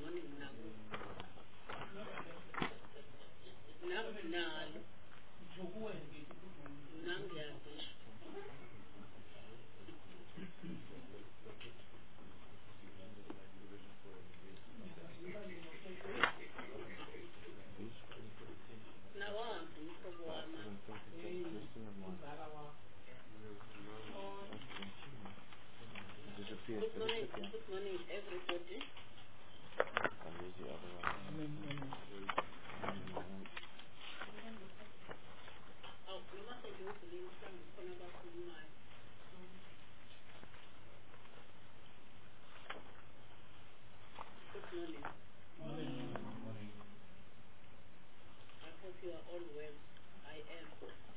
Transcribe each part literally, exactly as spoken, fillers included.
morning, Nabu. Nabu, Nalu. Nangia dish. Nawa, Mukawama. Good morning, good morning, everybody. Oh, we must have you to leave some corner back to my. Good morning. Morning. I hope you are all well. I am.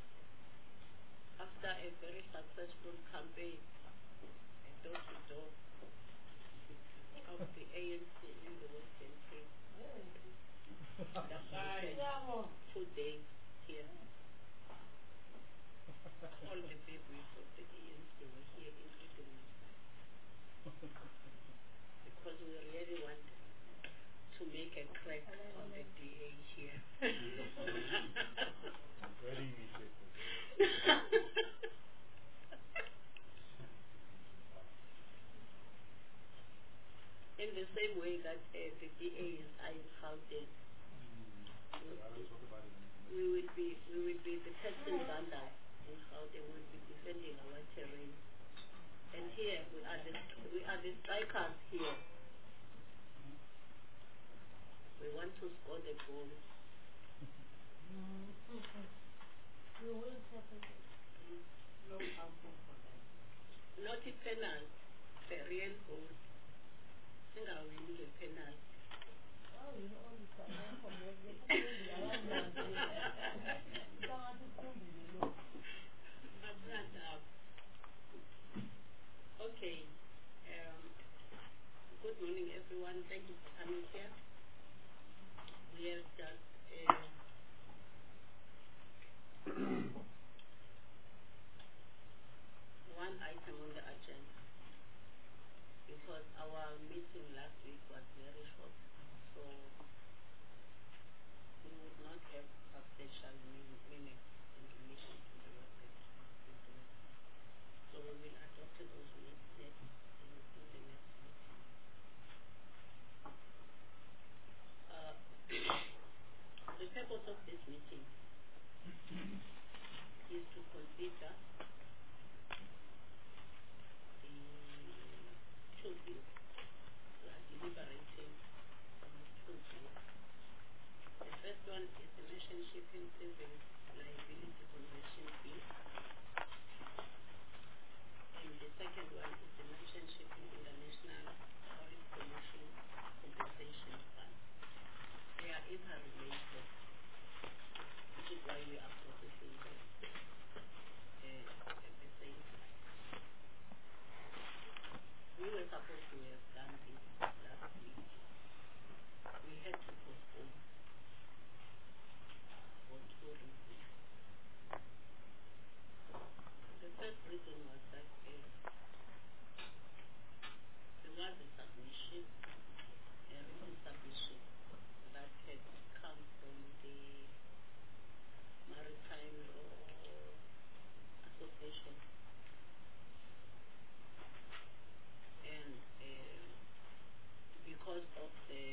After a very successful campaign, door to door of the A N C in the Western Cape. Two days here. All the babies of the A N C were here in Italy. Because we really want to make a crack on the D A here. Very easy. In the same way that uh, the D A is eyeing Gauteng, we will be we will be the testing bundle in Gauteng. We will be defending our terrain. And here we are the we are the strikers here. We want to score the goal. Not a penalty, the real goal. I think I will need a penalty. Okay. Um, good morning, everyone. Thank you for coming here. We have just uh, one item on the agenda because our meeting last week was very short, so we would not have substantial minutes in relation to the work that we do. So we will adopt those minutes next in, in the next meeting. Uh, the purpose of this meeting is to consider the two bills. We are deliberating on two bills. The first one is the Merchant Shipping Civil Liability Convention Bill. And the second one is the Merchant Shipping International Oil Pollution Compensation Fund. They are interrelated, which is why we are processing them uh, at the same time. We were supposed to have done this last week. We had to postpone for two reasons. The first reason was that uh, there was a submission, a written submission that had come from the Maritime Law Association. And uh, because of the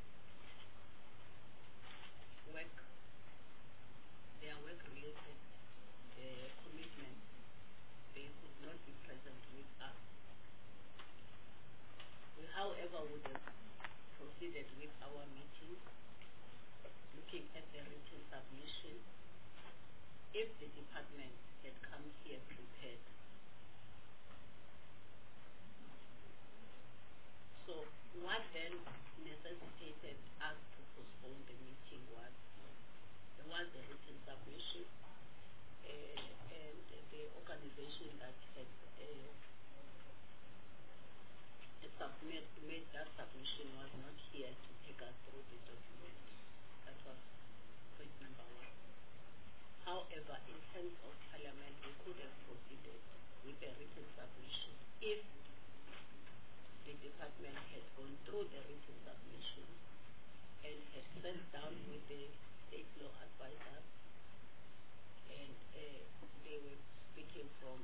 work, their work-related uh, commitments, they could not be present with us. We, however, would have proceeded with our meeting, looking at the written submission, if the department had come here prepared. So what then necessitated us to postpone the meeting was there was a written submission, uh, and the organization that had uh, submit, made that submission was not here to take us through the document. That was point number one. However, in terms of Parliament, we could have proceeded with a written submission if the department had gone through the written submission came from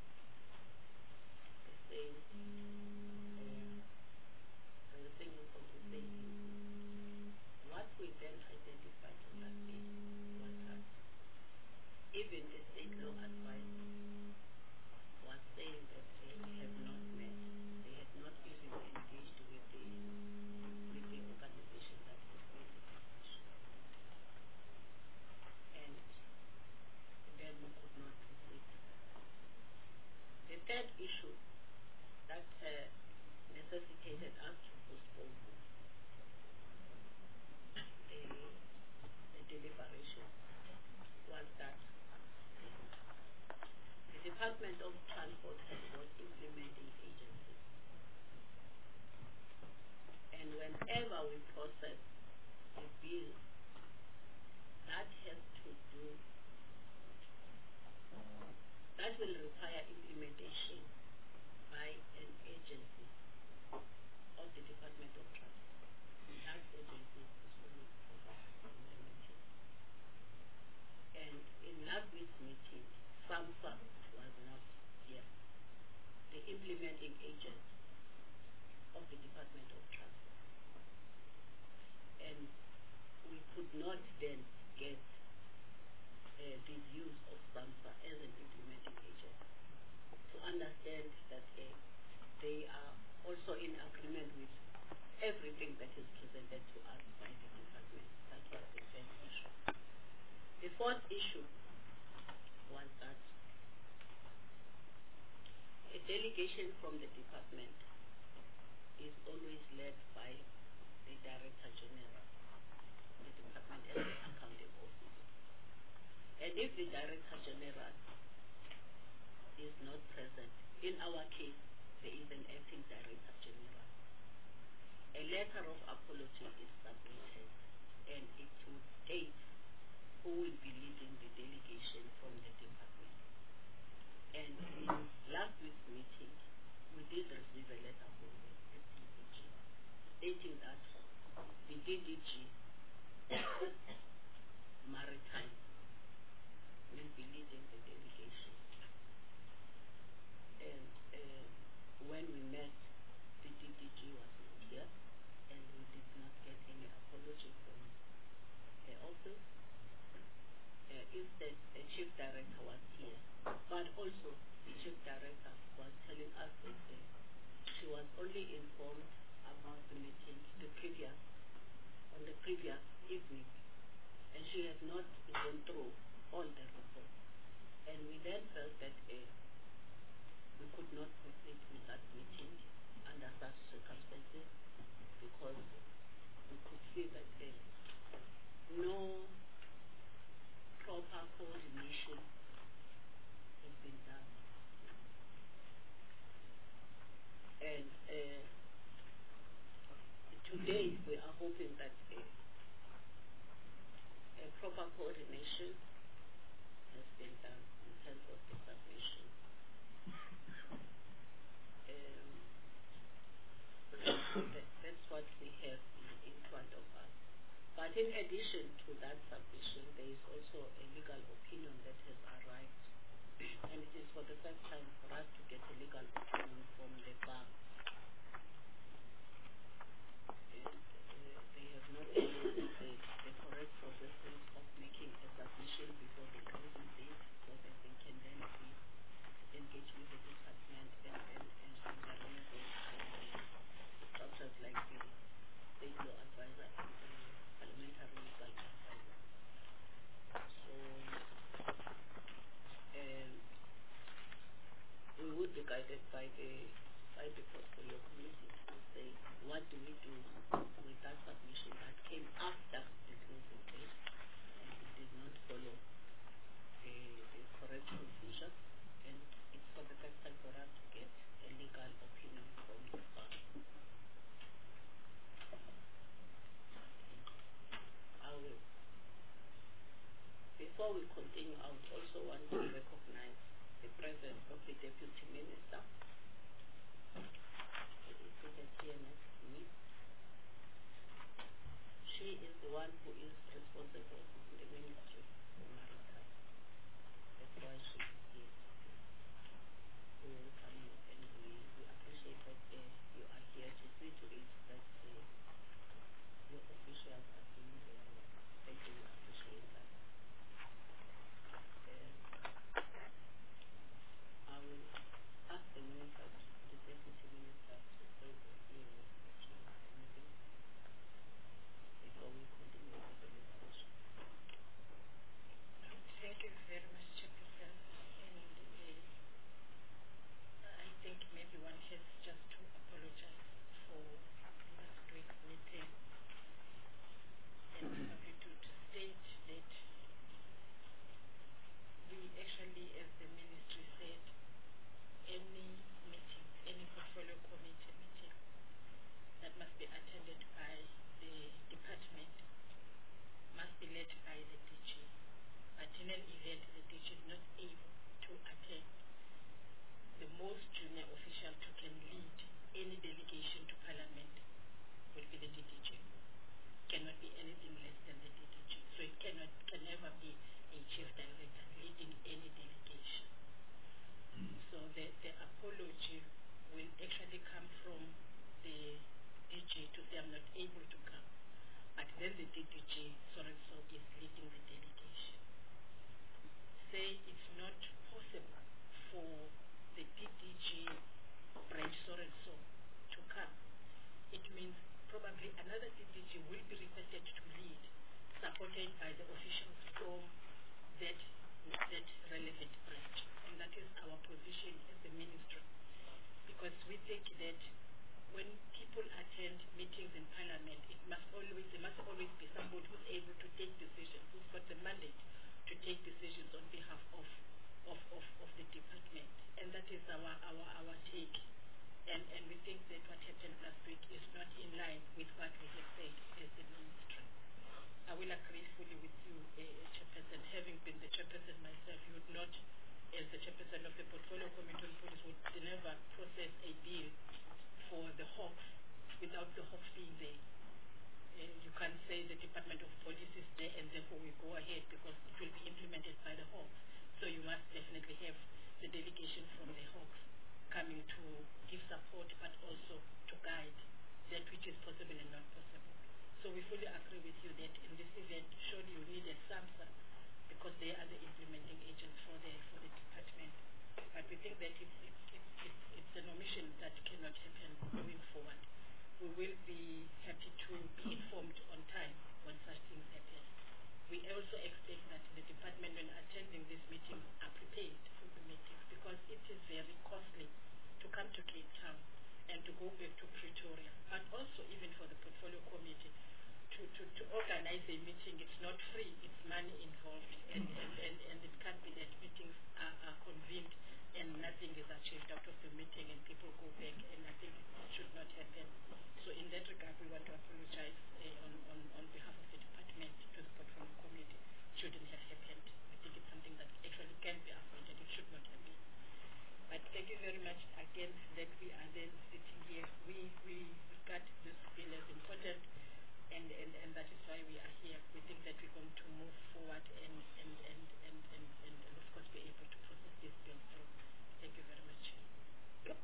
the same uh, the single compensation. What we then identified on that day was that even the state law advice was saying that they have not met, they had not even engaged with the with the organization that was made the decision. And then we could not proceed. The third issue that uh, necessitated us to postpone the, the deliberation was that the Department of Transport has got implementing agencies. And whenever we process a bill, that has to do, that will require implementation by an agency of the Department of Transport. And that agency is only implementing. And in last week's meeting, SAMHSA was not here, the implementing agent of the Department of Transport. And we could not then get uh, the views of SAMHSA as an implementing agent to understand that uh, they are also in agreement with everything that is presented to us by the department. That was the third issue. The fourth issue was that a delegation from the department is always led by the Director General of the department as the accounting officer. And if the Director General is not present, in our case, there is an acting Director General. A letter of apology is submitted, and it would state who will be leading the delegation from the department. And in last week's meeting, we did receive a letter from the D D G stating that the D D G Maritime will be leading the delegation. And uh, when we met, the D D G was not here, and we did not get any apology from the office. Uh, instead, the chief director was here, but also the chief director was telling us that uh, she was only informed about the meeting the previous, on the previous evening, and she had not gone through all the reports. And we then felt that uh, we could not proceed with that meeting under such circumstances because we could see that uh, no proper coordination has been done. And uh, today we are hoping that uh, a proper coordination has been done in terms of the submission. Um, that, that's what we have in, in front of us. But in addition to that submission, there is also a legal opinion that has arrived. And it is for the first time for us to get a legal opinion from the bar. And uh, they have not used the, the correct processes of making a submission before the closing date so that they can then be engaged with the department and, and, and, and the relevant uh, structures like the state law advisor and the parliamentary legal advisor. So um, we would be guided by the by the portfolio committee to say what do we do with that submission that came after the closing date and it did not follow the, the correct procedure, and it's for the first time for us to get a legal opinion from the bar. I will, before we continue, I would also want to recognize the presence of the Deputy Minister. Who is here next to me. She is the one who is responsible in the Ministry for Maritime. That's why she is here. in an event the D G is not able to attend, the most junior official who can lead any delegation to Parliament will be the D D G. Cannot be anything less than the D D G. So it cannot, can never be a chief director leading any delegation. Mm. So the, the apology will actually come from the D G to say I'm not able to come. But then the D D G, Sorenso, is leading the delegation. Say it's not possible for the D D G branch Sorenso to come. It means probably another D D G will be requested to lead, supported by the officials from that, that relevant branch. And that is our position as a ministry. Because we think that when people attend meetings in Parliament, it must always, there must always be somebody who's able to take decisions, who's got the mandate to take decisions on behalf of, of, of, of the department. And that is our, our, our take. And, and we think that what happened last week is not in line with what we have said as the ministry. I will agree fully with you, uh, Chairperson. Having been the Chairperson myself, you would not, as the Chairperson of the Portfolio Committee on Police, would never process a bill for the Hawks without the Hawks being there. Uh, you can't say the Department of Police is there and therefore we go ahead because it will be implemented by the Hawks. So you must definitely have the delegation from the Hawks coming to give support but also to guide that which is possible and not possible. So we fully agree with you that in this event, surely you need a SAMHSA because they are the implementing agents for the for the department. But we think that it's, it's, it's, it's, it's an omission that cannot happen going forward. We will be happy to be informed on time when such things happen. We also expect that the department, when attending these meetings, are prepared for the meetings because it is very costly to come to Cape Town and to go back to Pretoria, but also even for the portfolio committee to, to, to organize a meeting. It's not free, it's money involved, and, and, and, and it can't be that meetings are, are convened and nothing is achieved out of the meeting and people go back, and I think it should not happen. So in that regard, we want to apologize uh, on, on, on behalf of the department to the portfolio committee. It shouldn't have happened. I think it's something that actually can be avoided. It should not happen. But thank you very much again that we are then sitting here. We, we regard this bill as important, and, and, and that is why we are here. We think that we're going to move forward and, and, and, and, and, and, and of course be able to process this bill through. Thank you very much. Yep.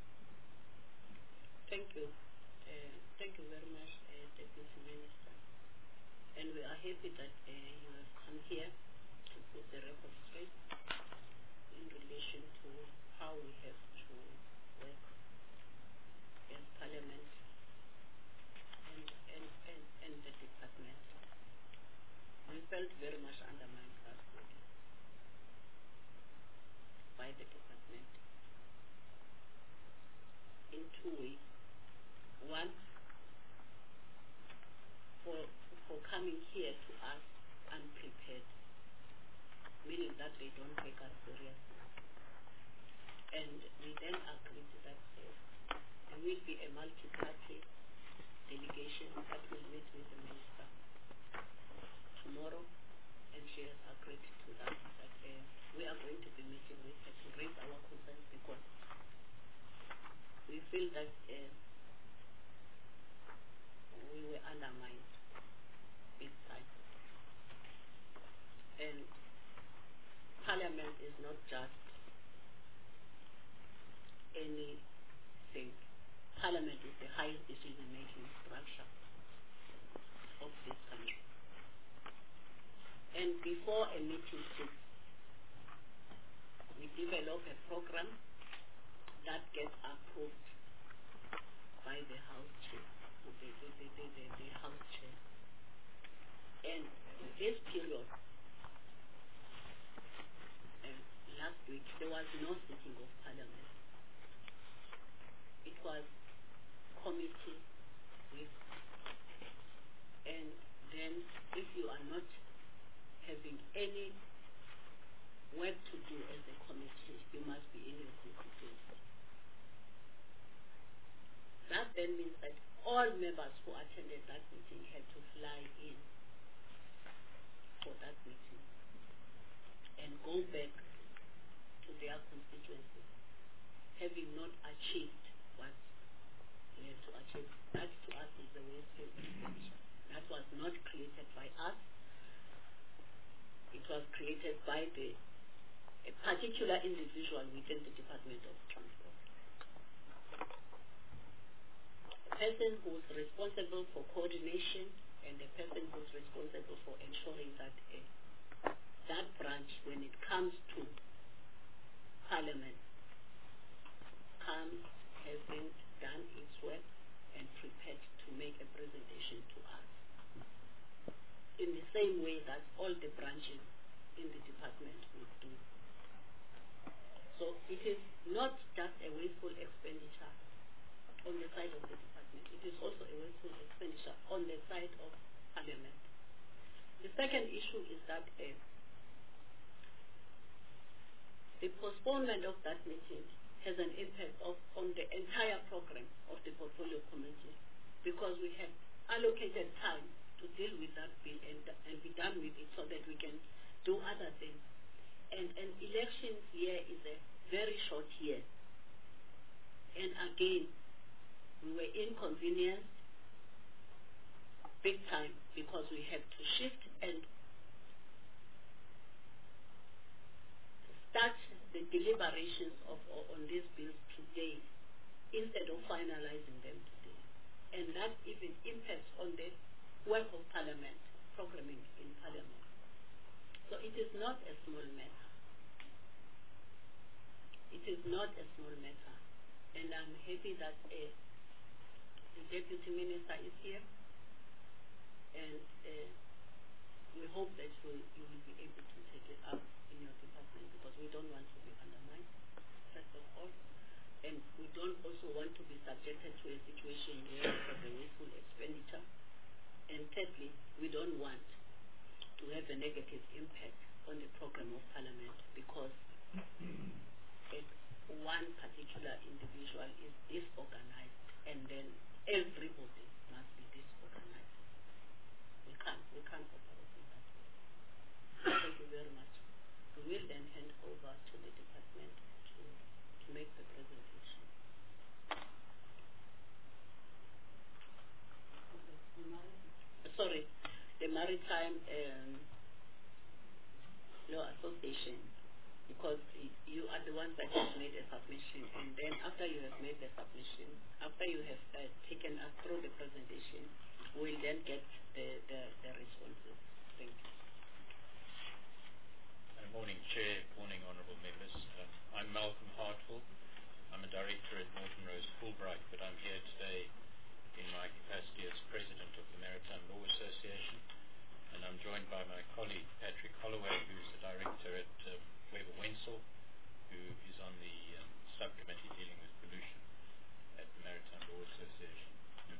Thank you. Uh, thank you very much, uh, Deputy Minister. And we are happy that uh, you have come here to put the record straight in relation to how we have to work as Parliament and, and, and, and the department. We felt very much undermined last week by the department in two ways. One, for, for coming here to us unprepared, meaning that they don't take us seriously. And we then agreed that uh, there will be a multi-party delegation that will meet with the minister tomorrow, and she has agreed to that, that uh, we are going to be meeting with her to raise our concerns because we feel that uh, we were undermined big time. And Parliament is not just anything. Parliament is the highest decision-making structure of this country. And before a meeting sits, we develop a program that gets approved by the House Chair, the, the, the, the, the, the House Chair. And this period, uh, last week, there was no sitting of Parliament. It was committee with, and then if you are not having any work to do as a committee, you must be in your constituency. That then means that all members who attended that meeting had to fly in for that meeting. and go back to their constituencies, having not achieved what they had to achieve. That to us is the wasteful expenditure. That was not created by us. It was created by the a particular individual within the Department of Transport. A person who is responsible for coordination and a person who is responsible for ensuring that a, that branch, when it comes to Parliament, comes, having done its work and prepared to make a presentation to us. In the same way that all the branches in the department would do. So it is not just a wasteful expenditure on the side of the department, it is also a wasteful expenditure on the side of Parliament. The second issue is that uh, the postponement of that meeting has an impact of, on the entire program of the portfolio committee, because we have allocated time to deal with that bill and, and be done with it so that we can do other things. And an election year is a very short year. And again, we were inconvenienced big time because we had to shift and start the deliberations of, of on these bills today instead of finalizing them today. And that even impacts on the work of Parliament, programming in Parliament. So it is not a small matter. It is not a small matter. And I'm happy that uh, the Deputy Minister is here. And uh, we hope that you, you will be able to take it up in your department, because we don't want to be undermined, first of all. And we don't also want to be subjected to a situation where we have a wasteful expenditure. And thirdly, we don't want to have a negative impact on the program of Parliament, because one particular individual is disorganized and then everybody must be disorganized. We can't, we can't operate in that way. Thank you very much. We will then hand over to the department to, to make the presentation. Sorry, the Maritime um, Law Association, because you are the ones that have made a submission, and then after you have made the submission, after you have uh, taken us through the presentation, we'll then get the, the, the responses. Thank you. Good morning, Chair. Morning, honourable members. Um, I'm Malcolm Hartwell. I'm a director at Norton Rose Fulbright, but I'm here today in my capacity as President of the Maritime Law Association, and I'm joined by my colleague Patrick Holloway, who's the director at um, Weber Wenzel, who is on the um, subcommittee dealing with pollution at the Maritime Law Association.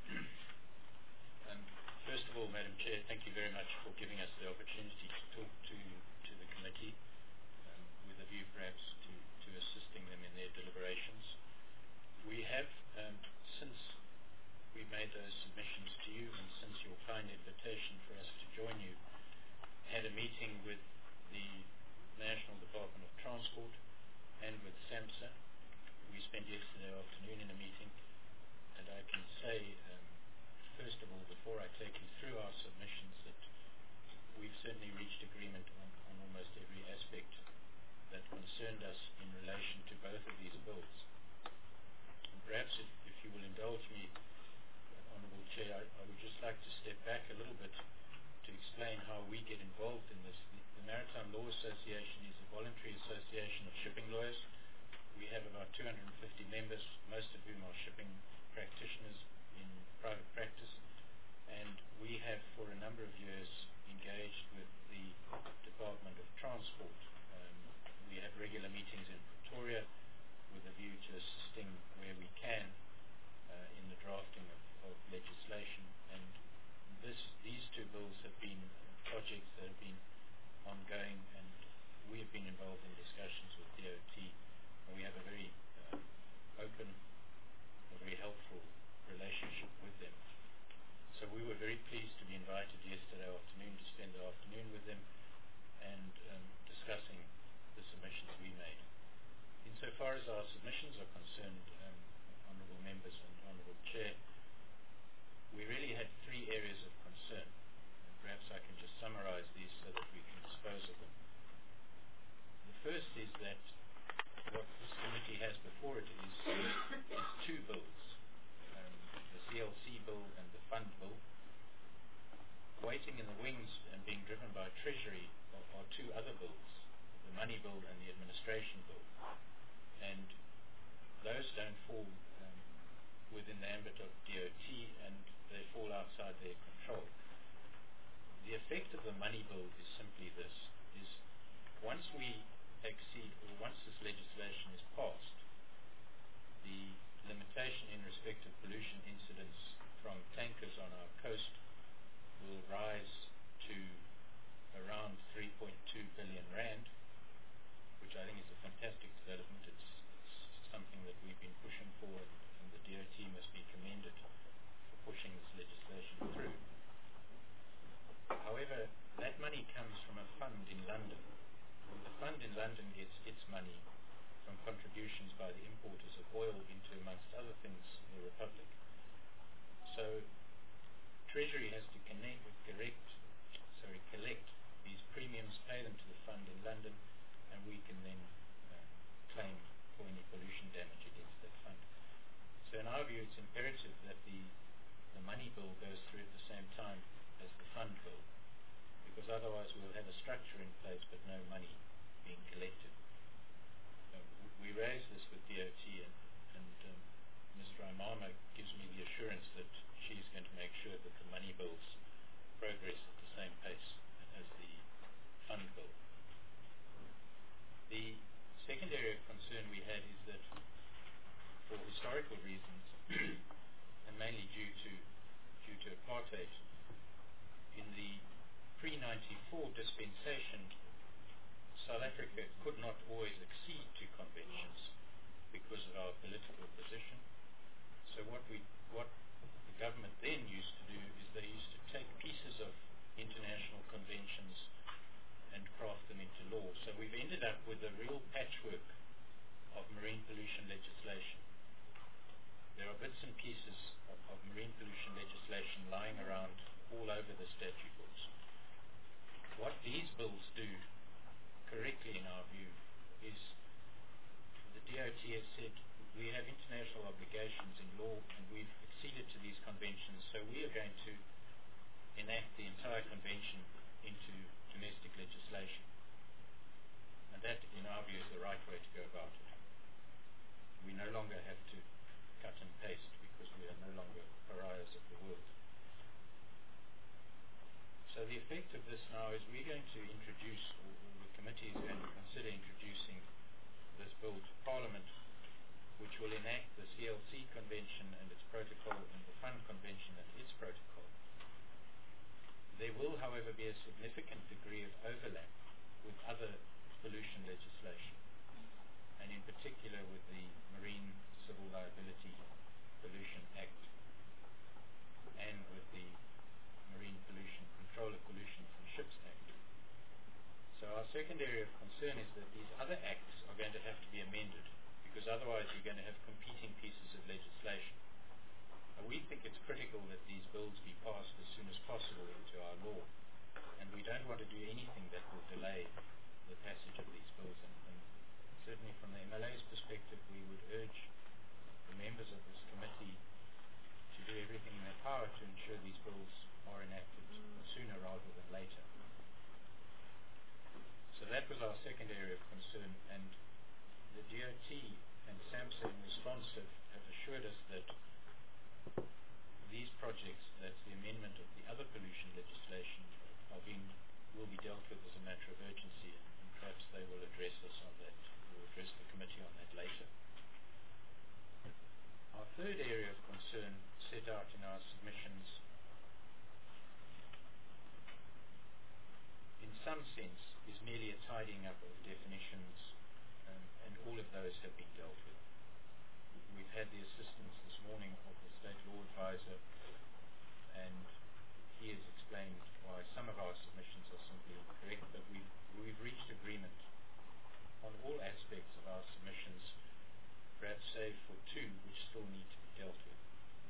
um, first of all, Madam Chair, thank you very much for giving us the opportunity to talk to, to the committee um, with a view perhaps to, to assisting them in their deliberations. We have, um, since we made those submissions to you, and since your kind invitation for us to join you, had a meeting with the National Department of Transport and with SAMHSA. We spent yesterday afternoon in a meeting, and I can say, um, first of all, before I take you through our submissions, that we've certainly reached agreement on, on almost every aspect that concerned us in relation to both of these bills. And perhaps, if, if you will indulge me, Honourable Chair, I, I would just like to step back a little bit to explain how we get involved in this. The, the Maritime Law Association is a voluntary association of shipping lawyers. We have about two hundred fifty members, most of whom are shipping practitioners in private practice, and we have for a number of years engaged with the Department of Transport. Um, we have regular meetings in Pretoria with a view to assisting where we can uh, in the drafting of of legislation, and this, these two bills have been projects that have been ongoing, and we have been involved in discussions with D O T, and we have a very uh, open, a very helpful relationship with them. So we were very pleased to be invited yesterday afternoon to spend the afternoon with them and um, discuss discussing the submissions we made. Insofar as our submissions are concerned, um, honourable members and honourable Chair, we really had three areas of concern. And perhaps I can just summarise these so that we can dispose of them. The first is that what this committee has before it is, is two bills, um, the C L C bill and the fund bill. Waiting in the wings and being driven by Treasury are, are two other bills, the money bill and the administration bill. And those don't fall um, within the ambit of D O T, and they fall outside their control. The effect of the money bill is simply this, is once we exceed, or once this legislation is passed, the limitation in respect of pollution incidents from tankers on our coast will rise to around three point two billion rand, which I think is a fantastic development. It's, it's something that we've been pushing for, and, and the D O T must be commended for pushing this legislation through. However, that money comes from a fund in London. And the fund in London gets its money from contributions by the importers of oil into, amongst other things, the Republic. So Treasury has to connect, correct, sorry, collect these premiums, pay them to the fund in London, and we can then uh, claim for any pollution damage against that fund. So in our view, it's imperative that the, the money bill goes through at the same time as the fund bill, because otherwise we'll have a structure in place but no money being collected. Uh, we raise this with D O T, and, and um, Miz Raimama gives me the assurance that she's going to make sure that the money bills progress at the same pace as the fund bill. The second area of concern we had is that for historical reasons, and mainly due to due to apartheid, in the pre ninety-four dispensation, South Africa could not always accede to conventions because of our political position. So what we what the government then used to do is they used to take pieces of international conventions and craft them into law. So we've ended up with a real patchwork of marine pollution legislation. There are bits and pieces of, of marine pollution legislation lying around all over the statute books. What these bills do, correctly in our view, is the D O T has said we have international obligations in law and we've acceded to these conventions, so we are going to enact the entire convention into domestic legislation. And that, in our view, is the right way to go about it. We no longer have to cut and paste because we are no longer pariahs of the world. So the effect of this now is we're going to introduce, or the committee is going to consider introducing this bill to Parliament, which will enact the C L C Convention and its protocol and the Fund Convention and its protocol. There will, however, be a significant degree of overlap with other pollution legislation, and in particular with the Marine Civil Liability Pollution Act and with the Marine Pollution Control of Pollution from Ships Act. So our second area of concern is that these other acts are going to have to be amended, because otherwise you're going to have competing pieces of legislation. And we think it's critical that these bills be passed as soon as possible into our law, and we don't want to do anything that will delay the passage of these bills. And, and certainly from the M L A's perspective, we would urge the members of this committee to do everything in their power to ensure these bills are enacted sooner rather than later. So that was our second area of concern, and the D O T and SAMHSA in response have, have assured us that these projects, that's the amendment of the other pollution legislation, are being, will be dealt with as a matter of urgency, and, and perhaps they will address us on that, or address the committee on that later. Our third area of concern set out in our submissions, in some sense, is merely a tidying up of definitions, um, and all of those have been dealt with. We've had the assistance this morning of the State Law Advisor, and he has explained why some of our submissions are simply incorrect, but we've, we've reached agreement on all aspects of our submissions, perhaps save for two which still need to be dealt with.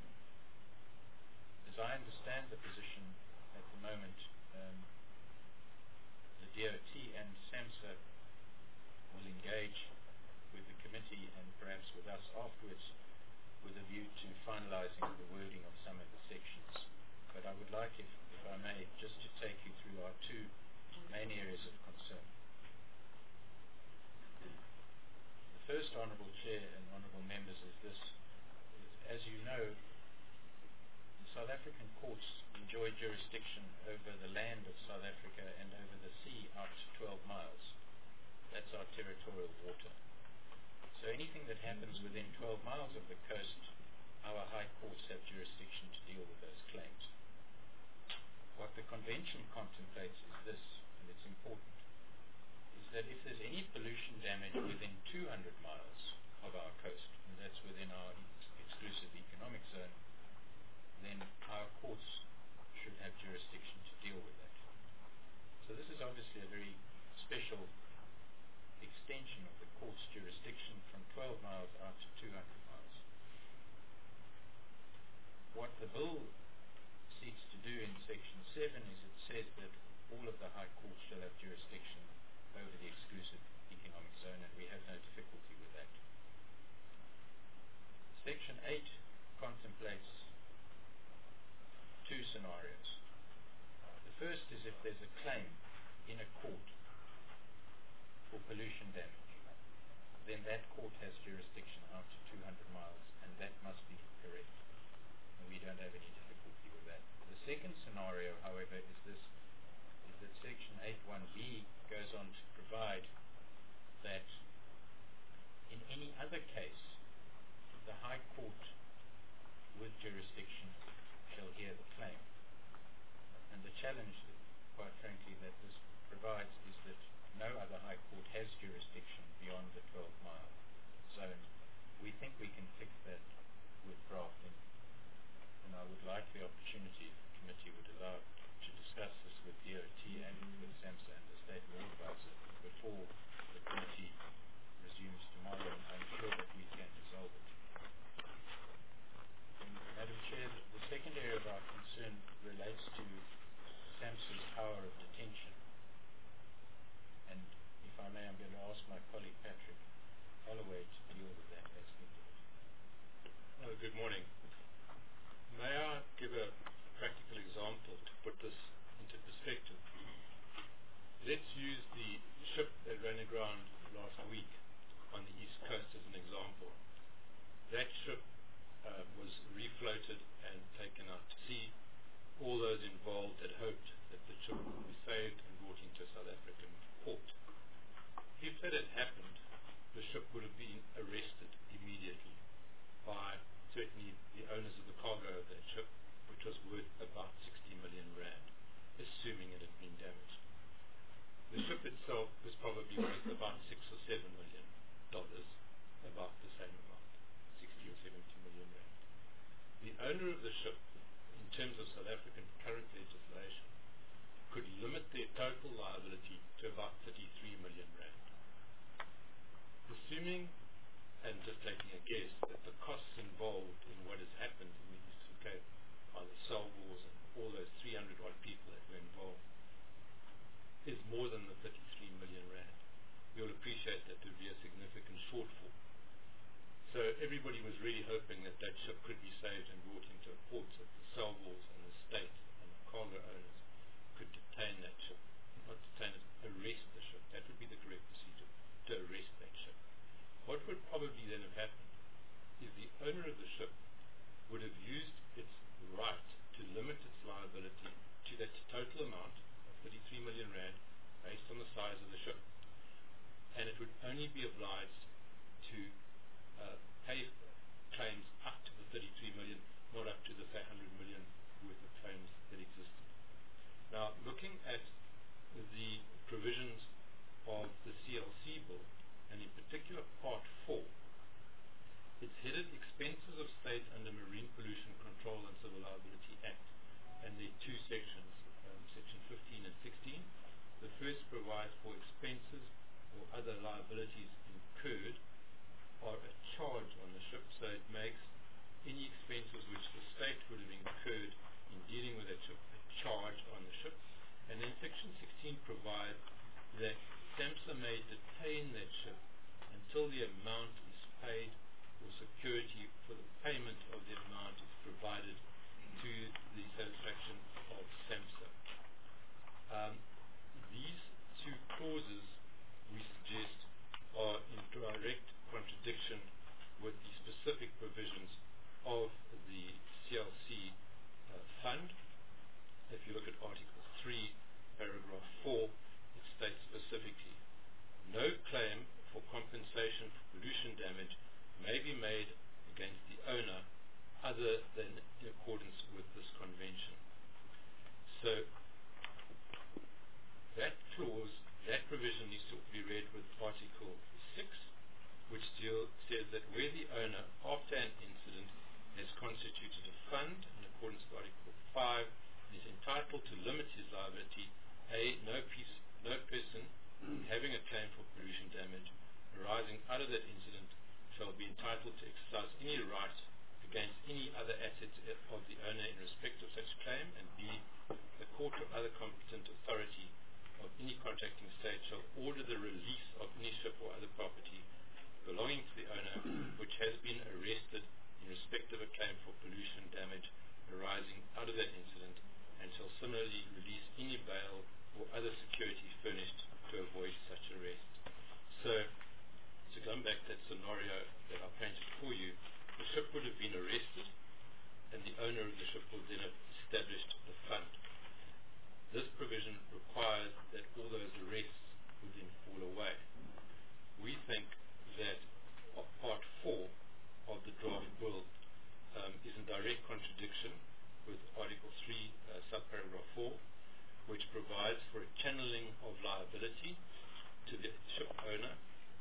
As I understand the position at the moment, um, the D O T and SAMHSA will engage with the committee and perhaps with us afterwards with a view to finalizing the wording of some of the sections. But I would like, if, if I may, just to take you through our two main areas of concern. The first, Honourable Chair and Honourable Members, is this. As you know, the South African courts enjoy jurisdiction over the land of South Africa and over the sea out to twelve miles. That's our territorial water. So anything that happens within twelve miles of the coast, our high courts have jurisdiction to deal with those claims. What the Convention contemplates is this, and it's important, is that if there's any pollution damage within two hundred miles of our coast, and that's within our ex- exclusive economic zone, then our courts should have jurisdiction to deal with that. So this is obviously a very special extension of the court's jurisdiction from twelve miles out to two hundred miles. What the bill seeks to do in section seven is it says that all of the high courts shall have jurisdiction over the exclusive economic zone, and we have no difficulty with that. Section eight contemplates two scenarios. The first is if there's a claim in a court for pollution damage, then that court has jurisdiction out to two hundred miles, and that must be correct. And we don't have any difficulty with that. The second scenario, however, is this, is that section eight one B goes on to provide that in any other case, the High Court with jurisdiction shall hear the claim. And the challenge, that, quite frankly, that this provides is that no other High Court has jurisdiction beyond the twelve mile zone. We think we can fix that with drafting, and I would like the opportunity, if the committee would allow, to discuss this with D O T and with SAMHSA and the State Law Advisor before the committee resumes tomorrow, and I'm sure that we can resolve it. And, Madam Chair, the second area of our concern relates to SAMHSA's power of detention. And if I may, I'm going to ask my colleague Patrick Holloway to deal with that aspect of it. Uh, good morning. May I give a practical example to put this into perspective? Let's use the ship that ran aground last week on the east coast as an example. That ship uh, was refloated and taken out to sea. All those involved had hoped that the ship would be saved and brought into a South African port. If that had happened, the ship would have been arrested immediately by certainly the owners of the cargo of that ship, which was worth about sixty million rand, assuming it had been damaged. The ship itself was probably worth about six or seven million dollars, about the same amount, sixty or seventy million rand. The owner of the ship, in terms of South African current legislation, could limit their total liability to about thirty-three million rand. Assuming, and just taking a guess, that the costs involved in what has happened in the Eastern Cape by the cell wars and all those three hundred odd people that were involved is more than the thirty-three million rand. You'll appreciate that there would be a significant shortfall. So everybody was really hoping that that ship could be saved and brought into a port, that the cell wars and the state and the cargo owners could detain that ship. Not detain it, arrest the ship. That would be the correct procedure, to arrest that ship. What would probably then have happened is the owner of the ship would have used its right to limit its liability to that total amount of thirty-three million rand based on the size of the ship. And it would only be obliged to uh, pay claims up to the thirty-three million, not up to the one hundred million worth of claims that existed. Now, looking at the provisions of the C L C bill, and in particular Part four, it's headed Expenses of State under Marine Pollution Control and Civil Liability Act, and there are two sections, um, Section fifteen and sixteen. The first provides for expenses or other liabilities incurred are a charge on the ship, so it makes any expenses which the state would have incurred in dealing with that ship a charge on the ship. And then Section sixteen provides that SAMHSA may detain that ship until the amount is paid or security for the payment of the amount is provided to the satisfaction of SAMHSA. Um, these two clauses, we suggest, are in direct contradiction with the specific provisions of the C L C uh, fund. If you look at Article three, paragraph four, it states specifically, no claim for compensation for pollution damage may be made against the owner other than in accordance with this convention. So that clause, that provision needs to be read with Article six, which deal, says that where the owner, after an incident, has constituted a fund in accordance with Article five, is entitled to limit his liability. A, no, piece, no person having a claim for pollution damage arising out of that incident shall be entitled to exercise any right against any other assets of the owner in respect of such claim, and B, the court or other competent authority of any contracting state shall order the release of any ship or other property belonging to the owner which has been arrested in respect of a claim for pollution damage arising out of that incident, and shall similarly release any bail or other security furnished to avoid such arrest. So, to come back to that scenario that I painted for you, the ship would have been arrested, and the owner of the ship would then have established the fund. This provision requires that all those arrests would then fall away. We think that Part four of the draft bill um, is in direct contradiction with Article three, uh, subparagraph four, which provides for a channeling of liability to the ship owner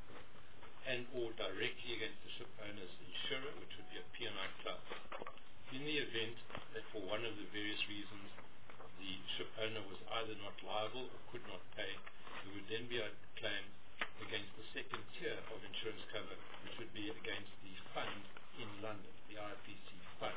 and or directly against the ship owner's insurer, which would be a P and I club. In the event that for one of the various reasons the ship owner was either not liable or could not pay, there would then be a claim against the second tier of insurance cover, which would be against the fund in London, the I P C fund.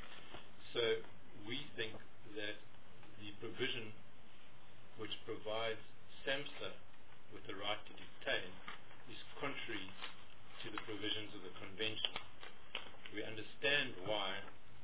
So we think that the provision which provides SAMHSA with the right to detain is contrary to the provisions of the convention. We understand why,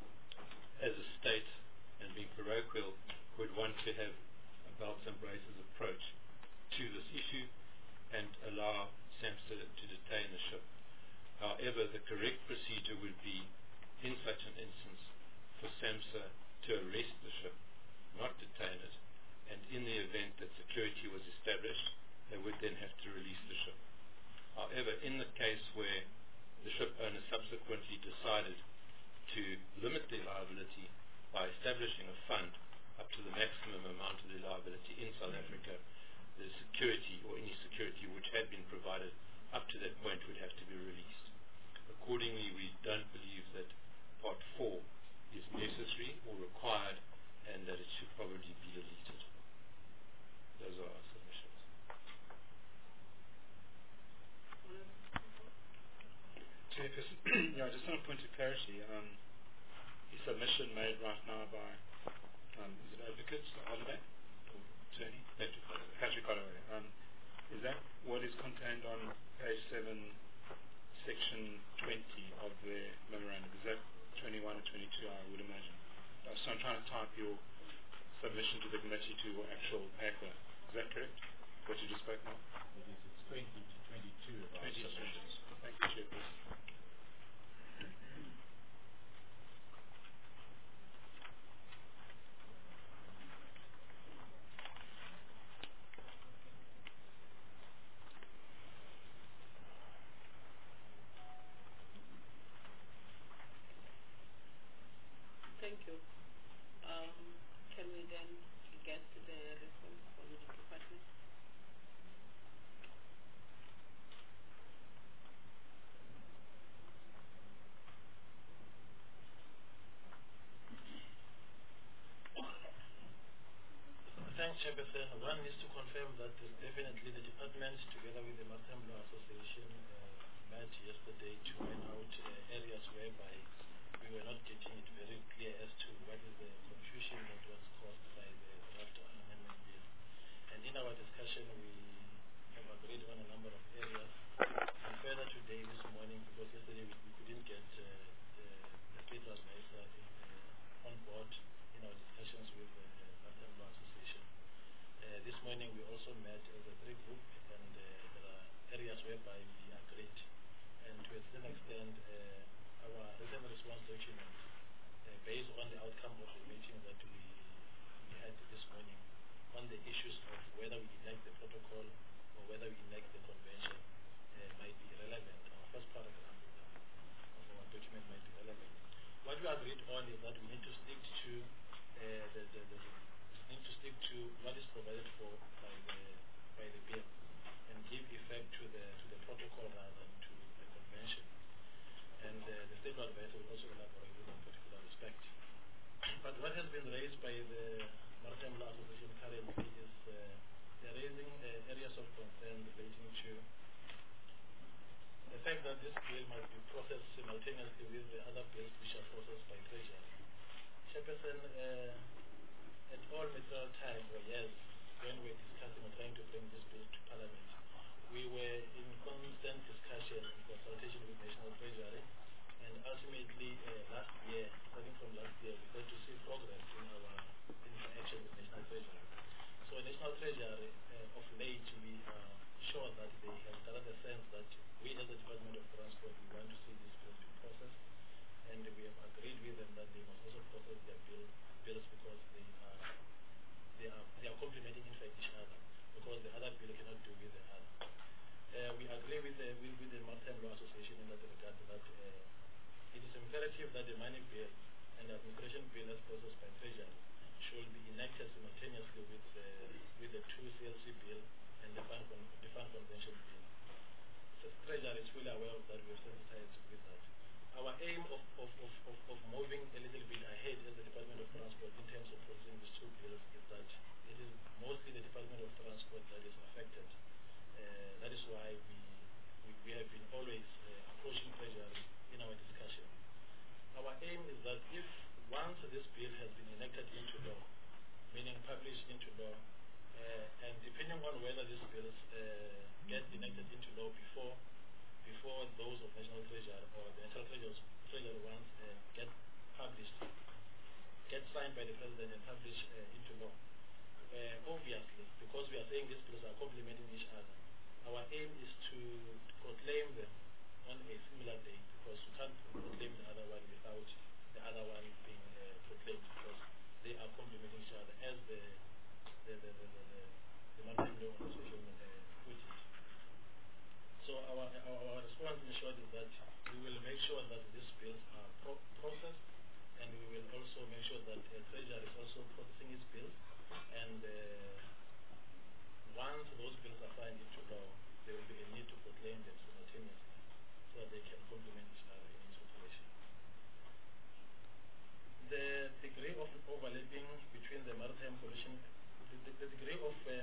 as a state, and being parochial, would want to have a belts and braces approach to this issue and allow SAMHSA to detain the ship. However, the correct procedure would be, in such an instance, for SAMHSA to arrest the ship, not detain it, and in the event that security was established, they would then have to release the ship. However, in the case where the ship owner subsequently decided to limit their liability by establishing a fund up to the maximum amount of their liability in South Africa, the security or any security which had been provided up to that point would have to be released. Accordingly, we don't believe that Part four is necessary or required, and that it should probably be deleted. Those are our submissions. Chairperson, yeah, just on a point of clarity, um, the submission made right now by, um, is it Advocate Holiday? Or Attorney? Patrick Holloway. Patrick Holloway. Um, is that what is contained on page seven, section twenty of the memorandum? Is that twenty-one or twenty-two, I would imagine? Uh, so I'm trying to type your submission to the committee to your actual paper. Is that correct? What you just spoke now? It is. It's twenty to twenty-two of our twenty submissions. Thank you, Chairperson. Thank you. Um, can we then get the response from the department? thanks, Chairperson. One is to confirm that uh, definitely the department, together with the Maritime Law Association, uh, met yesterday to find out uh, areas whereby we were not getting it very clear as to what is the confusion that was caused by the draft amendment bill. And in our discussion, we have agreed on a number of areas. And further today, this morning, because yesterday we, we couldn't get uh, the, the state advisor uh, on board in our discussions with the Maritime Law Association. Uh, this morning we also met as a three group, and uh, there are areas whereby we agreed. And to a certain extent, uh, our written response document, uh, based on the outcome of the meeting that we, we had this morning, on the issues of whether we enact the protocol or whether we enact the convention, uh, might be relevant. Our first paragraph of our document might be relevant. What we agreed on is that we need to stick to uh, the, the, the, the need to stick to what is provided for by the by the bill and give effect to the to the protocol rather than to the convention. And uh, the state advisor will also elaborate on that particular respect. But what has been raised by the Maritime Law Association currently is uh, they're raising uh, areas of concern relating to the fact that this bill must be processed simultaneously with the other bills which are processed by Treasury. Chairperson, uh, at all material time or years when we were discussing or trying to bring this bill to Parliament, we were in constant discussion and consultation with National Treasury, and ultimately uh, last year, starting from last year, we started to see progress in our interaction with National Treasury. So National Treasury, uh, of late, we are sure that they have gathered the sense that we as the Department of Transport, we want to see this bill be processed, and we have agreed with them that they must also process their bill, bills because they are, they are they are complementing in fact each other, because the other bill cannot do with the other. Uh, we agree with the, with, with the Maritime Law Association in that regard that uh, it is imperative that the money bill and the administration bill as processed by Treasury should be enacted simultaneously with the, with the two C L C bill and the fund, con the fund convention bill. So Treasury is fully aware of that. We have sensitized with that. Our aim of, of, of, of, of moving a little bit ahead as the Department of Transport in terms of processing these two bills is that it is mostly the Department of Transport that is affected. Uh, that is why we, we, we have been always uh, approaching Treasury in our discussion. Our aim is that if once this bill has been enacted into law, meaning published into law, uh, and depending on whether these bills uh, get enacted into law before before those of National Treasury or the National Treasury ones uh, get published, get signed by the President and published uh, into law. Uh, obviously, because we are saying these bills are complementing each other, our aim is to proclaim them on a similar date, because you can't proclaim the other one without the other one being uh, proclaimed, because they are complementing each other as the the the the, the, the, the Maritime Law Association uh, put it. So our, our our response in short is that we will make sure that these bills are pro processed, and we will also make sure that uh, Treasury is also processing its bills, and uh, once those bills are signed into law, there will be a need to proclaim them simultaneously so that they can complement each other in its operation. The degree of overlapping between the maritime pollution, the, the, the degree of uh,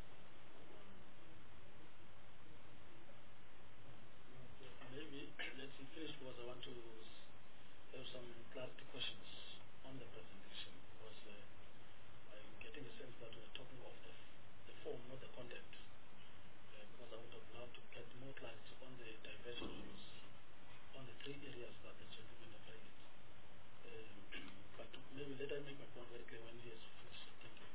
maybe let's see first was I want to have some clarity questions on the presentation, because uh, I'm getting a sense that we're talking of the, the form, not the content, uh, because I would have loved to get more clarity on the diversion use, on the three areas that the gentleman have raised. Uh, but maybe let I make my point very clear when he has finished. Thank you.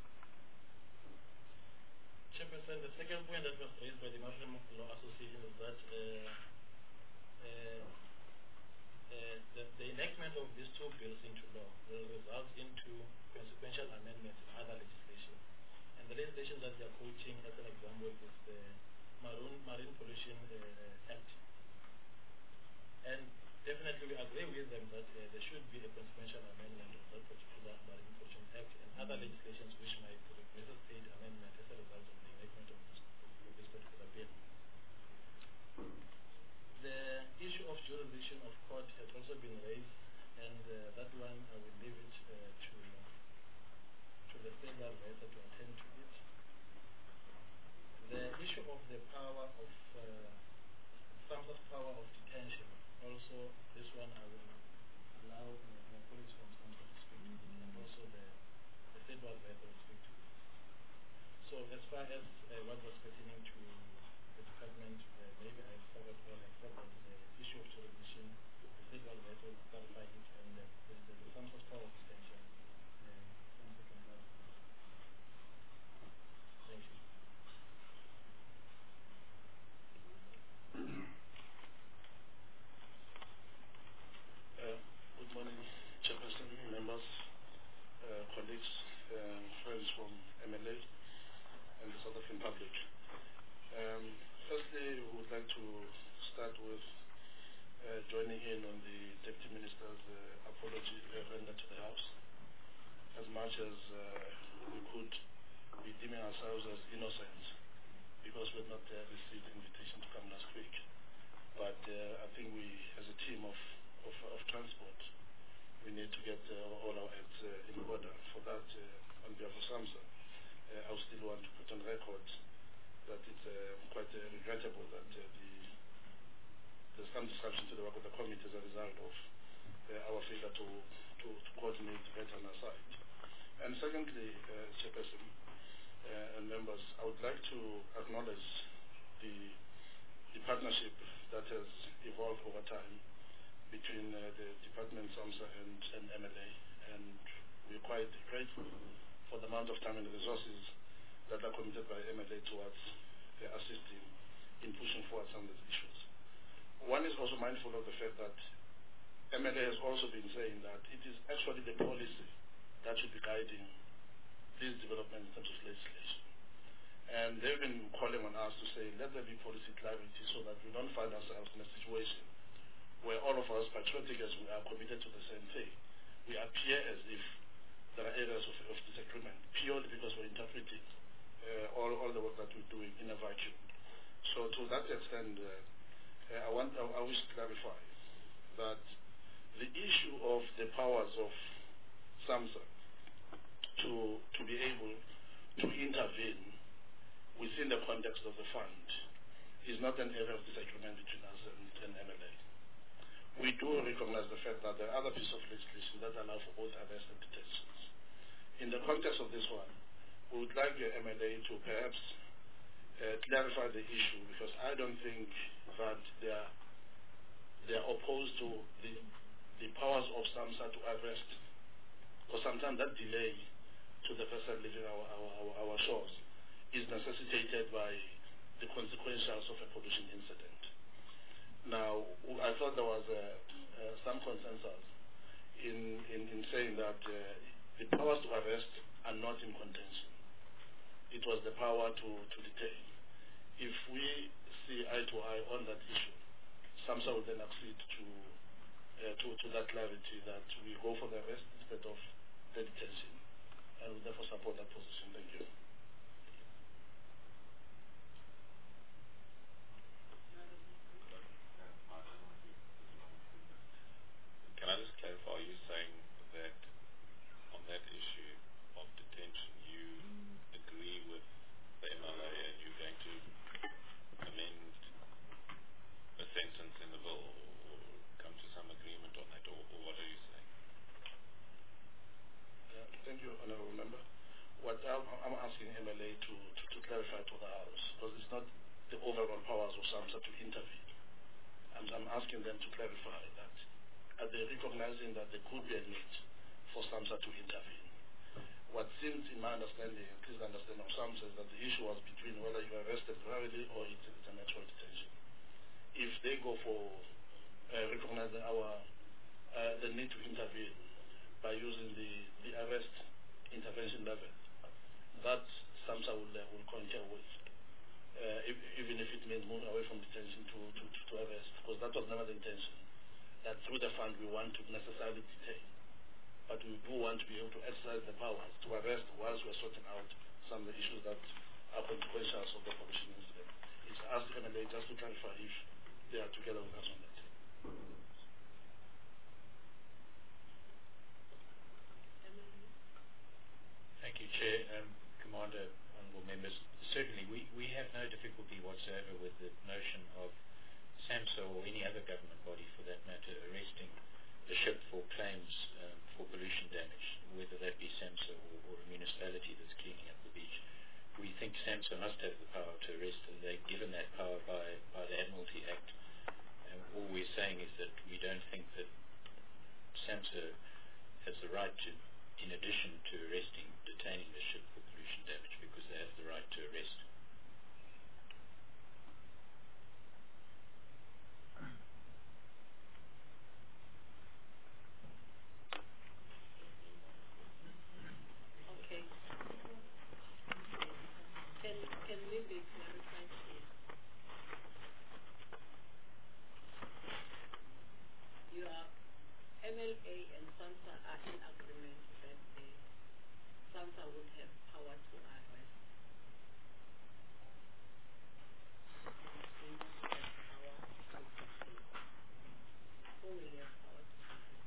Chairperson, the second point that was raised by the Maritime Law Association is that uh, uh, uh, the, the enactment of these two bills into law will result into consequential amendments in other legislation. And the legislation that they are quoting as an example is the Marine, Marine Pollution uh, Act. And definitely we agree with them that uh, there should be a consequential amendment of that particular Marine Pollution Act and other legislations which might necessitate amendment as a result of the enactment of this, of this particular bill. The issue of jurisdiction of court has also been raised, and uh, that one I will leave it uh, to to the state advisor to attend to it. The issue of the power of uh, SAMSA's power of detention. Also, this one I will allow uh, my colleagues from SAMSA to speak to it, and also the, the state advisor to speak to it. So as far as uh, what was pertaining to the department, uh, maybe I covered all except that the issue of jurisdiction, the state advisor will clarify it, and the, the, the, the SAMSA's power of detention. Uh, SAMSA can clarify. Thank you. Uh, good morning, Chairperson, members, uh, colleagues, uh, friends from M L A and the South African public. Um, firstly, we would like to start with uh, joining in on the Deputy Minister's uh, apology uh, rendered to the House. As much as uh, we could be deeming ourselves as innocent because we had not uh, received the invitation to come last week. But uh, I think we, as a team of Of, of transport, we need to get uh, all our acts uh, in order. For that, uh, on behalf of SAMSA, uh, I still want to put on record that it's uh, quite uh, regrettable that uh, the, there's some disruption to the work of the committee as a result of uh, our failure to, to, to coordinate better on our side. And secondly, uh, Chairperson uh, and members, I would like to acknowledge the, the partnership that has evolved over time between uh, the Department, SAMSA, and, and M L A, and we're quite grateful for the amount of time and resources that are committed by M L A towards uh, assisting in pushing forward some of these issues. One is also mindful of the fact that M L A has also been saying that it is actually the policy that should be guiding these developments in terms of legislation. And they've been calling on us to say, let there be policy clarity so that we don't find ourselves in a situation where all of us, patriotic as we are, committed to the same thing. We appear as if there are areas of, of disagreement, purely because we're interpreting uh, all, all the work that we're doing in a vacuum. So to that extent, uh, uh, I, want, I, I wish to clarify that the issue of the powers of SAMSA to, to be able to intervene within the context of the fund is not an area of disagreement between us and, and M L A. We do recognize the fact that there are other pieces of legislation that allow for both arrest and detentions. In the context of this one, we would like the M L A to perhaps uh, clarify the issue, because I don't think that they are, they are opposed to the, the powers of SAMSA to arrest, because sometimes that delay to the person leaving our, our, our, our shores is necessitated by the consequentials of a pollution incident. Now, I thought there was uh, uh, some consensus in, in, in saying that uh, the powers to arrest are not in contention. It was the power to, to detain. If we see eye to eye on that issue, SAMSA will then accede to, uh, to, to that clarity that we go for the arrest instead of the detention, and will therefore support that position. Thank you. Can I just clarify, are you saying that on that issue of detention, you agree with the M L A and you're going to amend a sentence in the bill or come to some agreement on that, or, or what are you saying? Uh, thank you, Honourable Member. What I'm, I'm asking M L A to, to, to clarify to the House, because it's not the overall powers of SAMSA to intervene. And I'm asking them to clarify that. Are they recognizing that there could be a need for SAMSA to intervene? What seems, in my understanding, at least the understanding of SAMSA, is that the issue was between whether you are arrested privately or it's, it's an actual detention. If they go for uh, recognizing our uh, the need to intervene by using the, the arrest intervention level, that SAMSA will, uh, will concur with, uh, if, even if it means moving away from detention to, to, to, to arrest, because that was never the intention. That through the fund we want to necessarily detain, but we do want to be able to exercise the powers to arrest whilst we're sorting out some of the issues that are consequential of the pollution incident. It's asked M L A just to clarify if they are together with us on that. Thank you, Chair. Chair, um, Commander, honourable members, certainly we, we have no difficulty whatsoever with the notion of SAMHSA or any other government body for that matter arresting the ship for claims um, for pollution damage, whether that be SAMHSA or, or a municipality that's cleaning up the beach. We think SAMHSA must have the power to arrest, and they're given that power by, by the Admiralty Act. And all we're saying is that we don't think that SAMHSA has the right to, in addition to arresting, detaining the ship for pollution damage, because they have the right to arrest. Okay. Can, can we be clarified here? You are M L A and SAMHSA are in agreement that the SAMHSA would have power to arrest. We don't have power to detain. Who will have power to detain?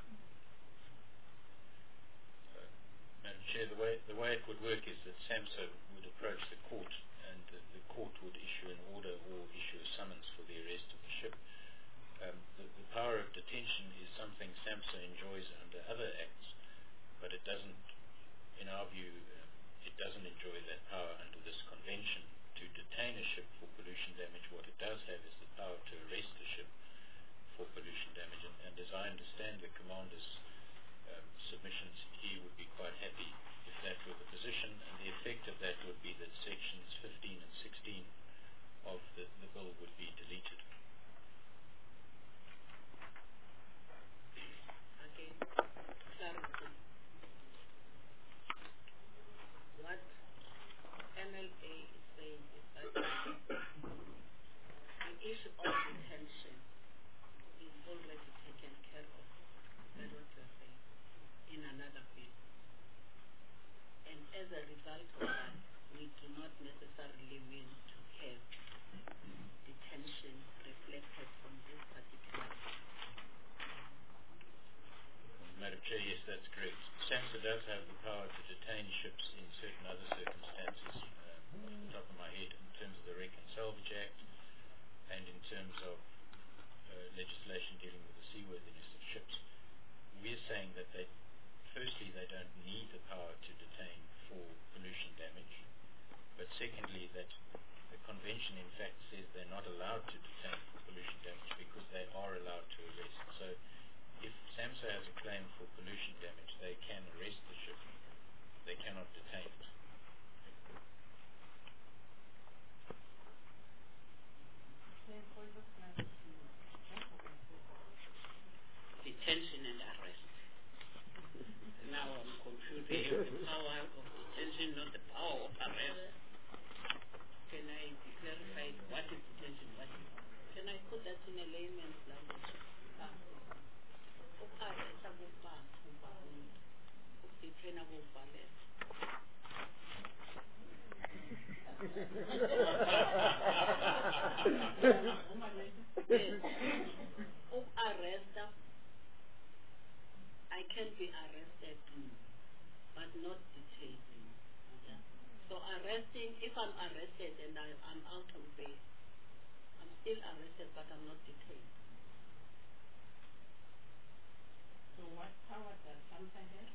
Madam Chair, the way, the way it would work is that SAMHSA would approach the court, and the, the court would issue an order or issue a summons for the arrest of the ship. Um, the, the power of detention is something SAMHSA enjoys under other acts, but it doesn't, in our view, um, it doesn't enjoy that power under this convention to detain a ship for pollution damage. What it does have is the power to arrest the ship for pollution damage, and, and as I understand the Commander's um, submissions, he would be quite happy if that were the position, and the effect of that would be that sections fifteen and sixteen of the, the bill would be deleted. Again, clarity. What M L A is saying is that the issue of detention is already taken care of. That's what you're saying, in another bill. And as a result of that, we do not necessarily mean to have detention reflected from this particular bill. Madam Chair, yes, that's correct. SAMHSA does have the power to detain ships in certain other circumstances, um, off the top of my head, in terms of the Wreck and Salvage Act, and in terms of uh, legislation dealing with the seaworthiness of ships. We're saying that they, firstly, they don't need the power to detain for pollution damage, but secondly, that the convention in fact says they're not allowed to detain for pollution damage because they are allowed to arrest. So if SAMHSA has a claim for pollution damage, they can arrest the ship. They cannot detain it. Detention and arrest. Now I'm confused. They have the power of detention, not the power of arrest. Can I clarify what is detention? What is? Can I put that in a layman's language? Ukaresa kubantu umuntu, ukudethena kuvaleta. Ukaresta, I can be arrested, but not detained. So arresting, if I'm arrested and I, I'm out on bail, I'm still arrested, but I'm not detained. So what power does SAMHSA have?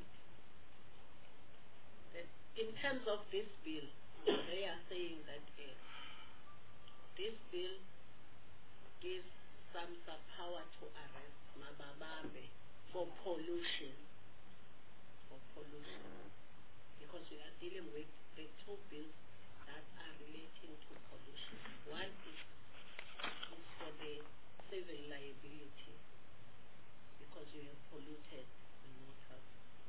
That in terms of this bill, they are saying that uh, this bill gives SAMHSA power to arrest Mababambe for pollution. For pollution. Because we are dealing with the two bills that are relating to pollution. One is, is for the civil liability, because you have polluted the waters.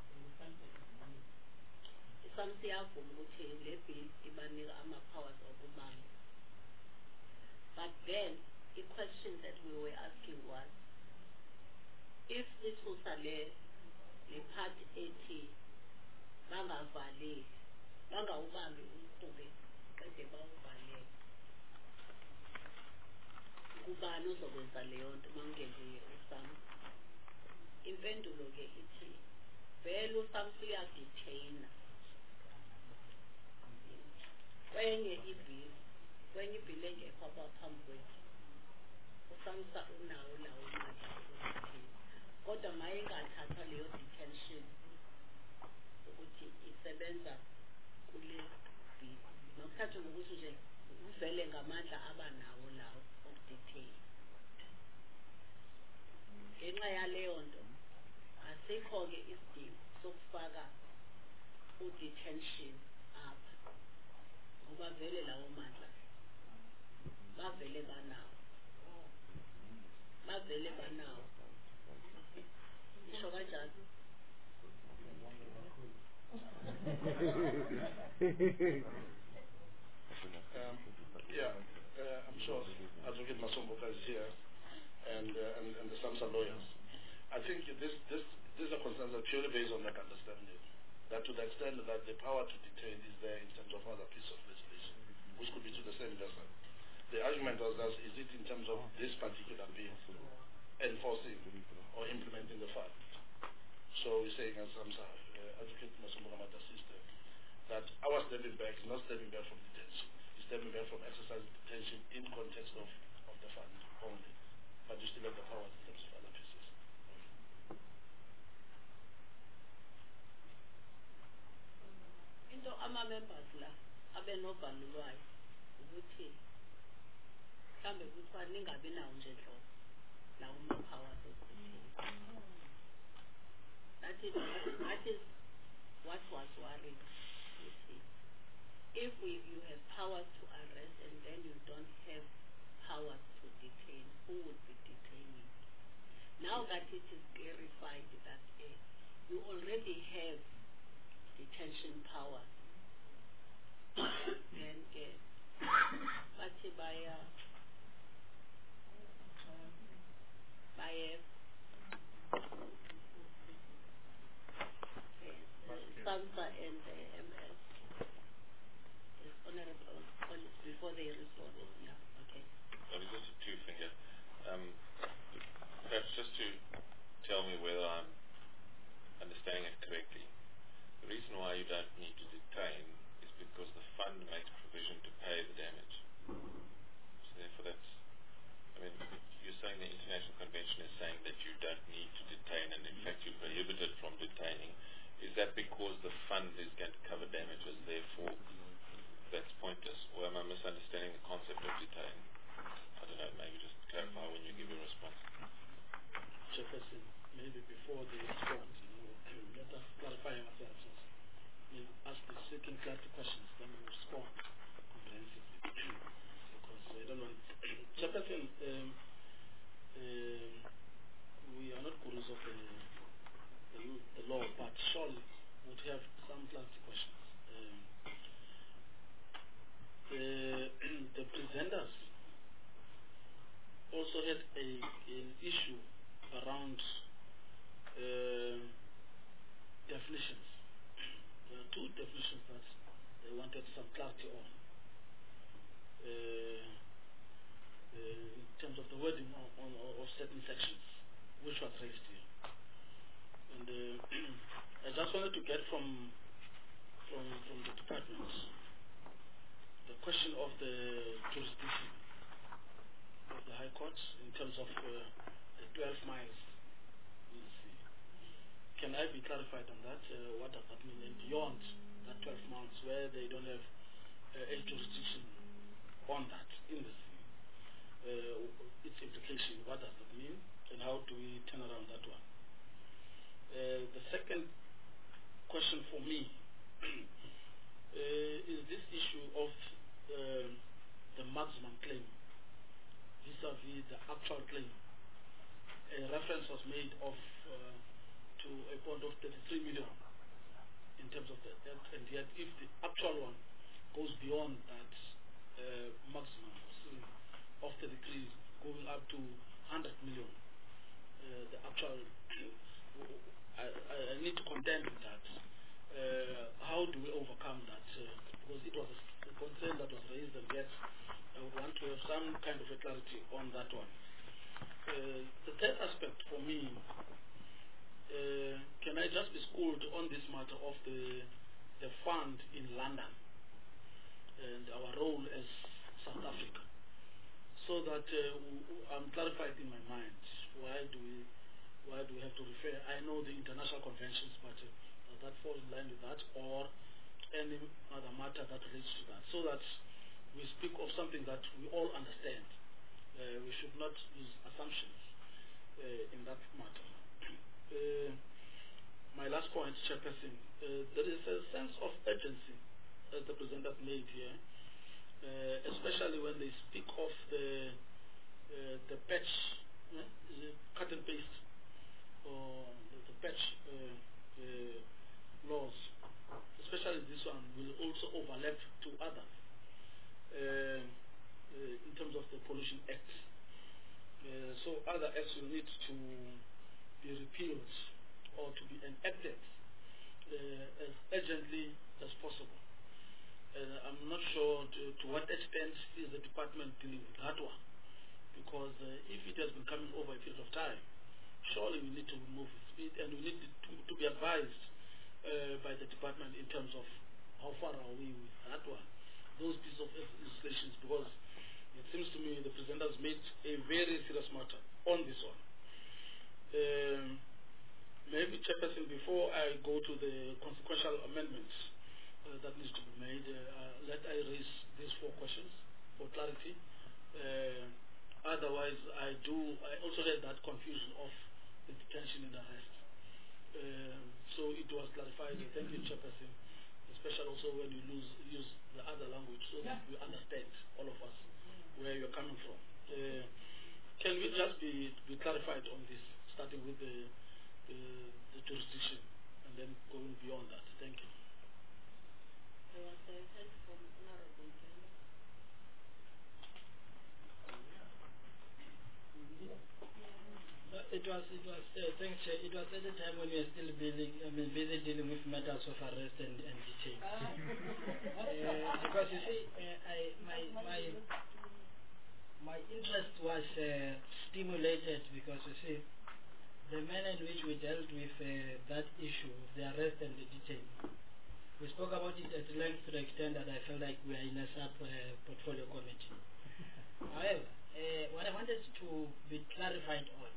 SAMHSA iyavuma ukuthi le bill ibanika ama-powers okubamba. But then, the question that we were asking was, if lithusa le le part ethi bangavaleli, bangawubambi umkhumbi kade bawuvalele, kubani uzokwenza leyo nto mangenguye uSAMHSA? Impendulo ke ithi vele uSAMHSA uyadetaina enye ibhili kwenye ibhili engekho apha phambi kwethu usamsa unawo lawo amandla okudetain kodwa mayingathathwa leyo detention ukuthi isebenza kule bhili makuthathwe ngokuthi nje uvele ngamandla abanawo lawo okudetain ngenxa yaleyo nto asikho-ke isidingo sokufaka u-detention apha ngoba vele lawo mandla bavele banawo bavele banawo isho kanjalo Um, yeah, uh, I'm sure Advocate Masomboka is here, and, uh, and and the SAMSA lawyers. I think this this these are concerns that purely based on that understanding, that to the extent that the power to detain is there in terms of other piece of legislation, which could be to the same vessel. The argument was that is it in terms of this particular bill enforcing or implementing the fact. So we're saying as SAMSA, uh, Advocate Masomboka might assist them, that our stepping back is not stepping back from detention. It's stepping back from exercising detention in context of, of the fund only. But you still have the power in terms of other pieces. into ama-members la abenovalo lwayo ukuthi mhlawumbe kuthiwa ningabi nawo nje nhlobo lawo ma-powers okudetain. That is, that is what was worried. You see, if we, you have powers to arrest and then you don't have powers to detain, who would be detaining? Now that it is clarified that uh, you already have detention powers, then bathi baya baya SAMSA and the M S is honorable on, before they respond. Yeah, okay. Only just a two finger. Um, perhaps just to tell me whether I'm understanding it correctly. The reason why you don't need to detain is because the fund makes provision to pay the damage. So therefore that's, I mean, you're saying the International Convention is saying that you don't need to detain and in fact you're prohibited from detaining. Is that because the fund is going to cover damages, therefore that's pointless? Or am I misunderstanding the concept of detaining? I don't know, maybe just clarify when you give your response. Chairperson, maybe before they respond, you know, let us clarify ourselves. We'll ask the second clarity questions, then we'll respond comprehensively. Because I don't want... Chairperson, um, um, we are not gurus of the, the, the law, but surely would have some clarity questions. Um, the, the presenters also had a, an issue around uh, definitions. There are two definitions that they wanted some clarity on. Uh, uh, in terms of the wording on, on, of certain sections, which was raised here. And uh, I just wanted to get from from from the department the question of the jurisdiction of the High Court in terms of uh, the twelve miles. Can I be clarified on that? Uh, what does that mean? And beyond that twelve miles, where they don't have uh, a jurisdiction on that in the sea, uh, its implication, what does that mean? And how do we turn around that one? Uh, the second question for me uh, is this issue of uh, the maximum claim vis-a-vis the actual claim. A reference was made of uh, to a point of thirty-three million in terms of the debt, and yet if the actual one goes beyond that uh, maximum of the decree going up to one hundred million, uh, the actual, I, I need to contend with that. Uh, how do we overcome that? Uh, because it was a concern that was raised, and yet I would want to have some kind of a clarity on that one. Uh, the third aspect for me, uh, can I just be schooled on this matter of the the fund in London? and our role as South Africa, so that uh, w- I'm clarified in my mind. Why do we, why do we have to refer? I know the international conventions, but uh, does that fall in line with that, or any other matter that relates to that, so that we speak of something that we all understand. Uh, we should not use assumptions uh, in that matter. Uh, my last point, Chairperson, uh, there is a sense of urgency, as the presenter made here, uh, especially when they speak of the uh, the patch, uh, is it cut and paste, or the, the patch uh, uh, laws, especially this one will also overlap to others uh, uh, in terms of the Pollution Act. Uh, so other acts will need to be repealed or to be enacted uh, as urgently as possible. Uh, I'm not sure to, to what extent is the department dealing with that one, because uh, if it has been coming over a period of time, surely we need to move with speed, and we need to, to be advised uh, by the department in terms of how far are we with that one, those pieces of legislation, because it seems to me the presenter has made a very serious matter on this one. Um, maybe, Chairperson, before I go to the consequential amendments uh, that needs to be made, uh, let I raise these four questions for clarity. Uh, otherwise, I do, I also had that confusion of the detention and arrest. Uh, so it was clarified. Thank you, Chairperson, especially also when you lose, use the other language so that we understand, all of us, where you're coming from. Uh, can we just be, be clarified on this, starting with the, the, the jurisdiction and then going beyond that? Thank you. There was a hand from Honorable General. Uh, it was, it was, uh, thanks, Chair. It was at the time when we were still busy, I mean, busy dealing with matters of arrest and, and detain. uh, because you see, uh, I, my, my, my interest was uh, stimulated because you see, the manner in which we dealt with uh, that issue, the arrest and the detain. We spoke about it at length to the extent that I felt like we are in a sub-portfolio uh, committee. However, uh, what I wanted to be clarified on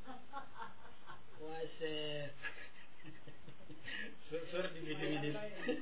was, uh, so, sorry to be doing this.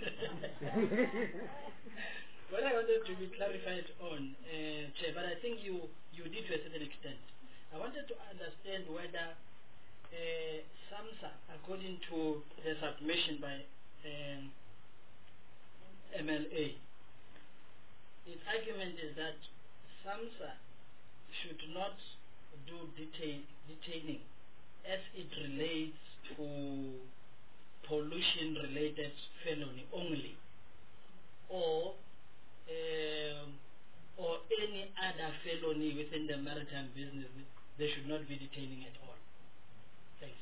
What I wanted to be clarified on, uh, Chair, but I think you, you did to a certain extent. I wanted to understand whether uh, SAMSA, according to the submission by um, M L A, its argument is that SAMSA should not do detain, detaining as it relates to pollution-related felony only, or um, or any other felony within the maritime business. They should not be detaining at all. Thanks.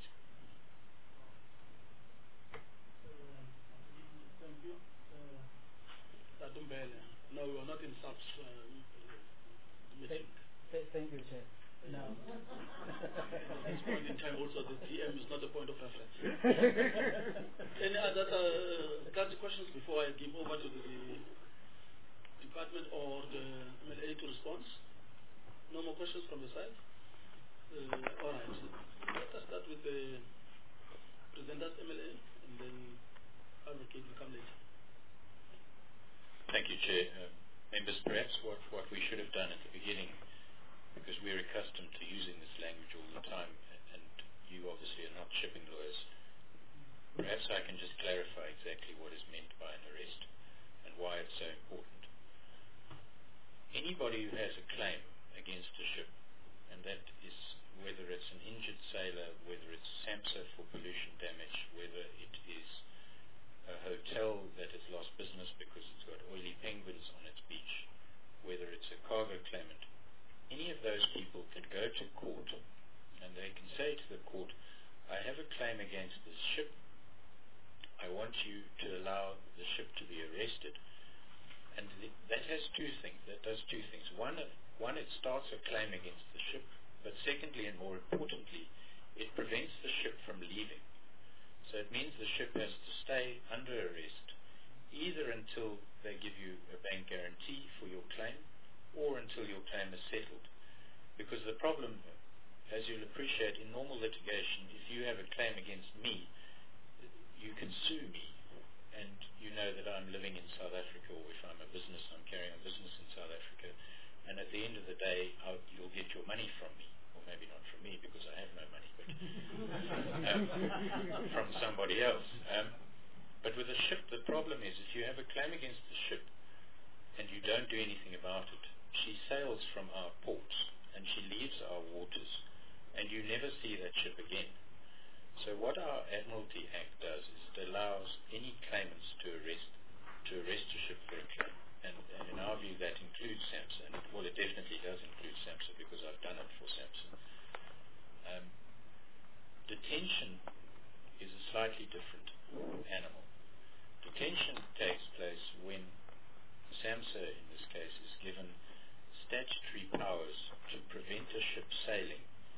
Thank you. Uh, no, we are not in subs uh, meeting. Thank, thank you, Chair. No. At this point in time also the T M is not a point of reference. Any other uh, classic questions before I give over to the department or the M L A to respond? No more questions from the side? Uh, all right. Let us start with the presenters M L A and then advocate will come later. Thank you, Chair. Um, members, perhaps what, what we should have done at the beginning, because we're accustomed to using this language all the time, and you obviously are not shipping lawyers, perhaps I can just clarify exactly what is meant by an arrest and why it's so important. Anybody who has a claim against a ship, and that is whether it's an injured sailor, whether it's SAMSA for pollution damage, whether it is a hotel that has lost business because it's got oily penguins on its beach, whether it's a cargo claimant, any of those people can go to court and they can say to the court, I have a claim against this ship. I want you to allow the ship to be arrested. And th- that has two things. That does two things. One, one, it starts a claim against the ship, but secondly and more importantly, it prevents the ship from leaving. So it means the ship has to stay under arrest either until they give you a bank guarantee for your claim or until your claim is settled. Because the problem, as you'll appreciate, in normal litigation, if you have a claim against me, you can sue me, and you know that I'm living in South Africa, or if I'm a business, I'm carrying a business in South Africa, and at the end of the day, I'll, you'll get your money from me. Or maybe not from me, because I have no money, but um, from somebody else. Um, but with a ship, the problem is, if you have a claim against the ship, and you don't do anything about it, she sails from our ports, and she leaves our waters, and you never see that ship again. So what our Admiralty Act does is it allows any claimants to arrest to arrest a ship for a claim. And, and in our view, that includes SAMHSA. And, well, it definitely does include SAMHSA because I've done it for SAMHSA. Um, detention is a slightly different animal. Detention takes place when SAMHSA, in this case, is given statutory powers to prevent a ship sailing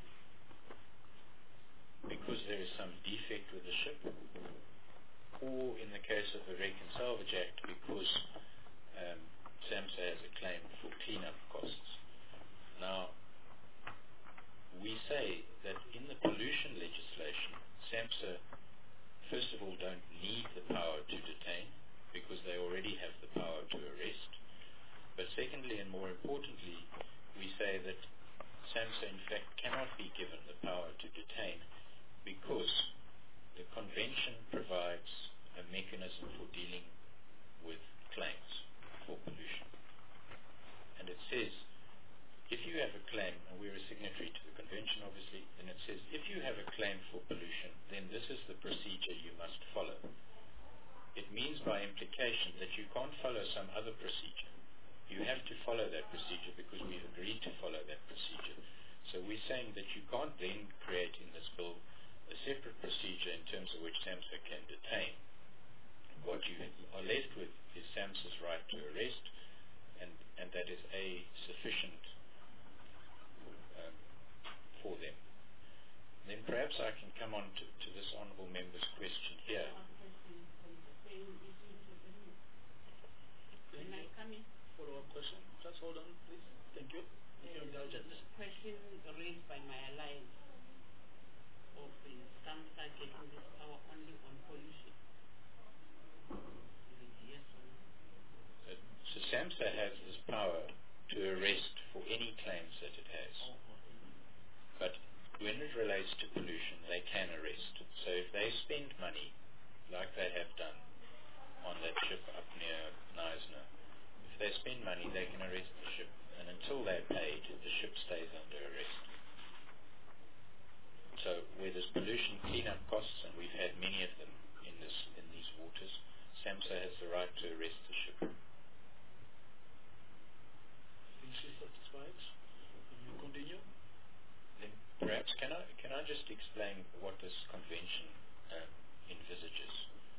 because there is some defect with the ship, or in the case of the Wreck and Salvage Act, because um, SAMHSA has a claim for cleanup costs. Now, we say that in the pollution legislation, SAMHSA, first of all, don't need the power to detain, because they already have the power to arrest. But secondly, and more importantly, we say that SAMHSA, in fact, cannot be given the power to detain because the convention provides a mechanism for dealing with claims for pollution. And it says, if you have a claim, and we're a signatory to the convention, obviously, and it says, if you have a claim for pollution, then this is the procedure you must follow. It means by implication that you can't follow some other procedure. You have to follow that procedure because we've agreed to follow that procedure. So we're saying that you can't then create in this bill a separate procedure in terms of which SAMHSA can detain. What you are left with is SAMHSA's right to arrest, and, and that is a sufficient um, for them. And then perhaps I can come on to, to this honourable member's question here. Can I come in? Follow-up question. Just hold on, please. Thank you. With your indulgence. Question raised by my alliance of the SAMHSA getting this power only on pollution. Is it yes or no? Uh, so SAMHSA has this power to arrest for any claims that it has. But when it relates to pollution, they can arrest. So if they spend money, like they have done on that ship up near Knysna, if they spend money, they can arrest the ship. And until they're paid, the ship stays under arrest. So where there's pollution cleanup costs, and we've had many of them in this in these waters, SAMHSA has the right to arrest the ship. Is she satisfied? Can you continue? Then perhaps can I can I just explain what this convention um, envisages?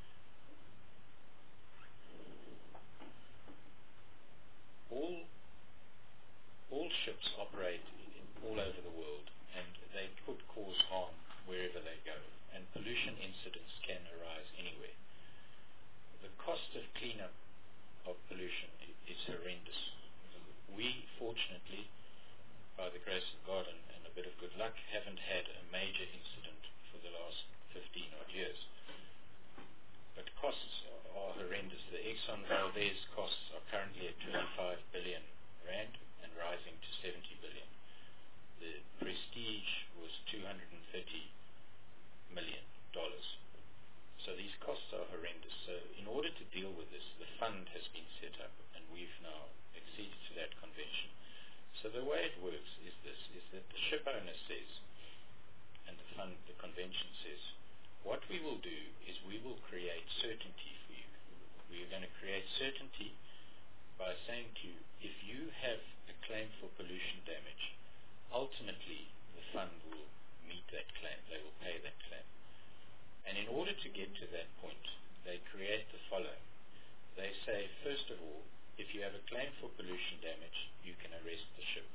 All all ships operate in, all over the world, and they could cause harm wherever they go, and pollution incidents can arise anywhere. The cost of cleanup of pollution is horrendous. We, fortunately, by the grace of God and, and a bit of good luck, haven't had a major incident for the last fifteen odd years. But costs are horrendous. The Exxon Valdez costs are currently at twenty-five billion rand and rising to seventy billion. The Prestige was two hundred thirty million dollars. So these costs are horrendous. So in order to deal with this, the fund has been set up, and we've now acceded to that convention. So the way it works is this, is that the ship owner says, and the fund, the convention says, what we will do is we will create certainty for you. We are going to create certainty by saying to you, if you have a claim for pollution damage, ultimately the fund will meet that claim. They will pay that claim. And in order to get to that point, they create the following. They say, first of all, if you have a claim for pollution damage, you can arrest the ship.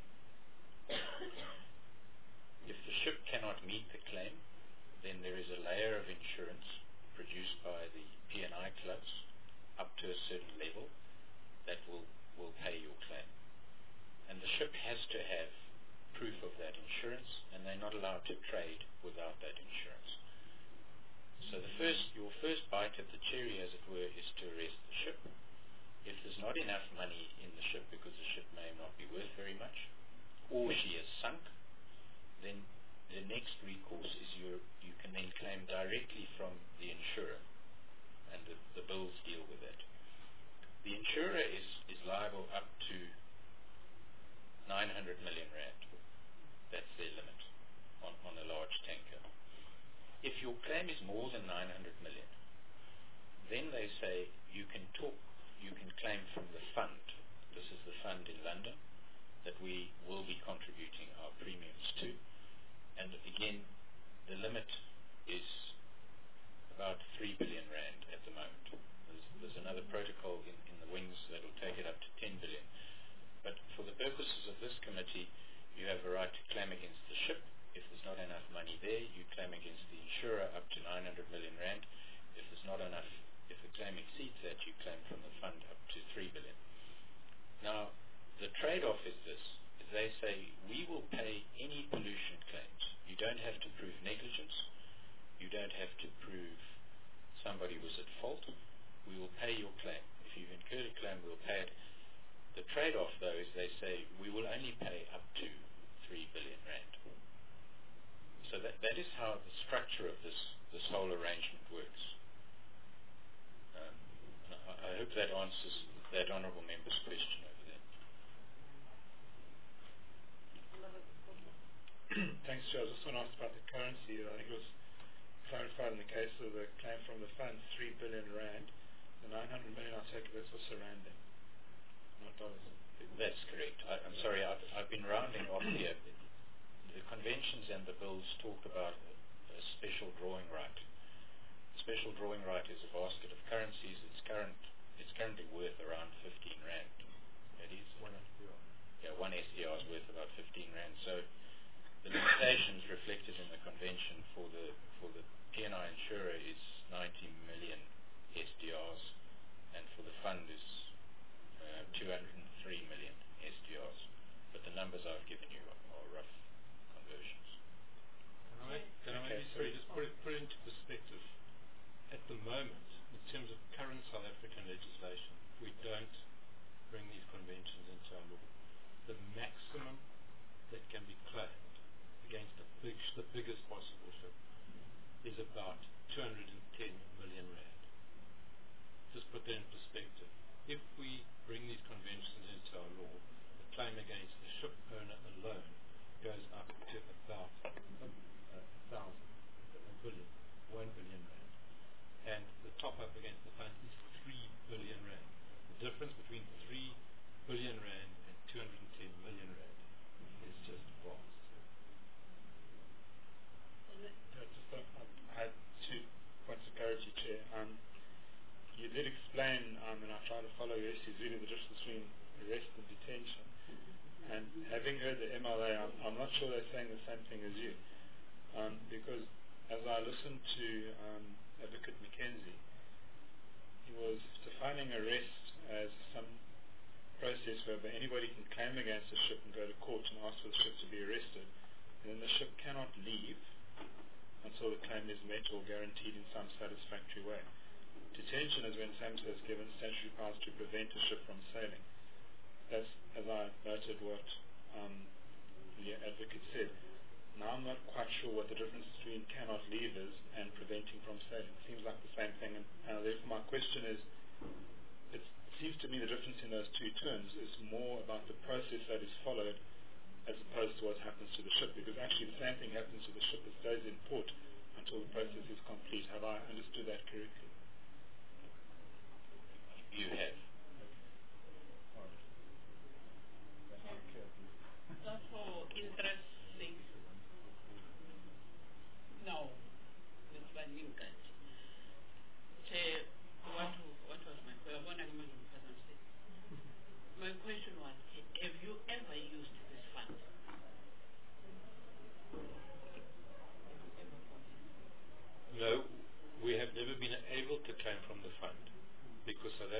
If the ship cannot meet the claim, then there is a layer of insurance produced by the P and I clubs, up to a certain level that will, will pay your claim. And the ship has to have proof of that insurance, and they're not allowed to trade without that insurance. So the first, your first bite at the cherry, as it were, is to arrest the ship. If there's not enough money in the ship because the ship may not be worth very much, or she is sunk, then the next recourse is you you can then claim directly from the insurer, and the, the bills deal with that. The insurer is, is liable up to nine hundred million rand. That's their limit on, on a large tanker. If your claim is more than nine hundred million, then they say you can talk, you can claim from the fund. This is the fund in London that we will be contributing our premiums to. And again, the limit is about three billion rand at the moment. There's, there's another protocol in, in the wings that will take it up to ten billion. But for the purposes of this committee, you have a right to claim against the ship. If there's not enough money there, you claim against the insurer up to nine hundred million rand. If there's not enough, if the claim exceeds that, you claim from the fund up to three billion. Now, the trade-off is this. Is they say, we will pay any pollution claims. You don't have to prove negligence. You don't have to prove somebody was at fault. We will pay your claim. If you've incurred a claim, we'll pay it. The trade-off, though, is they say, we will only pay up to three billion rand. So that, that is how the structure of this, this whole arrangement works. Um, I, I hope that answers that honourable member's question over there. Thanks, Joe. I just want to ask about the currency. I think it was clarified in the case of the claim from the fund, three billion rand. The nine hundred million, I take it that's also rand then, not dollars. That's correct. I, I'm sorry, I've, I've been rounding off here. The conventions and the bills talk about a, a special drawing right. A special drawing right is a basket of currencies. It's current. It's currently worth around fifteen rand. That is one S D R. Yeah, one S D R is worth about fifteen rand. So the limitations reflected in the convention for the for the P and I insurer is ninety million S D Rs, and for the fund is uh, two hundred three million S D Rs. But the numbers I've given you are, are rough conversions. Can I, can I maybe sorry, just put it, put it into perspective? At the moment, in terms of current South African legislation, we don't bring these conventions into our law. The maximum that can be claimed against the, big, the biggest possible ship is about two hundred ten million rand. Just put that in perspective. If we bring these conventions into our law, the claim against the ship owner alone goes up to about a, a thousand, a billion, one billion rand. And the top up against the fund is three billion rand. The difference between three billion rand and two hundred ten million rand is just vast. Yeah, just, uh, I had two points of clarity, Chair. Um, you did explain, um, and I try to follow your issues, really the difference between arrest and detention. And having heard the M L A, I'm, I'm not sure they're saying the same thing as you. Um, because as I listened to um, Advocate McKenzie, he was defining arrest as some process whereby anybody can claim against a ship and go to court and ask for the ship to be arrested, and then the ship cannot leave until the claim is met or guaranteed in some satisfactory way. Detention is when SAMHSA has given statutory powers to prevent a ship from sailing. That's, as I noted, what um, the advocate said. Now I'm not quite sure what the difference between cannot leave is and preventing from sailing. It seems like the same thing, and uh, therefore my question is, it seems to me the difference in those two terms is more about the process that is followed as opposed to what happens to the ship, because actually the same thing happens to the ship. It stays in port until the process is complete. Have I understood that correctly? You have. Just for interest sake, no, Miz Van Ninkert. Chair, what, what was my question? My question was, have you ever used this fund? No, we have never been able to claim from the fund because South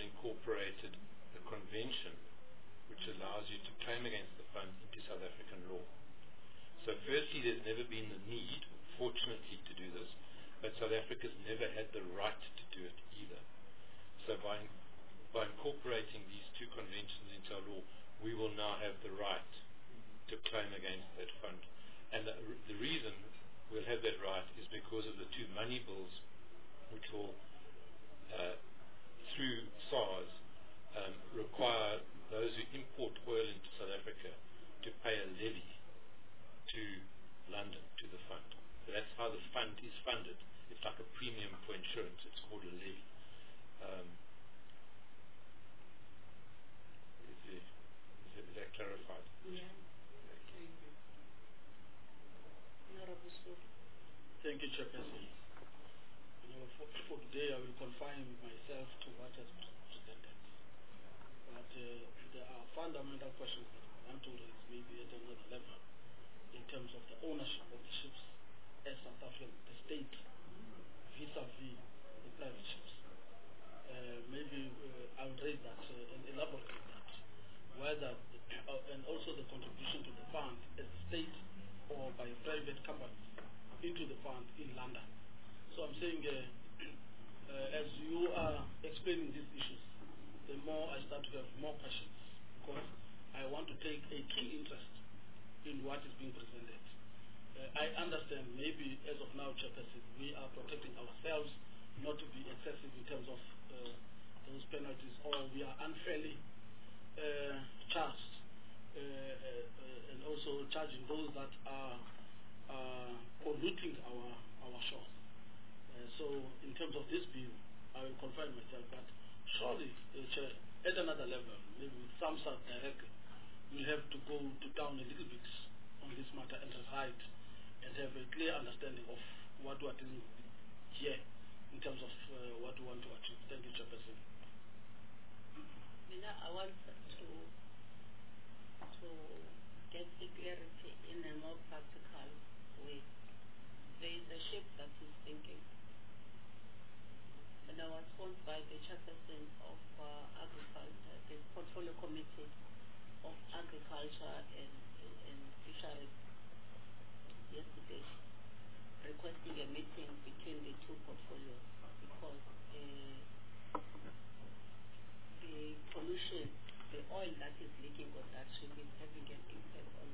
incorporated the convention which allows you to claim against the fund into South African law. So firstly, there's never been the need, fortunately, to do this, but South Africa's never had the right to do it either. So by, by incorporating these two conventions into our law, we will now have the right to claim against that fund. And the, the reason we'll have that right is because of the two money bills which will, uh, through SARS, um, require those who import oil into South Africa to pay a levy to London, to the fund. So that's how the fund is funded. It's like a premium for insurance. It's called a levy. Um, is, it, is, it, is that clarified? Yeah. Thank you, Chairperson. You know, for, for today, I will confine myself to what has been presented. But uh, there are fundamental questions that I want to raise, maybe at another level, in terms of the ownership of the ships as South African, the state, vis-a-vis the private ships. Uh, maybe uh, I will raise that uh, and elaborate on that. Whether, uh, and also the contribution to the fund as a state or by private companies into the fund in London. So I'm saying, uh, uh, as you are explaining these issues, the more I start to have more questions, because I want to take a keen interest in what is being presented. Uh, I understand maybe as of now, Chairperson, we are protecting ourselves not to be excessive in terms of uh, those penalties, or we are unfairly uh, charged, uh, uh, uh, and also charging those that are uh, polluting our, our shores. Uh, so in terms of this bill, I will confine myself, but surely, uh, Chair, at another level, maybe with SAMSA directly, we have to go to down a little bit on this matter and recite and have a clear understanding of what we are doing here in terms of uh, what we want to achieve. Thank you, Chairperson. Mina, I want to to get the clarity in a more practical way. There is a ship that is sinking, and I was phoned by the chairperson of uh, agriculture, the portfolio committee of agriculture and, and, and fisheries yesterday, requesting a meeting between the two portfolios because uh, the pollution, the oil that is leaking on that ship is having an impact on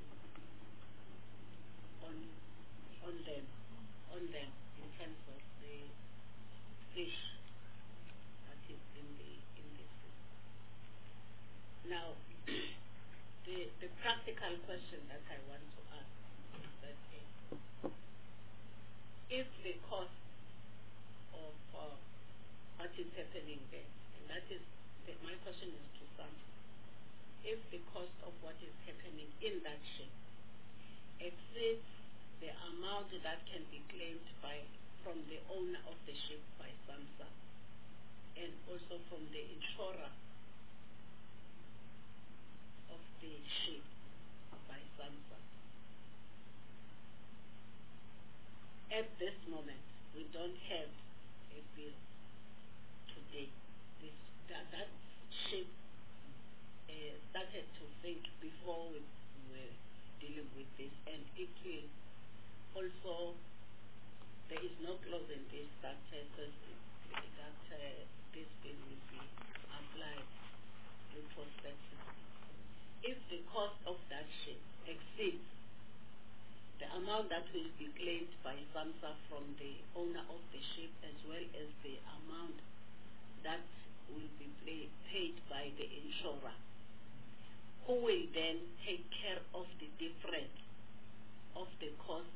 on on them, on them in terms of the fish that is in the in the sea. Now, the the practical question that I want to ask is that uh, if the cost of uh, what is happening there, and that is the, my question is to some, if the cost of what is happening in that ship exceeds the amount that can be claimed by from the owner of the ship by SAMSA and also from the insurer of the ship by SAMSA. At this moment, we don't have a bill today. This, that, that ship uh, started to think before we were dealing with this, and it will also, there is no clause in this that uh, says that uh, this bill will be applied retrospectively. If the cost of that ship exceeds the amount that will be claimed by SAMSA from the owner of the ship as well as the amount that will be play, paid by the insurer, who will then take care of the difference of the cost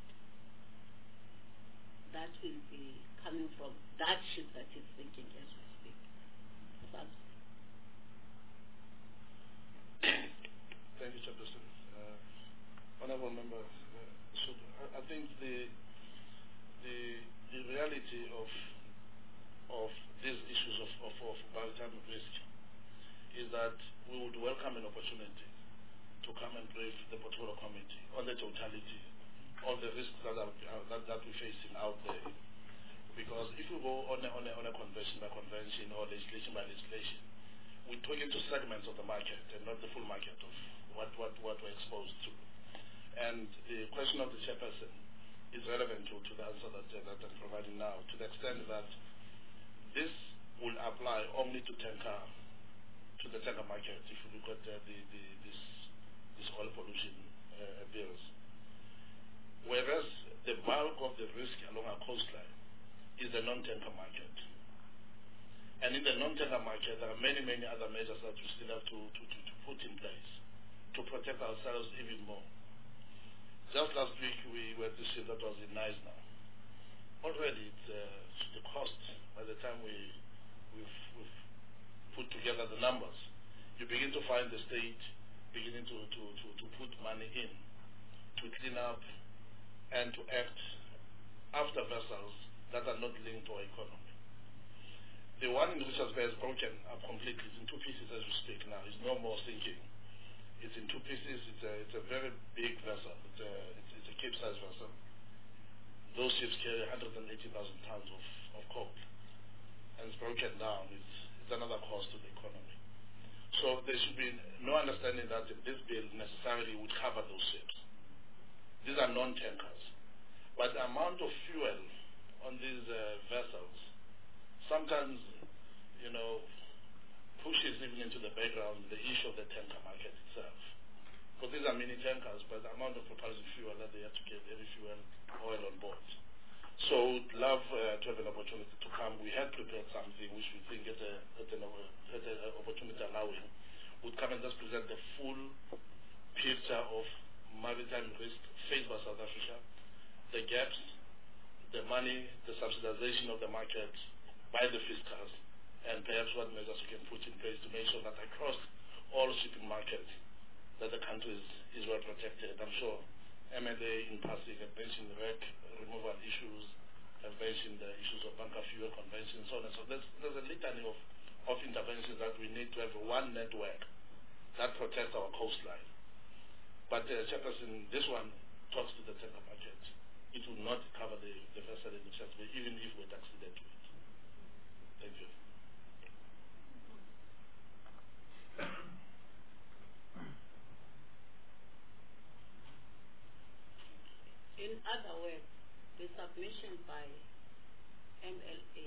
that will be coming from that ship that is sinking as we speak? SAMSA. Thank you, Chairperson. Uh, honorable members, uh, so I, I think the the the reality of of these issues of, of, of maritime risk is that we would welcome an opportunity to come and brief the portfolio committee on the totality of the risks that are uh, that, that we're facing out there. Because if we go on a, on a, on a convention by convention or legislation by legislation, talking to segments of the market and not the full market of what, what, what we're exposed to. And the question of the chairperson is relevant to, to the answer that, uh, that I'm providing now, to the extent that this will apply only to tanker, to the tanker market, if you look at uh, the, the, this, this oil pollution uh, bills. Whereas the bulk of the risk along our coastline is the non-tanker market. And in the non-tanker market, there are many, many other measures that we still have to, to, to, to put in place to protect ourselves even more. Just last week, we were at the ship that was in Knysna. Already, it's, uh, the cost, by the time we, we've, we've put together the numbers, you begin to find the state beginning to, to, to, to put money in to clean up and to act after vessels that are not linked to our economy. The one in Richards Bay is broken up completely. It's in two pieces as we speak now. It's no more sinking. It's in two pieces. It's a, it's a very big vessel. It's a, it's, it's a Cape-size vessel. Those ships carry one hundred eighty thousand tons of, of coal. And it's broken down. It's, it's another cost to the economy. So there should be no understanding that this bill necessarily would cover those ships. These are non-tankers. But the amount of fuel on these uh, vessels sometimes, you know, pushes even into the background the issue of the tanker market itself. Because these are mini tankers, but the amount of propulsion fuel that they have to get, every fuel, oil on board. So we'd love uh, to have an opportunity to come. We had prepared something which we think at, a, at, an, at an opportunity allowing would come and just present the full picture of maritime risk faced by South Africa, the gaps, the money, the subsidization of the market by the fiscals, and perhaps what measures we can put in place to make sure that across all shipping markets that the country is, is well protected. I'm sure M L A in passing have mentioned the wreck removal issues, have mentioned the issues of bunker fuel convention, so on and so on. There's, there's a litany of, of interventions that we need to have one network that protects our coastline. But uh, Chairperson, this one talks to the tanker market. It will not cover the, the vessel in the Richards Bay, even if we acceded to it. Thank you. In other words, the submission by M L A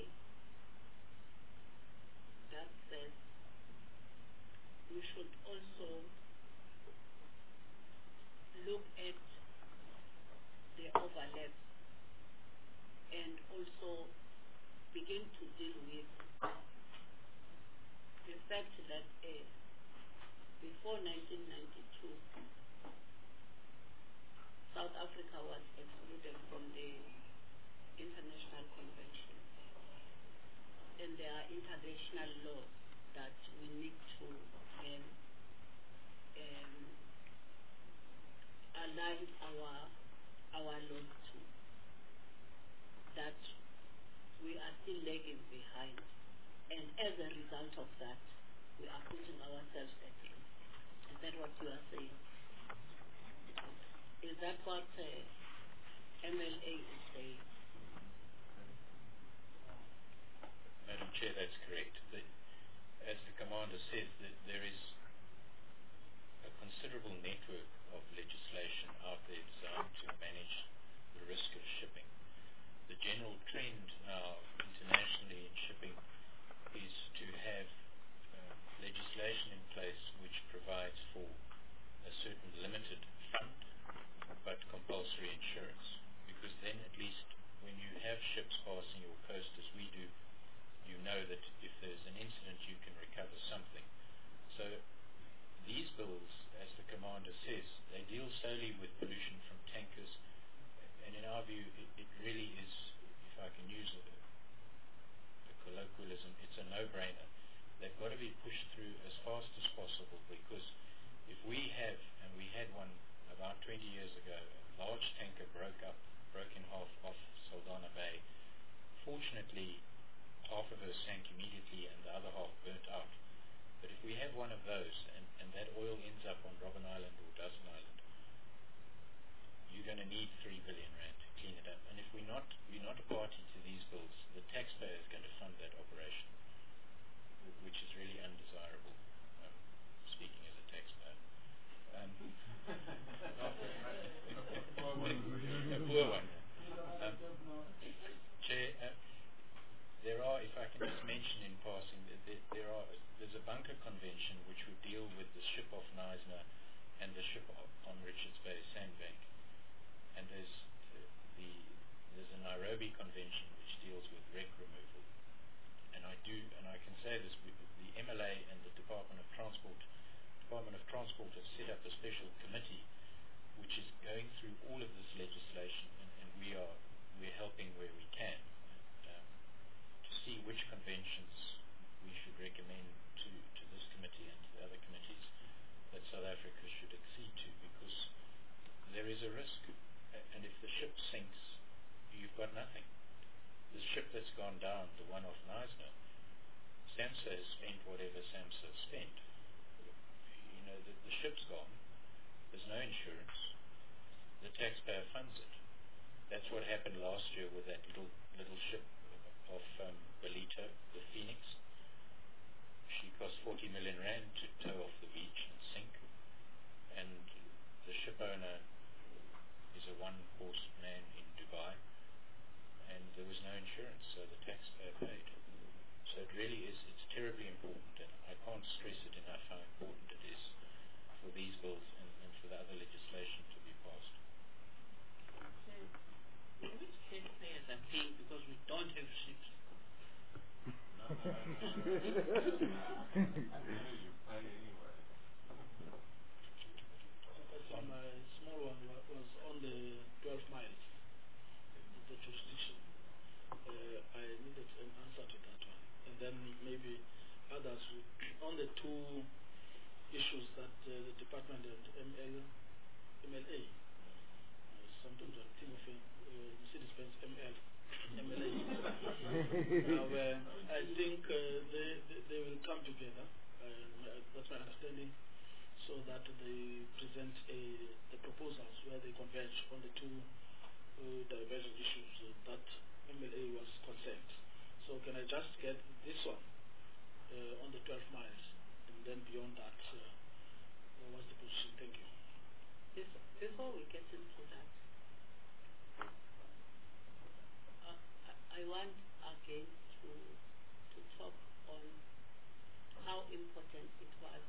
that says we should also look at the overlap and also begin to deal with the fact that uh, before nineteen ninety-two, South Africa was excluded from the international convention, and there are international laws that we need to um, um, align our our laws to, that we are still lagging behind, and as a result of that, we are putting ourselves at risk. Is that what you are saying? Is that what uh, M L A is saying? Madam Chair, that's correct. The, as the Commander says, that there is a considerable network of legislation out there designed to manage the risk of shipping. The general trend now internationally in shipping is to have uh, legislation in place which provides for a certain limited fund but compulsory insurance, because then at least when you have ships passing your coast as we do, you know that if there's an incident you can recover something. So these bills, as the Commander says, they deal solely with pollution from tankers, and in our view it, it really is, if I can use a, a colloquialism, it's a no-brainer. They've got to be pushed through as fast as possible, because if we have, and we had one about twenty years ago, a large tanker broke up, broke in half off Saldanha Bay. Fortunately, half of her sank immediately and the other half burnt out. But if we have one of those, and, and that oil ends up on Robben Island or Dozen Island, you're going to need three billion rand to clean it up. And if we're not, we're not a party to these bills, the taxpayer is going to fund that operation, which is really undesirable. convention which would deal with the ship off Knysna and the ship o- on Richards Bay Sandbank. And there's the, the there's a Nairobi convention which deals with wreck removal. And I do, and I can say this, with the M L A and the Department of Transport, Department of Transport have set up a special committee which is going through all of this legislation, and, and we are we're helping where we can um, to see which conventions we should recommend to, to this committee and to the other committees that South Africa should accede to, because there is a risk. And if the ship sinks, you've got nothing. The ship that's gone down, the one off Knysna, SAMHSA has spent whatever SAMHSA spent. You know, the, the ship's gone. There's no insurance. The taxpayer funds it. That's what happened last year with that little little ship off um, Belito, the Phoenix. She cost forty million rand to tow off the beach and sink. And the ship owner is a one-horse man in Dubai, and there was no insurance, so the taxpayer paid. So it really is, it's terribly important, and I can't stress it enough how important it is for these bills and, and for the other legislation to be passed. So, which taxpayers are paying because we don't have ships? No, no, no, no. You pay anyway. So my small one wa- was on the twelve miles, the jurisdiction. Uh, I needed an answer to that one. And then maybe others would, on the two issues that uh, the department and M L, M L A, uh, sometimes I think of it, uh, Mercedes-Benz M L, M L A. Now, uh, I think uh, they, they, they will come together, uh, that's my understanding, so that they present a, the proposals where they converge on the two uh, divergent issues uh, that M L A was concerned. So can I just get this one uh, on the twelve miles, and then beyond that, uh, what's the position? Thank you. Before, before we get into that, uh, I, I want again to to talk on how important it was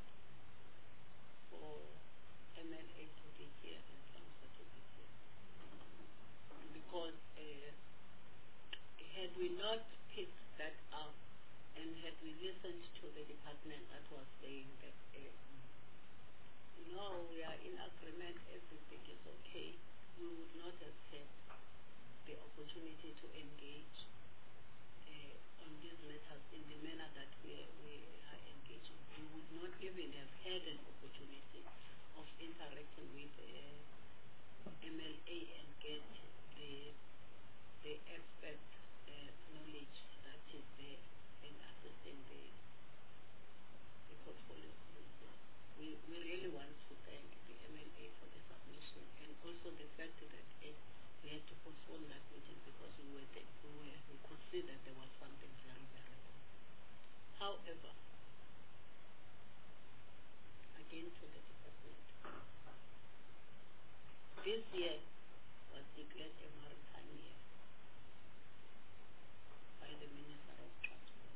for M L A to be here and SAMHSA to be here. Because uh, had we not picked that up and had we listened to the department that was saying that uh, no, we are in agreement, everything is okay, we would not have had the opportunity to engage uh, on these matters in the manner that we are, we are engaging. We would not even have had an opportunity of interacting with uh, M L A and get the the expert uh, knowledge that is there in assessing the the portfolio committee. We we really want to thank the M L A for the submission, and also the fact that uh, we had to postpone that meeting because we were the, we were we could see that there was something very very wrong. However, again to the department, this year was declared a maritime year by the Minister of Transport.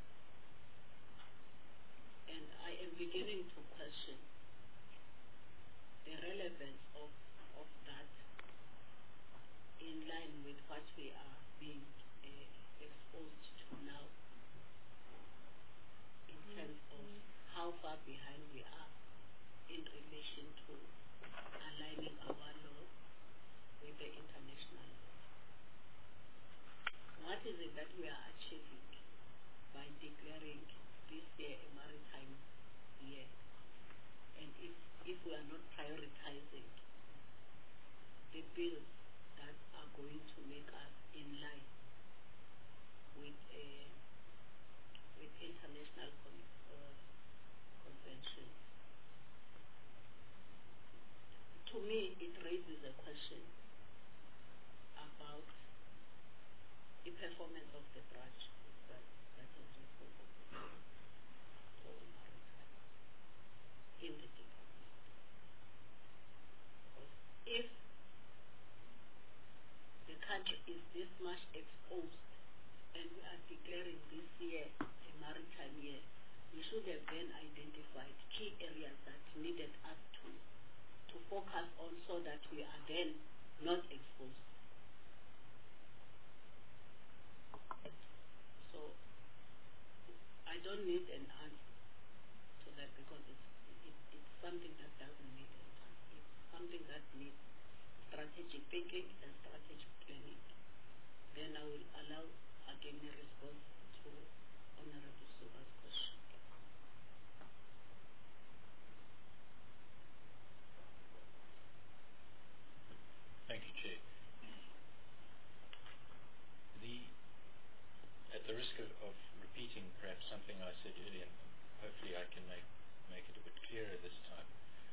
And I am beginning to question the relevance of, of that in line with what we are being uh, exposed to now in terms of how far behind we are in relation to aligning our law with the international law. What is it that we are achieving by declaring this year a maritime year? And if, if we are not prioritizing the bills that are going to make us in line with uh, with international con- uh, conventions, to me it raises a question about the performance of the branch itself that is responsible for maritime in the department. Because if the country is this much exposed and we are declaring this year a maritime year, we should have then identified key areas that needed us to, to focus on so that we are then not exposed. So I don't need an answer to that because it's, it, it's something that doesn't need an answer. It's something that needs strategic thinking and strategic planning. Then I will allow again a response to Honorable Suba's question. Thank you, Chair. The, at the risk of, of repeating perhaps something I said earlier, and hopefully I can make, make it a bit clearer this time.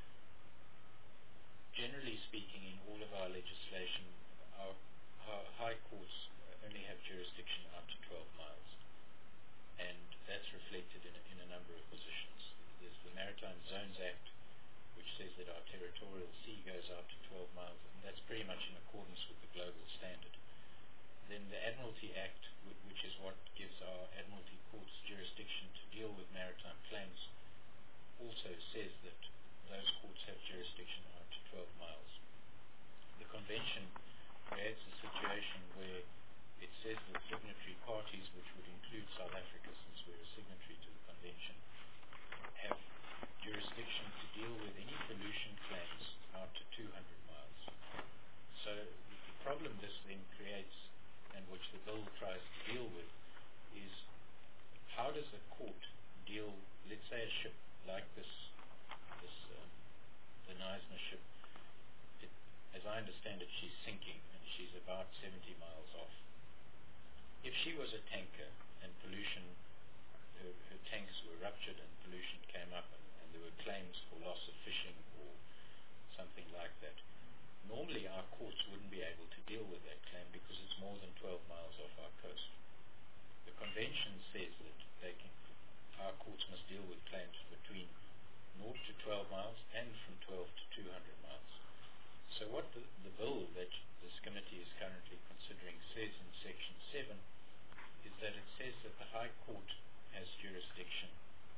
Generally speaking, in all of our legislation, our, our high courts only have jurisdiction out to twelve miles, and that's reflected in a, in a number of positions. There's the Maritime Zones Act, which says that our territorial sea goes out to twelve miles, and that's pretty much in accordance with the global standard. Then the Admiralty Act, which is what gives our Admiralty courts jurisdiction to deal with maritime claims, also says that those courts have jurisdiction out to twelve miles. The Convention creates a situation where it says that signatory parties, which would include South Africa since we're a signatory to the Convention, have jurisdiction to deal with any pollution claims out to two hundred miles. So the problem this then creates, and which the bill tries to deal with, is how does a court deal, let's say a ship like this, this um, the Neisner ship, it, as I understand it, she's sinking and she's about seventy miles off. If she was a tanker and pollution, her, her tanks were ruptured and pollution came up and, and there were claims for loss of fishing or something like that, normally our courts wouldn't be able to deal with that claim because it's more than twelve miles off our coast. The Convention says that they can, our courts must deal with claims between zero to twelve miles and from twelve to two hundred miles. So what the, the bill that this committee is currently considering says in Section seven is that it says that the High Court has jurisdiction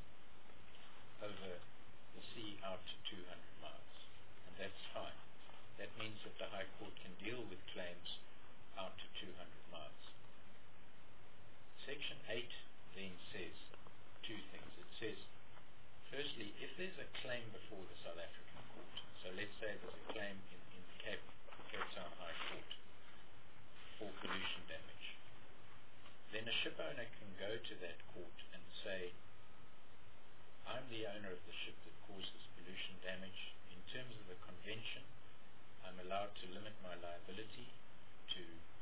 over the sea out to two hundred miles, and that's fine. That means that the High Court can deal with claims out to two hundred miles. Section eight then says two things. It says, firstly, if there's a claim before the South African court, so let's say there's a claim in, in the Cape, Cape Town High Court for pollution damage, then a ship owner can go to that court and say, I'm the owner of the ship that caused this pollution damage. In terms of the Convention, I'm allowed to limit my liability to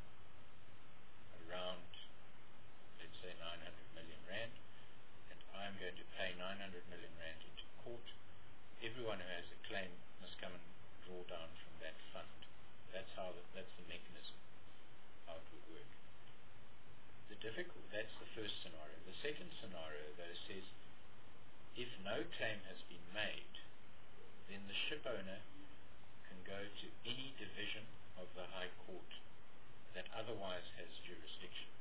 around, let's say, nine hundred million rand, and I'm going to pay nine hundred million rand into court. Everyone who has a claim must come and draw down from that fund. That's how the, that's the mechanism, how it would work. The difficult, that's the first scenario. The second scenario, though, says if no claim has been made, then the ship owner can go to any division of the High Court that otherwise has jurisdiction.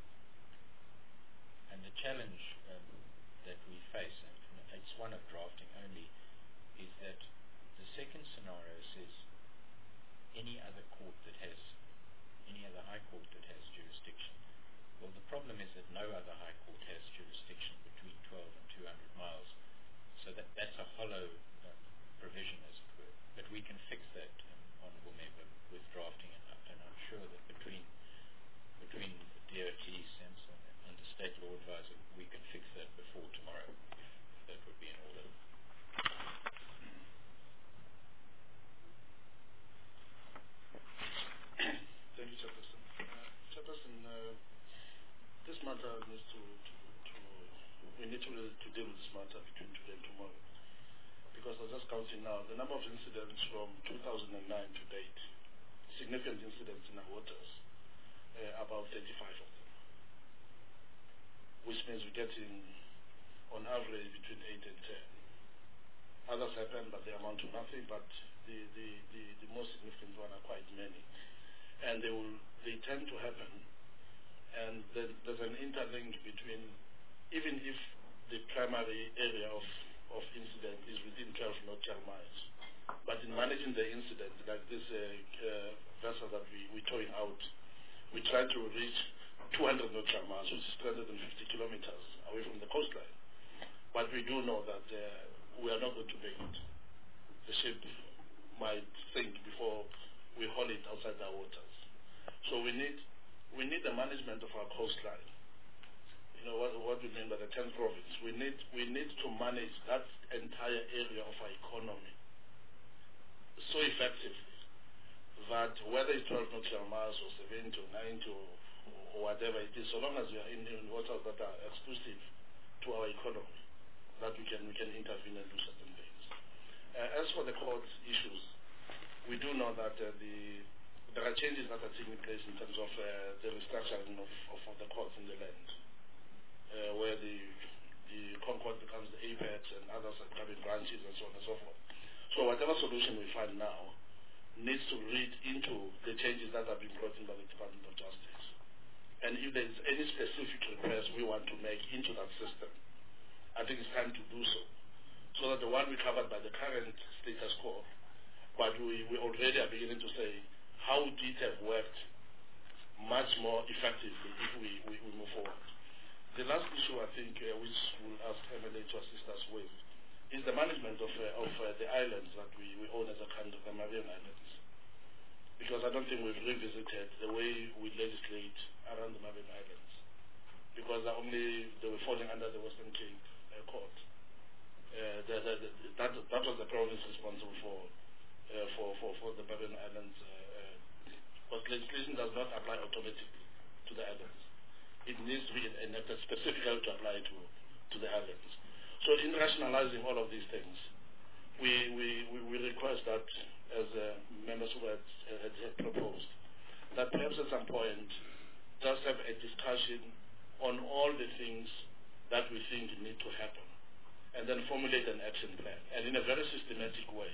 And the challenge um, that we face, and it's one of drafting only, is that the second scenario says any other court that has, any other High Court that has jurisdiction. Well, the problem is that no other High Court has jurisdiction between twelve and two hundred miles, so that, that's a hollow um, provision, as it were. But we can fix that, um, Honourable Member, with drafting, and, and I'm sure that between between the D O T, SAMHSA, and the State Law Advisor, we can fix that before tomorrow, if that would be in order. Thank you, Chairperson. Uh, Chairperson, uh, this matter needs to, to, to we need to, to deal with this matter between today and tomorrow. Because I was just counting now, the number of incidents from two thousand nine to date, significant incidents in our waters, uh, about thirty-five of them. Which means we're getting, on average, between eight and ten. Others happen, but they amount to nothing, but the, the, the, the most significant one are quite many. And they will, they tend to happen, and there, there's an interlink between, even if the primary area of, of incident is within twelve nautical miles. But in managing the incident, like this uh, uh, vessel that we, we're towing out, we try to reach two hundred nautical miles, which is two hundred fifty kilometers away from the coastline. But we do know that uh, we are not going to make it. The ship might sink before we haul it outside our waters. So we need we need the management of our coastline. You know what, what we mean by the tenth province. We need we need to manage that entire area of our economy so effectively that whether it's twelve nautical miles or seventy or ninety or, or whatever it is, so long as we are in, in waters that are exclusive to our economy, that we can we can intervene and do certain things. Uh, as for the court issues, we do know that uh, the there are changes that are taking place in terms of uh, the restructuring of, of, of the courts in the land, uh, where the the Concord becomes the apex and others are becoming branches and so on and so forth. So whatever solution we find now needs to read into the changes that have been brought in by the Department of Justice. And if there is any specific repairs we want to make into that system, I think it's time to do so. So that the one we covered by the current status quo, but we, we already are beginning to say, how would it have worked much more effectively if we, we, we move forward? The last issue, I think, uh, which we'll ask M L A to assist us with, is the management of, uh, of uh, the islands that we, we own as a country, the Marian Islands. Because I don't think we've revisited the way we legislate around the Marian Islands. Because only they were falling under the Western Cape uh, Court. Uh, the, the, the, that, that was the province responsible for, uh, for, for, for the Marian Islands. Uh, uh, but legislation does not apply automatically to the islands. It needs to be enacted specifically to apply to, to the islands. So in rationalizing all of these things, we, we, we, we request that, as uh, members who had, had, had proposed, that perhaps at some point just have a discussion on all the things that we think need to happen, and then formulate an action plan. And in a very systematic way,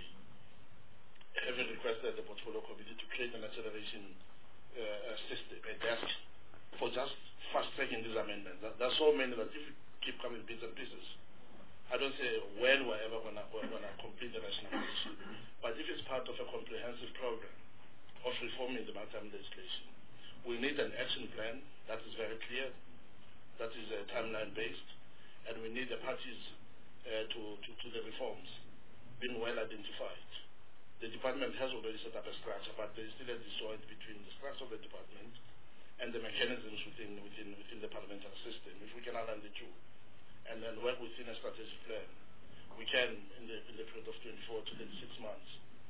having requested the Portfolio Committee to create an acceleration uh, system, a desk, for just fast-tracking these amendments. There are so many that if we keep coming bits and pieces, I don't say when we're ever going to complete the rationalization, but if it's part of a comprehensive program of reforming the maritime legislation, we need an action plan that is very clear, that is uh, timeline-based, and we need the parties uh, to, to, to the reforms being well identified. The department has already set up a structure, but there is still a disjoint between the structure of the department and the mechanisms within, within, within the parliamentary system. If we can align the two, and then work within a strategic plan, we can, in the, in the period of twenty-four to thirty-six months,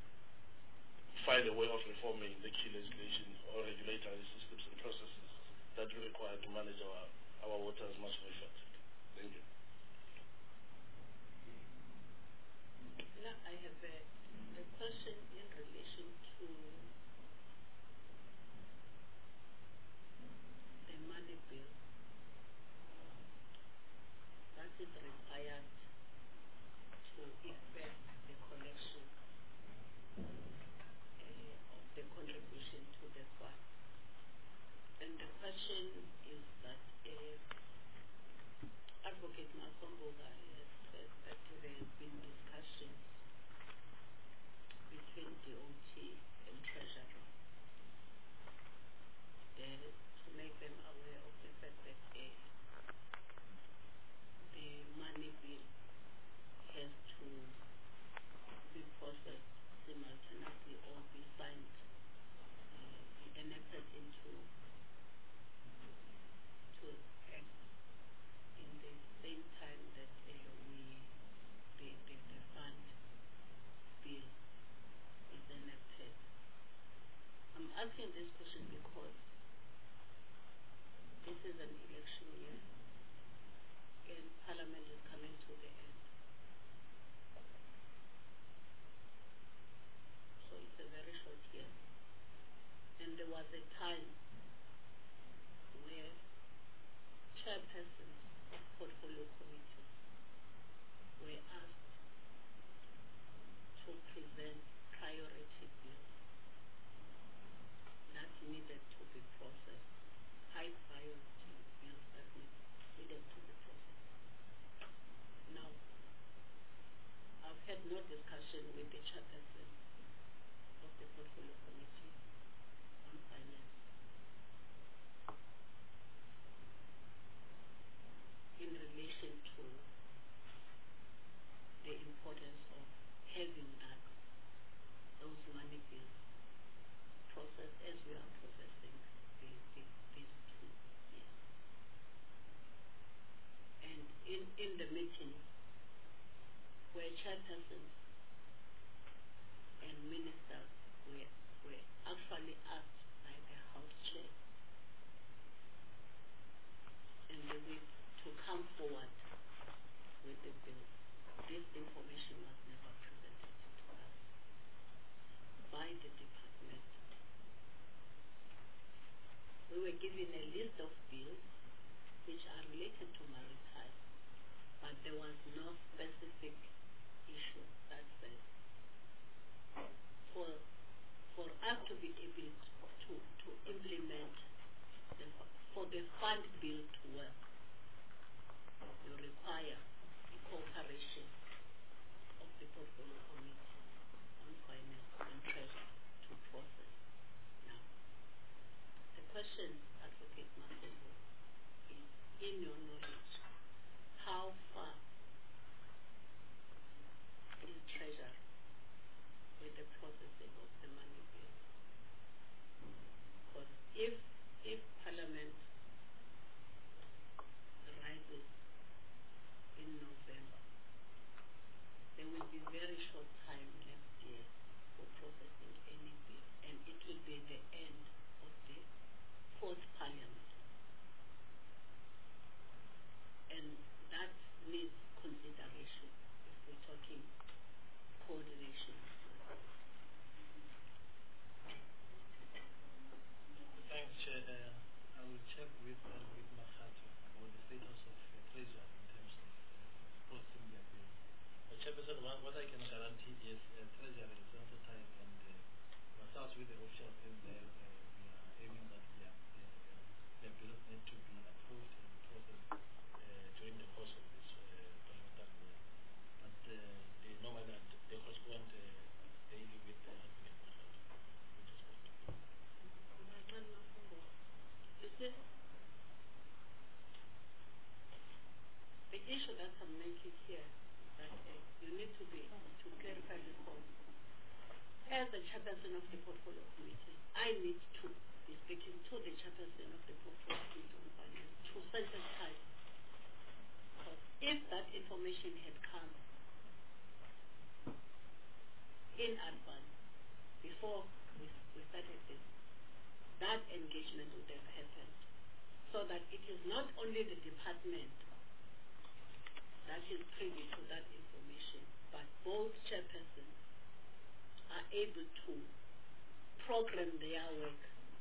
find a way of reforming the key legislation or regulatory systems and processes that we require to manage our, our waters much more effectively. Thank you. Now I have a, a question in relation to the money bill. That is required to effect the collection uh, of the contribution to the fund. And the question is that uh, Advocate Masomboga has said that there has been discussions between D O T and Treasury uh, to make them aware of the fact that uh, the money bill has to be processed simultaneously or be signed, uh, be enacted into to act in the same time that uh, we the, the, the fund bill is enacted. I'm asking this question because this is an election year and Parliament is coming to the end. So it's a very short year. And there was a time where chairpersons of portfolio committees were asked to present priority bills that needed to be processed, high priority bills no discussion with the chairperson of the portfolio committee on finance in relation to the importance of having that those money bills processed as we are processing the, the, these two years. And in, in the meeting where chairpersons and ministers were, were actually asked by the House Chair and the whip to come forward with the bill. This information was never presented to us by the department. We were given a list of bills which are related to maritime, but there was no specific issue that said for for us to be able to, to implement the, for the fund bill to work, you require the cooperation of the portfolio committee on finance and treasury to process. Now, the question, Advocate Masebo, is in your knowledge, how far is treasury with the processing of the money bill? Because if if Parliament rises in November, there will be very short time next year for processing any bill, and it will be the end of the fourth Parliament. And that needs consideration if we're talking coordination. Thanks, Chair. Uh, I will check with uh, with Makhato about the status of uh, treasury in terms of uh, processing their bill. Uh, Chairperson, what, what I can guarantee is uh, treasury is sensitized, and uh, myself with the officials in there, uh, we are aiming that yeah, their, their, their bills need to be approved and processed uh, during the course of this uh, parliamentary year. But uh, they normally they correspond uh, daily with the Advocate Makhato. You see, the issue that I'm making here is that uh, you need to be to clarify this point. As the chairperson of the portfolio committee, I need to be speaking to the chairperson of the portfolio committee on finance to sensitize. Because if that information had come in advance before we, we started this, that engagement would have happened, so that it is not only the department that is privy to that information, but both chairpersons are able to program their work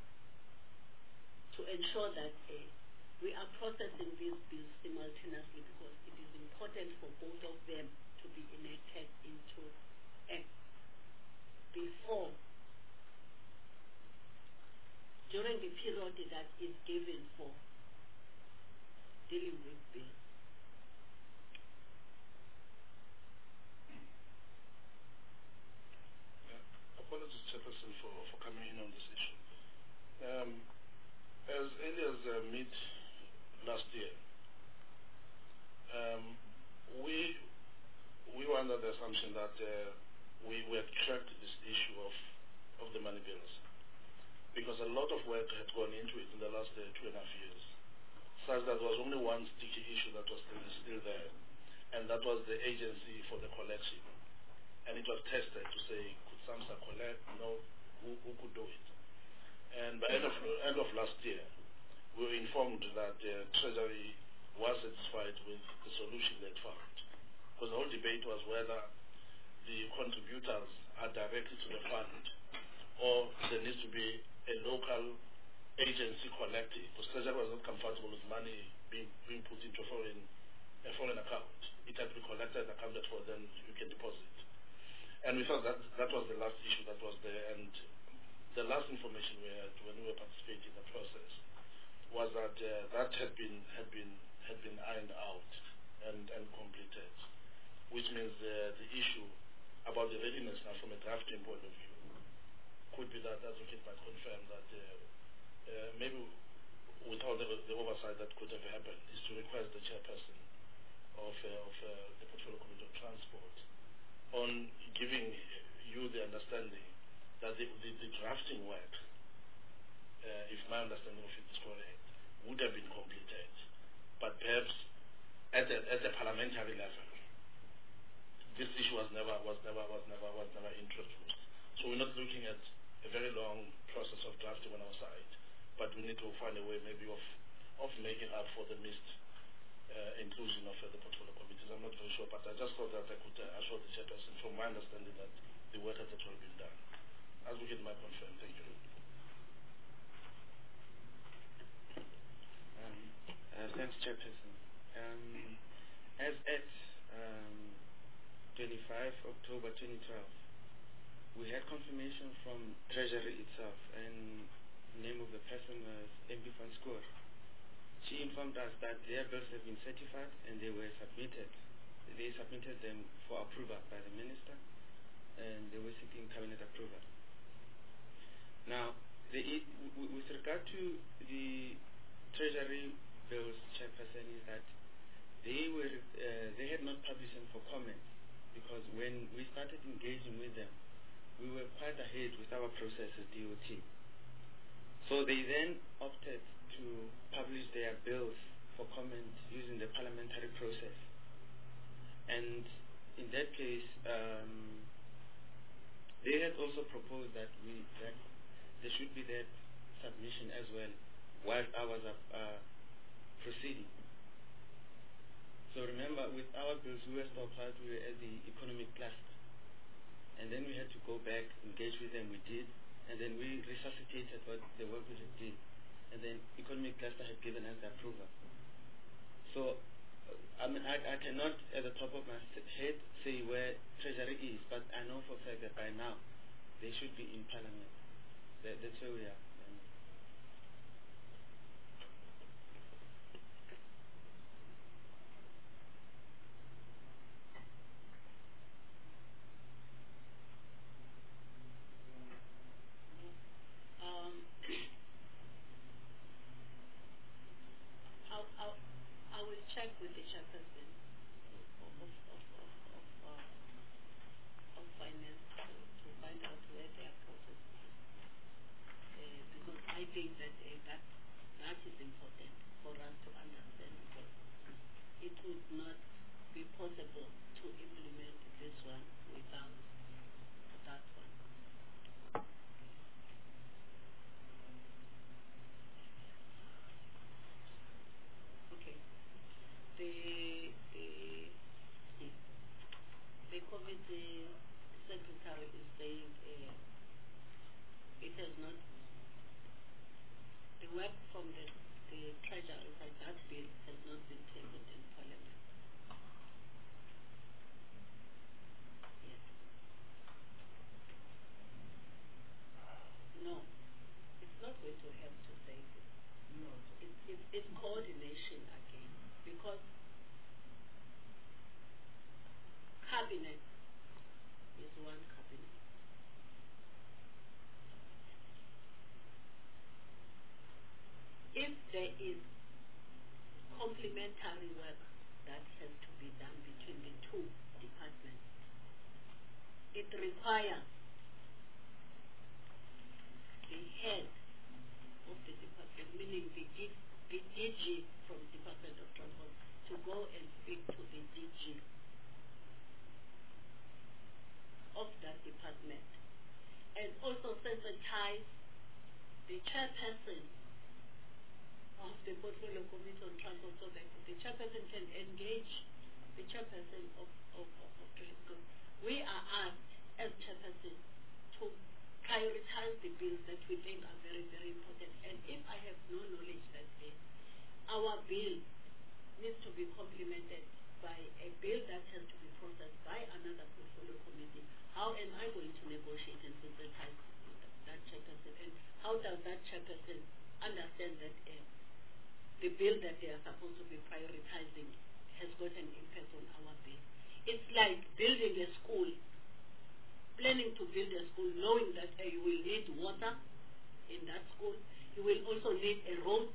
to ensure that uh, we are processing these bills simultaneously, because it is important for both of them to be enacted into act before, during the period that is given for dealing with bills. Uh, apologies, Chairperson, for, for coming in on this issue. Um, as early as uh, mid last year, um, we we were under the assumption that uh, we, we had tracked this issue of, of the money bills, because a lot of work had gone into it in the last uh, two and a half years, such that there was only one sticky issue that was still, still there, and that was the agency for the collection. And it was tested to say, could SAMHSA collect? No, who, who could do it? And by end of, end of last year, we were informed that uh, Treasury was satisfied with the solution they found. Because the whole debate was whether the contributors are directly to the fund, or there needs to be a local agency collecting, because Treasury was not comfortable with money being, being put into a foreign, a foreign account. It had to be collected, accounted for, then you can deposit. And we thought that that was the last issue that was there, and the last information we had when we were participating in the process was that uh, that had been had been had been ironed out and, and completed, which means uh, the issue about the readiness now from a drafting point of view. Could be that advocate might confirm that uh, uh, maybe with all the, the oversight that could have happened is to request the chairperson of, uh, of uh, the Portfolio Committee of Transport on giving you the understanding that the, the, the drafting work, uh, if my understanding of it is correct, would have been completed, but perhaps at the, at the parliamentary level, this issue was never was never was never was never introduced. So we're not looking at a very long process of drafting on our side, but we need to find a way maybe of of making up for the missed uh, inclusion of uh, the portfolio committees. I'm not very sure, but I just thought that I could uh, assure the chairperson from my understanding that the work has actually been done. As we get my confirm, thank you. Um, uh, thanks, Chairperson. Um, as at um, twenty-fifth October twenty twelve, we had confirmation from Treasury itself, and the name of the person was M P van Schoor. She informed us that their bills have been certified and they were submitted. They submitted them for approval by the Minister, and they were seeking Cabinet approval. Now, the, with regard to the Treasury bills, Chairperson, is that they were uh, they had not published them for comment, because when we started engaging with them, we were quite ahead with our process as D O T. So they then opted to publish their bills for comment using the parliamentary process. And in that case, um, they had also proposed that we that there should be that submission as well while ours are uh, proceeding. So remember, with our bills, we were stockpiled, we were at the economic cluster. And then we had to go back, engage with them, we did, and then we resuscitated what the work we did. And then economic cluster had given us the approval. So, uh, I mean, I, I cannot, at the top of my head, say where Treasury is, but I know for a fact that by now, they should be in Parliament. That, that's where we are. Check with the chairperson of, of, of, of, of, uh, of finance to, to find out where their process is. Uh, because I think that uh, that, that is important for us to understand, because it would not be possible to implement this one without that one. Okay. The, the, the committee secretary is saying uh, it has not, the work from the, the treasury side, that bill has not been tabled in Parliament. Yes. No, it's not going to help to save it. No. It, it, it's coordination again, because cabinet is one cabinet. If there is complementary work that has to be done between the two departments, it requires the head of the department, meaning the, D, the D G from Department of Transport, to go and speak to the D G of that department, and also sensitize the chairperson of the Portfolio Committee on Transport, so that the chairperson can engage the chairperson of, of, of, of Transport. We are asked as chairperson to prioritize the bills that we think are very, very important. And if I have no knowledge that uh, our bill needs to be complemented by a bill that has to be processed by another portfolio committee, how am I going to negotiate and synthesize that chairperson? And how does that chairperson understand that uh, the bill that they are supposed to be prioritizing has got an impact on our bill? It's like building a school planning to build a school knowing that uh, you will need water in that school. You will also need a road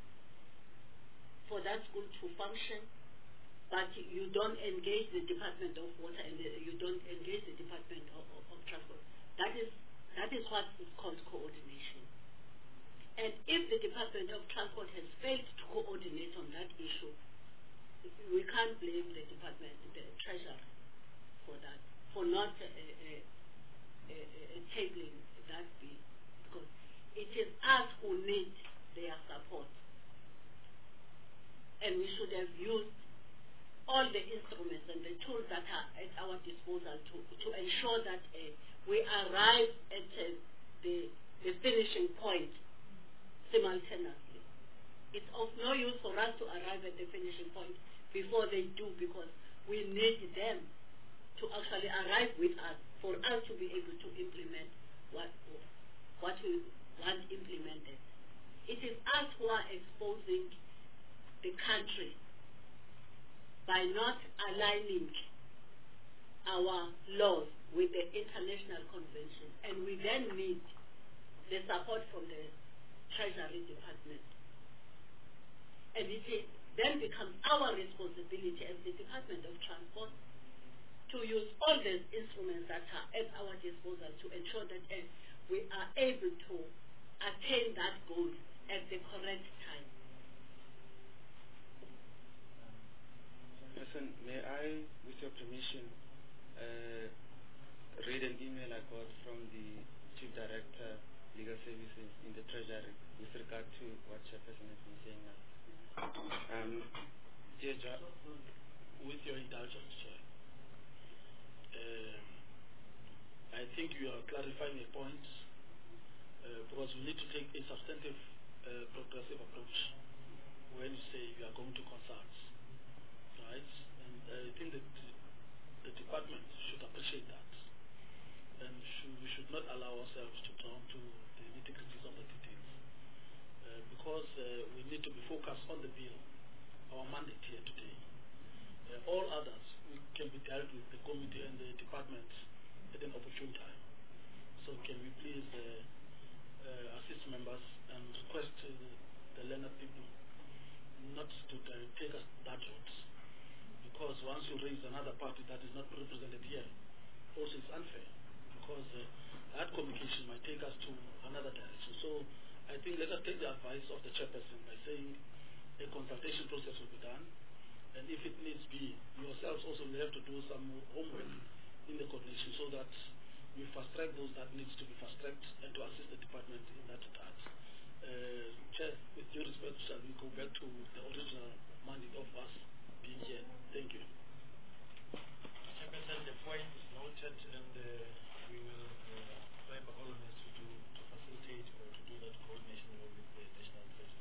for that school to function, but you don't engage the Department of Water and the, you don't engage the Department of, of, of Transport. That is, that is what is called coordination. And if the Department of Transport has failed to coordinate on that issue, we can't blame the Department, the Treasurer, for that, for not uh, uh, uh, uh, tabling that bill, because it is us who need their support. And we should have used all the instruments and the tools that are at our disposal to, to ensure that uh, we arrive at uh, the, the finishing point simultaneously. It's of no use for us to arrive at the finishing point before they do, because we need them to actually arrive with us for us to be able to implement what, what we want implemented. It is us who are exposing the country by not aligning our laws with the international conventions, and we then need the support from the Treasury Department. And it is, then becomes our responsibility as the Department of Transport to use all the instruments that are at our disposal to ensure that uh, we are able to attain that goal at the correct time. Listen, may I, with your permission, uh, read an email I got from the Chief Director, Legal Services in the Treasury with regard to what Chairperson has been saying now. Um, dear John, with your indulgence, Chair, um, I think you are clarifying a point uh, because we need to take a substantive, uh, progressive approach when you say you are going to consult. Right? And I think that the department should appreciate that, and should, we should not allow ourselves to drown to the nitty-gritties of the details, uh, because uh, we need to be focused on the bill, our mandate here today. Uh, all others we can be dealt with the committee and the department at an opportune time. So can we please uh, uh, assist members and request uh, the learned people not to uh, take us that route. Because once you raise another party that is not represented here, also it's unfair, because uh, that communication might take us to another direction. So I think let us take the advice of the chairperson by saying a consultation process will be done, and if it needs be, yourselves also will have to do some homework in the coordination so that we fast track those that needs to be fast tracked and to assist the department in that regard. Uh, Chair, with due respect, shall we go back to the original mandate of us being here? Thank you. Chairperson, the point is noted, and uh, we will uh, try by all means to do to facilitate or to do that coordination with the national treasury.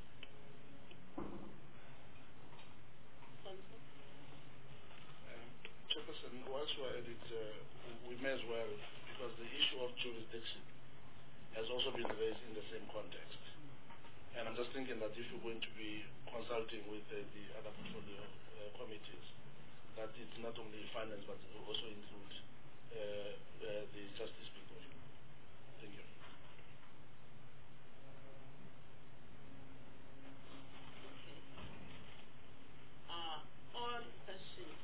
Um, Chairperson, whilst we are at it, uh, we may as well, because the issue of jurisdiction has also been raised in the same context. And I'm just thinking that if you're going to be consulting with uh, the other portfolio uh, committees, that it's not only finance but it will also include uh, uh, the justice people. Thank you. Uh, all questions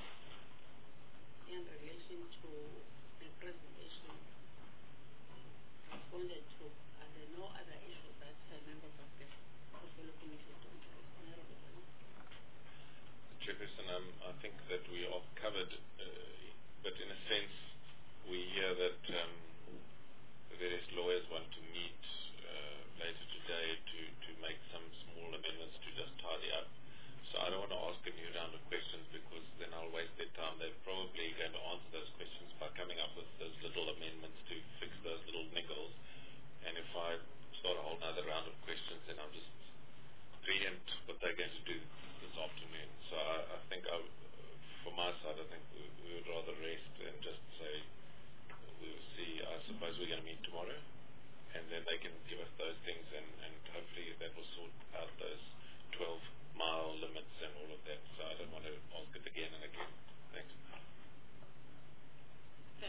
in relation to the presentation responded to, and there are no other issues that uh, members of the portfolio committee don't raise. Honorable Bani. Chairperson, um, I think that we are covered, uh, but in a sense, we hear that um, various lawyers want to meet uh, later today to, to make some small amendments to just tidy up. So I don't want to ask a new round of questions, because then I'll waste their time. They're probably going to answer those questions by coming up with those little amendments to fix those little niggles. And if I start a whole other round of questions, then I'll just preempt what they're going to do this afternoon. So I, I think, I, from my side, I think we, we would rather rest and just say we'll see. I suppose we're going to meet tomorrow, and then they can give us those things, and, and hopefully that will sort out those twelve mile limits and all of that. So I don't want to ask it again and again. Thanks.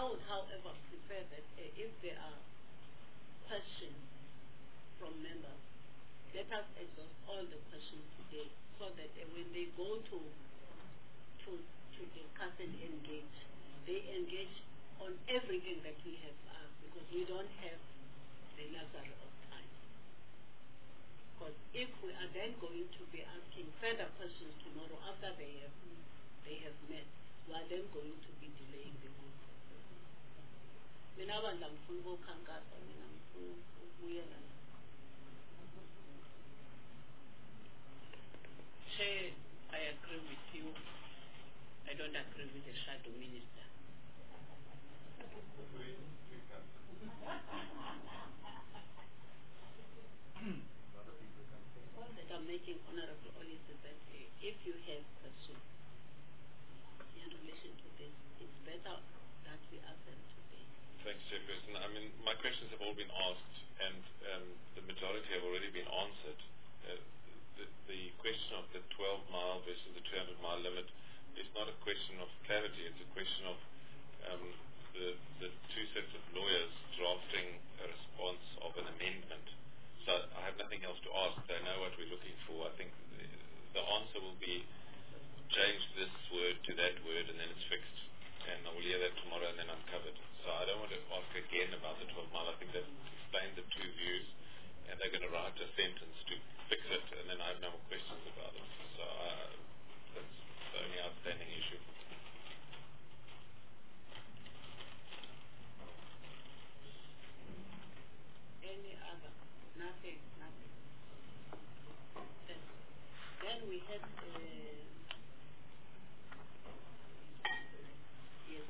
I would, however, prefer that uh, if there are questions from members, let us exhaust all the questions today, so that uh, when they go to to to discuss and engage, they engage on everything that we have asked, because we don't have the luxury of time. Because if we are then going to be asking further questions tomorrow after they have they have met, we are then going to be delaying the whole process. Mina bandla ngifuna ukukhankasa, mina ngifuna ukubuyela. Chair, I agree with you. I don't agree with the shadow minister. All that I'm making, Honorable Ollis, is that uh, if you have questions in relation to this, it's better that we ask them today. Thanks, Chairperson. I mean, my questions have all been asked, and um, the majority have already been answered. Uh, the, the question of the twelve mile versus the two hundred mile limit is not a question of clarity. It's a question of um, the, the two sets of lawyers drafting a response of an amendment. So I have nothing else to ask. They know what we're looking for. I think the, the answer will be change this word to that word, and then it's fixed. And I will hear that tomorrow, and then I'm covered. So I don't want to ask again about the twelve mile. I think they've explained the two views, and they're going to write a sentence to fix it, and then I have no more questions about it. So uh, that's the only outstanding issue. Any other? Nothing, nothing. Then, then we had, uh, yes.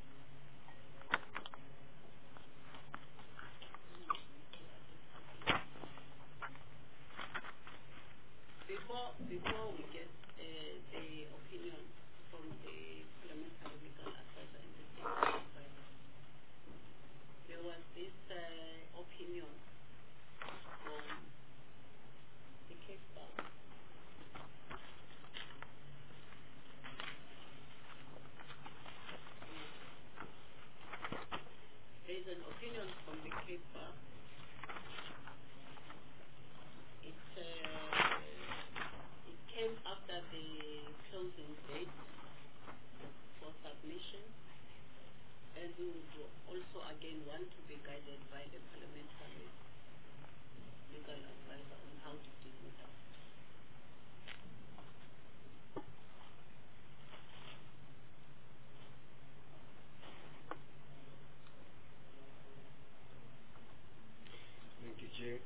Before, before we get uh, the opinion from the parliamentary legal advisor and the state advisor, there was this uh, opinion from the Cape Bar. There is an opinion from the Cape Bar. It, uh, it came after the closing date for submission, and we would also again want to be guided by the parliamentary legal advisor on how to deal with that. Thank you, Chair.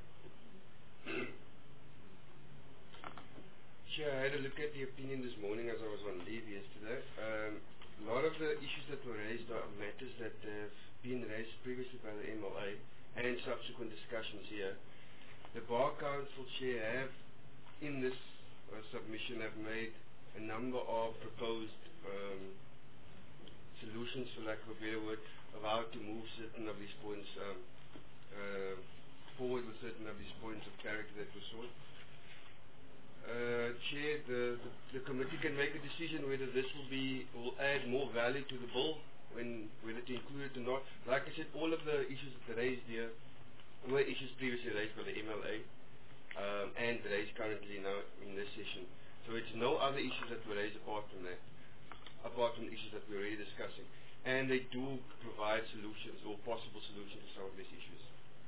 Chair, I had a look at the opinion this morning as I was on leave yesterday. Um, a lot of the issues that were raised are matters that have been raised previously by the M L A and subsequent discussions here. The Bar Council, Chair, have in this uh, submission have made a number of proposed um, solutions, for lack of a better word, of how to move certain of these points um, uh, forward with certain of these points of character that were sought. Uh, Chair, the, the, the committee can make a decision whether this will be will add more value to the bill, when whether to include it or not. Like I said, all of the issues that are raised here were issues previously raised by the M L A um, and raised currently now in this session. So it's no other issues that were raised apart from that, apart from the issues that we're already discussing. And they do provide solutions or possible solutions to some of these issues.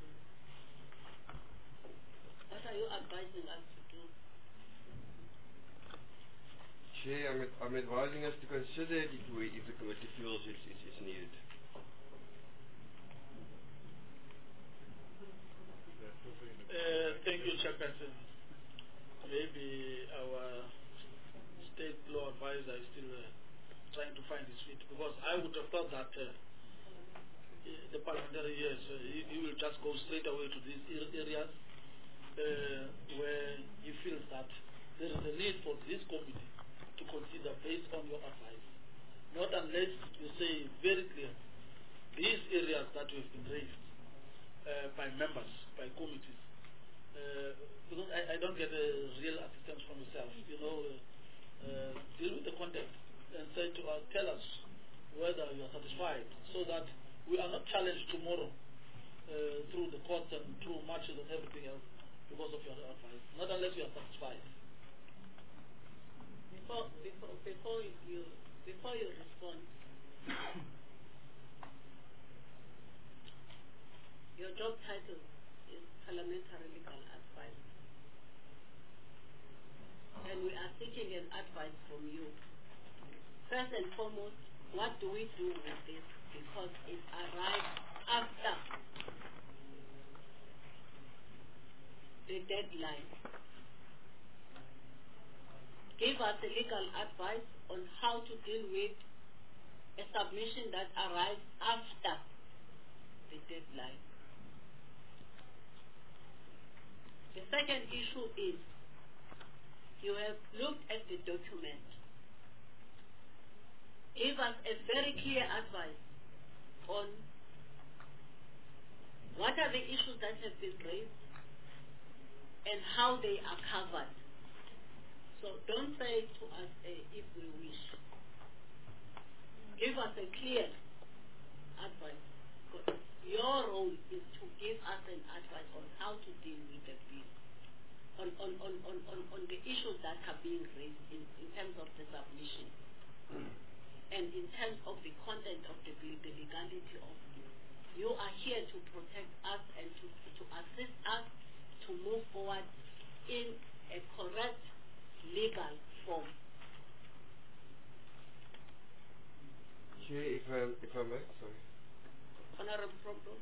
What are you advising us to do? Chair, I'm, ad I'm advising us to consider it if, we, if the committee feels it's, it's, it's needed. Uh, thank you, Chairperson. Maybe our state law advisor is still uh, trying to find his feet, because I would have thought that uh, the parliamentary years, uh, he, he will just go straight away to these areas uh, where he feels that there is a need for this committee to consider based on your advice. Not unless you say very clear, these areas that have been raised uh, by members, by committees, uh, because I, I don't get a real assistance from yourself, you know, uh, uh, deal with the content and say to us, tell us whether you are satisfied, so that we are not challenged tomorrow uh, through the courts and through matches and everything else because of your advice, not unless you are satisfied. Before, before, before you, before you respond, your job title is Parliamentary Legal Advice. And we are seeking an advice from you. First and foremost, what do we do with this? Because it arrived after the deadline. Give us a legal advice on how to deal with a submission that arrives after the deadline. The second issue is you have looked at the document. Give us a very clear advice on what are the issues that have been raised and how they are covered. So don't say to us uh, if we wish. Give us a clear advice. Your role is to give us an advice on how to deal with the bill, on, on, on, on, on, on the issues that are being raised in, in terms of the submission, and in terms of the content of the bill, the legality of it. You are here to protect us and to, to assist us to move forward in a correct legal form. Chair, if I, if I may, sorry. Honorable Prompto.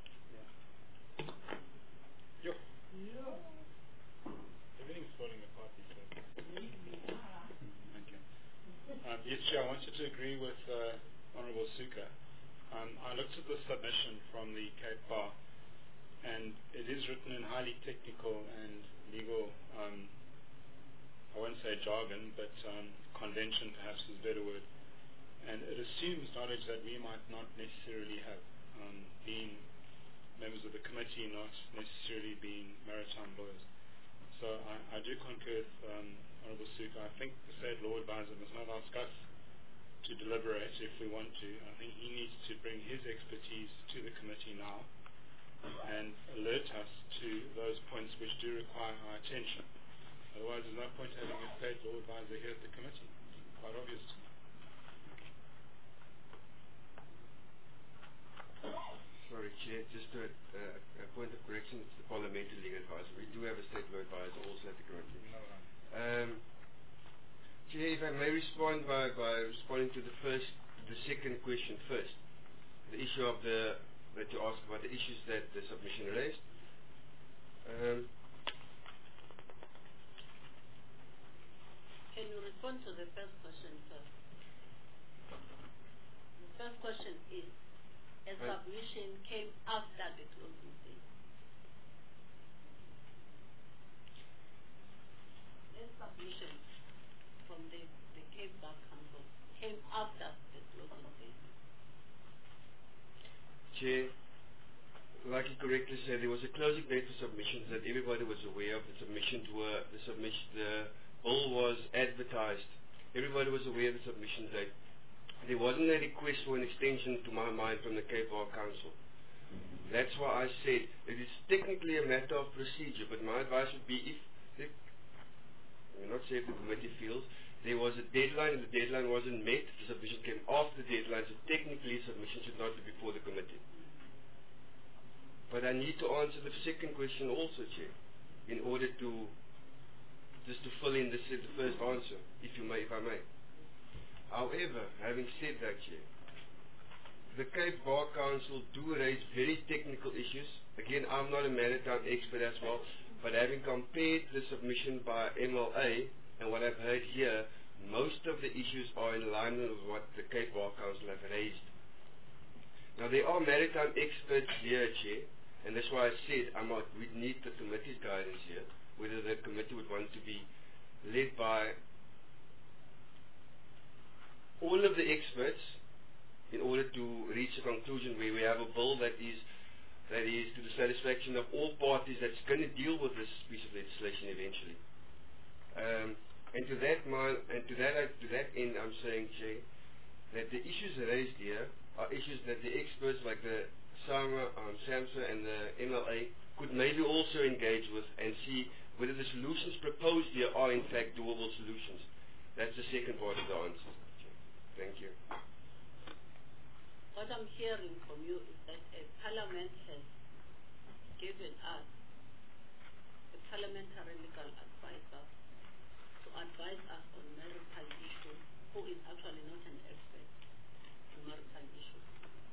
Yo. Yeah. Everything's falling apart these days. Okay. Um, yes, Chair, I wanted to agree with uh, Honorable Suka. Um, I looked at the submission from the Cape Bar, and it is written in highly technical and legal, um, I won't say jargon, but um, convention perhaps is a better word. And it assumes knowledge that we might not necessarily have, um, being members of the committee, not necessarily being maritime lawyers. So I, I do concur with um, Honourable Suka. I think the State Law Advisor must not ask us to deliberate if we want to. I think he needs to bring his expertise to the committee now and alert us to those points which do require our attention. Otherwise, there's no point having a State Law Advisor here at the committee. Quite obvious to me. Sorry, Chair, just a, uh, a point of correction. It's the Parliamentary Legal Advisor. We do have a State Law Advisor also at the committee. No, no. Um, Chair, if I may respond by, by responding to the first, the second question first. The issue of the, that you asked about the issues that the submission raised. Um, Can you respond to the first question first? The first question is, a submission came after the closing date. A submission from the, the Cape Bar Council came after the closing date. Chair, like you correctly said, there was a closing date for submissions that everybody was aware of. The submissions were, the submission, the bill was advertised. Everybody was aware of the submission date. There wasn't a request for an extension, to my mind, from the Cape Bar Council. That's why I said it is technically a matter of procedure, but my advice would be if, if I will not say if the committee feels, there was a deadline and the deadline wasn't met, the submission came after the deadline, so technically submission should not be before the committee. But I need to answer the second question also, Chair, in order to, just to fill in the, the first answer, if you may, if I may. However, having said that, Chair, the Cape Bar Council do raise very technical issues. Again, I'm not a maritime expert as well, but having compared the submission by M L A and what I've heard here, most of the issues are in line with what the Cape Bar Council have raised. Now, there are maritime experts here, Chair, and that's why I said I might, we need the committee's guidance here, whether the committee would want to be led by all of the experts in order to reach a conclusion where we have a bill that is that is to the satisfaction of all parties that's going to deal with this piece of legislation eventually. Um, and to that mind, and to that to that end, I'm saying, Chair, that the issues raised here are issues that the experts like the SAMA, um, SAMHSA and the M L A could maybe also engage with and see whether the solutions proposed here are in fact doable solutions. That's the second part of the answer. Thank you. What I'm hearing from you is that a parliament has given us a parliamentary legal advisor to advise us on maritime issues, who is actually not an expert in maritime issues.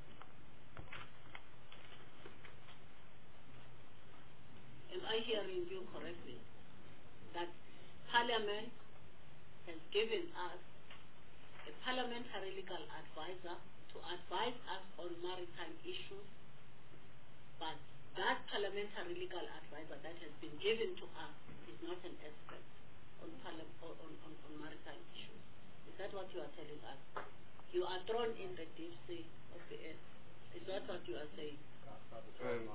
Am I hearing you correctly? That Parliament has given us a parliamentary legal advisor to advise us on maritime issues, but that parliamentary legal advisor that has been given to us is not an expert on, parla- on, on, on maritime issues. Is that what you are telling us? You are thrown in the deep sea of the earth. Is that what you are saying? Um,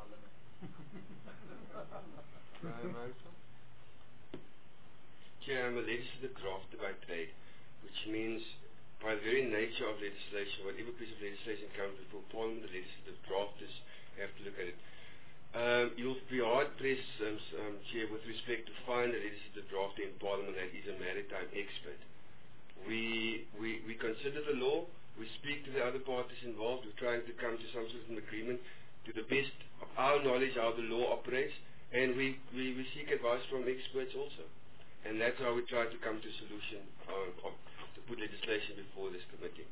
Chair, I'm a legislative drafter by trade, which means by the very nature of legislation, whatever piece of legislation comes before Parliament, the legislative drafters have to look at it. Um, you'll be hard-pressed, um, um, Chair, with respect to find a legislative drafter in Parliament that is a maritime expert. We, we, we consider the law, we speak to the other parties involved, we're trying to come to some sort of an agreement to the best of our knowledge how the law operates, and we, we, we seek advice from experts also. And that's how we try to come to a solution um, of, to put legislation before this committee.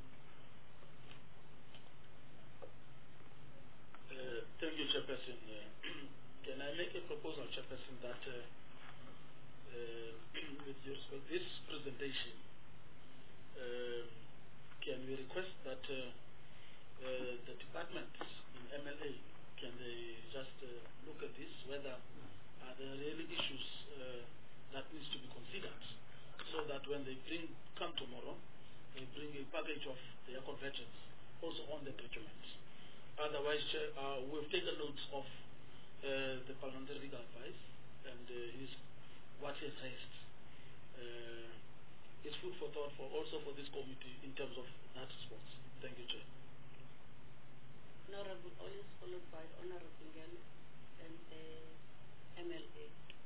Uh, thank you, Chairperson. Uh, can I make a proposal, Chairperson, that uh, uh, with your respect, this presentation, uh, can we request that uh, uh, the departments in M L A, can they just uh, look at this, whether are there really issues uh, that needs to be considered, so that when they bring come tomorrow, they bring a package of their convergence also on the documents. Otherwise, uh, we've taken notes of uh, the parliamentary legal advice and uh, his, what he has raised. Uh, it's food for thought for also for this committee in terms of that response. Thank you, Chair. Honorable Ollis, followed by Honorable Ngel and the M L A.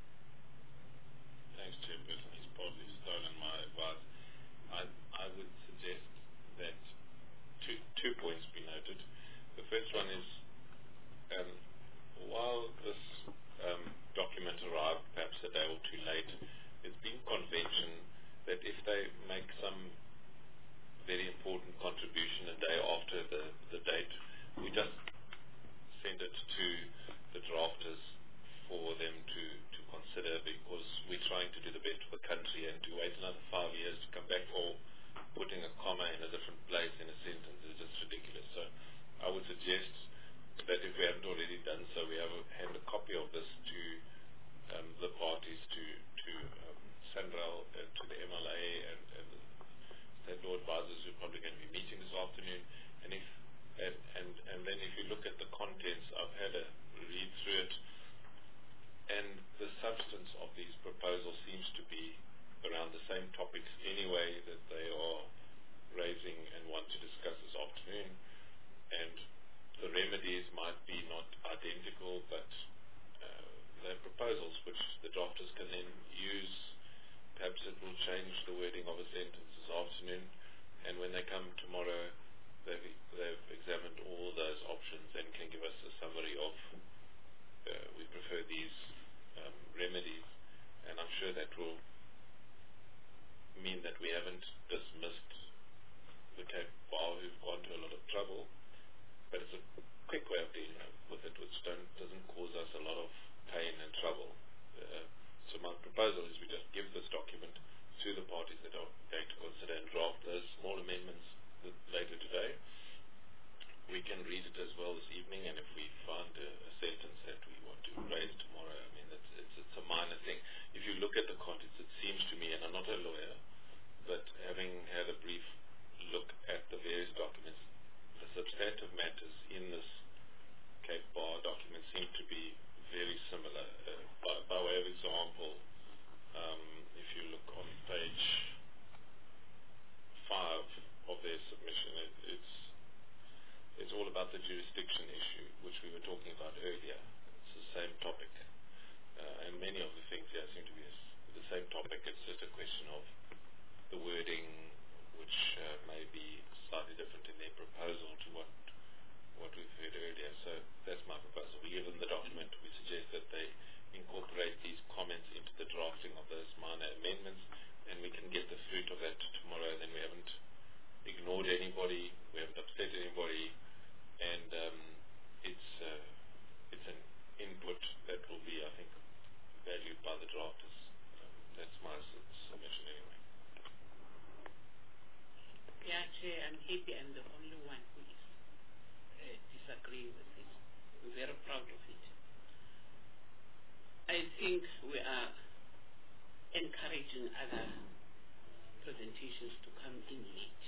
Thanks, Chairperson. He's probably stolen my advice. I, I would suggest that two, two points be noted. The first one is, um, while this um, document arrived perhaps a day or two late, it's been convention that if they make some very important contribution a day after the, the date, we just send it to the drafters for them to, to consider, because we're trying to do the best for the country, and to wait another five years to come back for putting a comma in a different place in a sentence is just ridiculous. So I would suggest that if we haven't already done so, we have a, hand a copy of this to um, the parties, to, to um, Sanral, uh, to the M L A and, and the state law advisors who are probably going to be meeting this afternoon. And if and, and, and then if you look at the contents, I've had a read through it, and the substance of these proposals seems to be around the same topics anyway that they are raising and want to discuss this afternoon. And the remedies might be not identical, but uh, they're proposals which the drafters can then use. Perhaps it will change the wording of a sentence this afternoon, and when they come tomorrow, they've, they've examined all those options and can give us a summary of uh, we prefer these um, remedies, and I'm sure that will mean that we haven't dismissed the Cape Bar, who've gone to a lot of trouble, but it's a quick way of dealing with it, which don't, doesn't cause us a lot of pain and trouble. Uh, so my proposal is we just give this document to the parties that are going to consider and draft those small amendments later today. We can read it as well this evening, and if we find a, a sentence that we want to raise tomorrow, I mean, it's, it's, it's a minor thing. If you look at the contents, it seems to me, and I'm not a lawyer, but having had a brief look at the various documents, the substantive matters in this Cape Bar document seem to be very similar. Uh, by, by way of example, um, if you look on page five of their submission. It, it's it's all about the jurisdiction issue, which we were talking about earlier. It's the same topic, uh, and many of the things here seem to be the same topic. It's just a question of the wording, which uh, may be slightly different in their proposal to what what we've heard earlier. So that's my proposal. We give them the document. We suggest that they incorporate these comments into the drafting of those minor amendments, and we can get the fruit of that tomorrow. Then we haven't ignored anybody, we haven't upset anybody, and um, it's uh, it's an input that will be, I think, valued by the drafters. Um, that's my su- submission anyway. Yeah, Chair, I'm happy I'm the only one who is uh, disagreeing with it. I'm very proud of it. I think we are encouraging other presentations to come in late.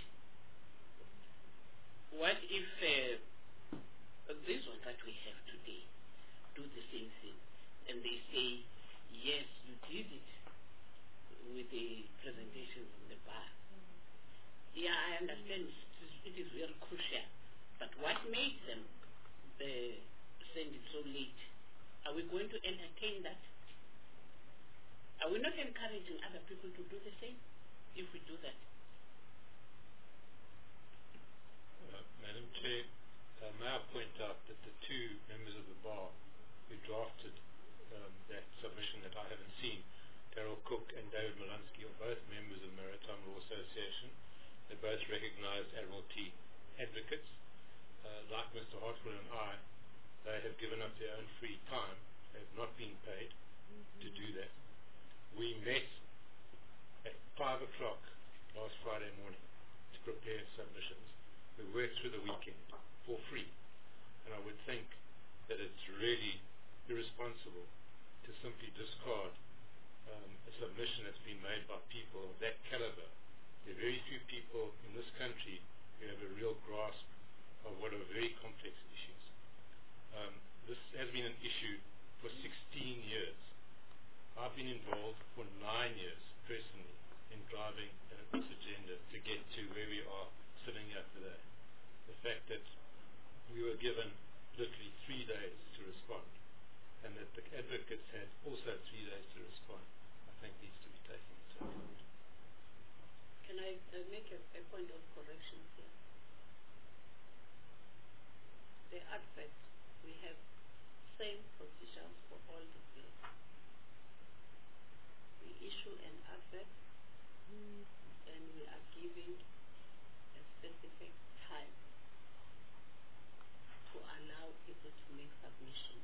What if uh, this one that we have today do the same thing, and they say, yes, you did it with the presentations in the bar. Yeah, I understand it is, it is very crucial, but what made them uh, send it so late? Are we going to entertain that? Are we not encouraging other people to do the same if we do that? Uh, Madam Chair, uh, may I point out that the two members of the bar who drafted um, that submission that I haven't seen, Darryl Cook and David Molansky, are both members of the Maritime Law Association. They're both recognized Admiralty advocates. Uh, like Mister Hartwell and I, they have given up their own free time. They have not been paid mm-hmm. to do that. We met at five o'clock last Friday morning to prepare submissions. We worked through the weekend for free. And I would think that it's really irresponsible to simply discard um, a submission that's been made by people of that caliber. There are very few people in this country who have a real grasp of what are very complex issues. Um, this has been an issue for sixteen years. I've been involved for nine years personally in driving uh, this agenda to get to where we are sitting here today. The fact that we were given literally three days to respond, and that the advocates had also three days to respond, I think needs to be taken into account. Can I uh, make a, a point of correction here? The advert, we have same procedures for all the bills. We issue an advert mm. and we are giving a specific time to allow people to make submissions.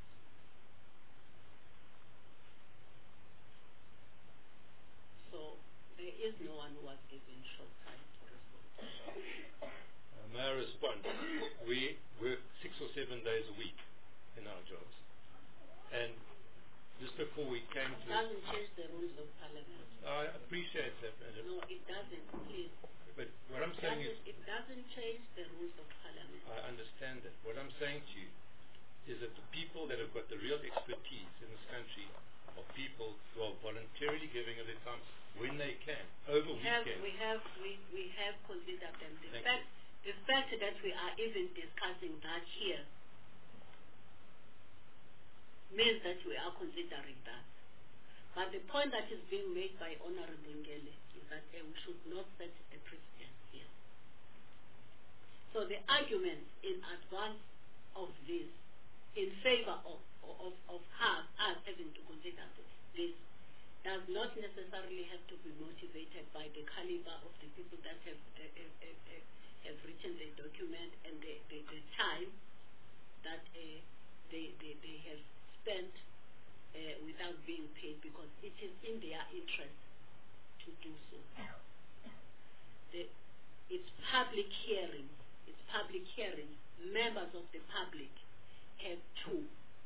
So there is no one who was given short time to respond. Uh, may I respond? We work six or seven days a week in our jobs. And just before we came to... It doesn't change the rules of Parliament. I appreciate that, madam. No, it doesn't, please. But what I'm saying is... It doesn't change the rules of Parliament. I understand that. What I'm saying to you is that the people that have got the real expertise in this country are people who are voluntarily giving of their time when they can, over we have, weekends. We have, we, we have considered them. The Thank fact, you. the fact that we are even discussing that here means that we are considering that. But the point that is being made by Honorable Ngele is that uh, we should not set a precedent here. So the argument in advance of this, in favor of, of, of her, us having to consider this, does not necessarily have to be motivated by the caliber of the people that have, uh, uh, uh, have written the document and the, the, the time that uh, they, they, they have spent uh, without being paid, because it is in their interest to do so. The, it's public hearing. It's public hearing. Members of the public have to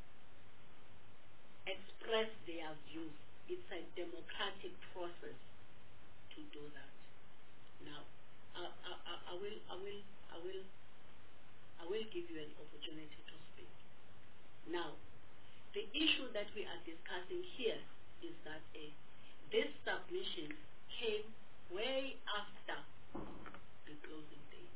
express their views. It's a democratic process to do that. Now, I, I, I, I will, I will, I will, I will give you an opportunity to speak. Now, the issue that we are discussing here is that uh, this submission came way after the closing date.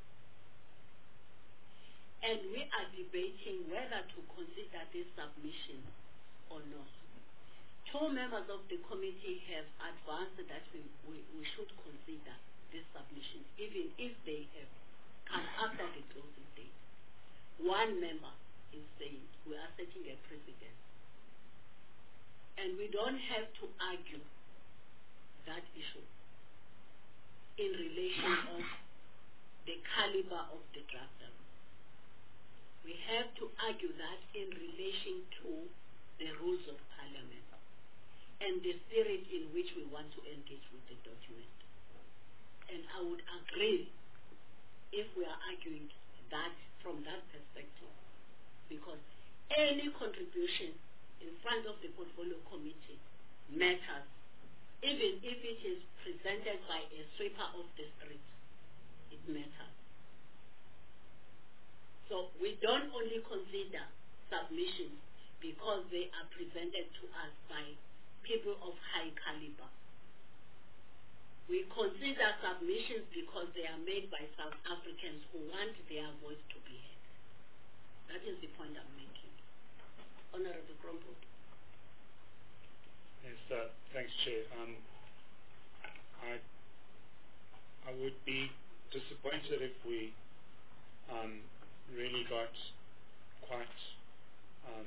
And we are debating whether to consider this submission or not. Two members of the committee have advanced that we, we, we should consider this submission, even if they have come after the closing date. One member is saying we are setting a precedent. And we don't have to argue that issue in relation of the caliber of the drafters. We have to argue that in relation to the rules of parliament and the spirit in which we want to engage with the document. And I would agree if we are arguing that from that perspective, because any contribution in front of the portfolio committee matters, even if it is presented by a sweeper of the street, it matters. So we don't only consider submissions because they are presented to us by people of high caliber. We consider submissions because they are made by South Africans who want their voice to be heard. That is the point I'm making. Honorable Krompo. Yes, uh, thanks, Chair. Um, I, I would be disappointed if we um, really got quite, um,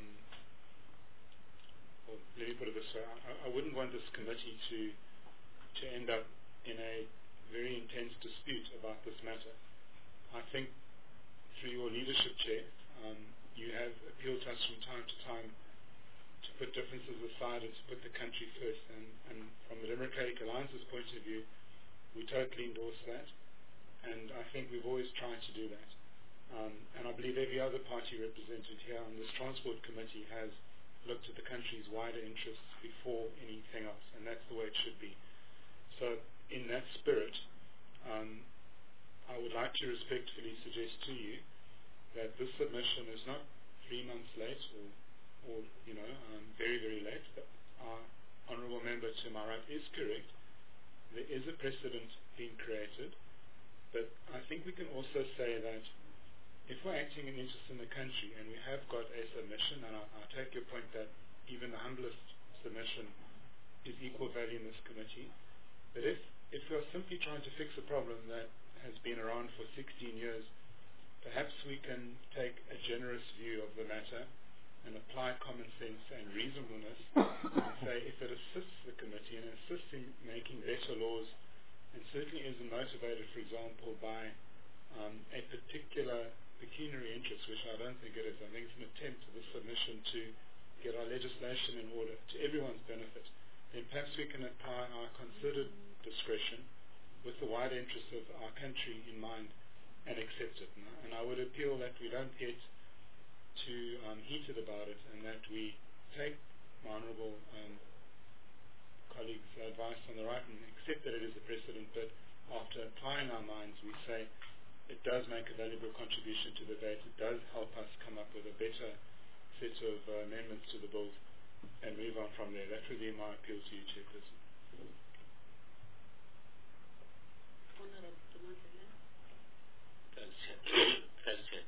well, let me put it this way, I, I wouldn't want this committee to, to end up in a very intense dispute about this matter. I think through your leadership, Chair, um, you have appealed to us from time to time to put differences aside and to put the country first. And, and from the Democratic Alliance's point of view, we totally endorse that. And I think we've always tried to do that. Um, and I believe every other party represented here on this Transport Committee has looked at the country's wider interests before anything else, and that's the way it should be. So in that spirit, um, I would like to respectfully suggest to you that this submission is not three months late or, or you know, um, very, very late. But our honourable member to my right is correct. There is a precedent being created, but I think we can also say that if we're acting in interest in the country and we have got a submission, and I, I take your point that even the humblest submission is equal value in this committee, but if, if we are simply trying to fix a problem that has been around for sixteen years, perhaps we can take a generous view of the matter and apply common sense and reasonableness and say if it assists the committee and assists in making better laws, and certainly isn't motivated, for example, by um, a particular pecuniary interest, which I don't think it is. I think it's an attempt to the submission to get our legislation in order to everyone's benefit. Then perhaps we can apply our considered discretion with the wide interests of our country in mind and accept it. And, and I would appeal that we don't get too um, heated about it, and that we take my honourable um, colleagues' advice on the right and accept that it is a precedent, but after applying our minds, we say it does make a valuable contribution to the debate. It does help us come up with a better set of uh, amendments to the bills and move on from there. That would be my appeal to you, Chairperson. Thanks, Chair.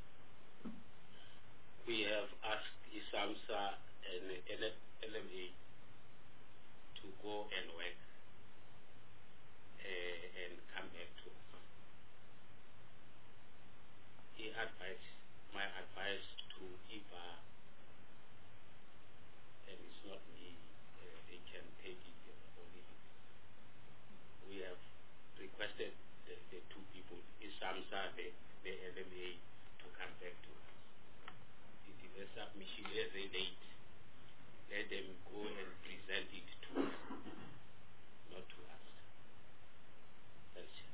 We have asked ISAMSA and L M A to go and work uh, and come back to us. He advised, my advice to I B A, and it's not me, uh, they can take it or leave it. We have requested the, the two people, ISAMSA, the, the L M A, to come back to us. It is a submission very late. Let them go and present it to us, not to us. That's it.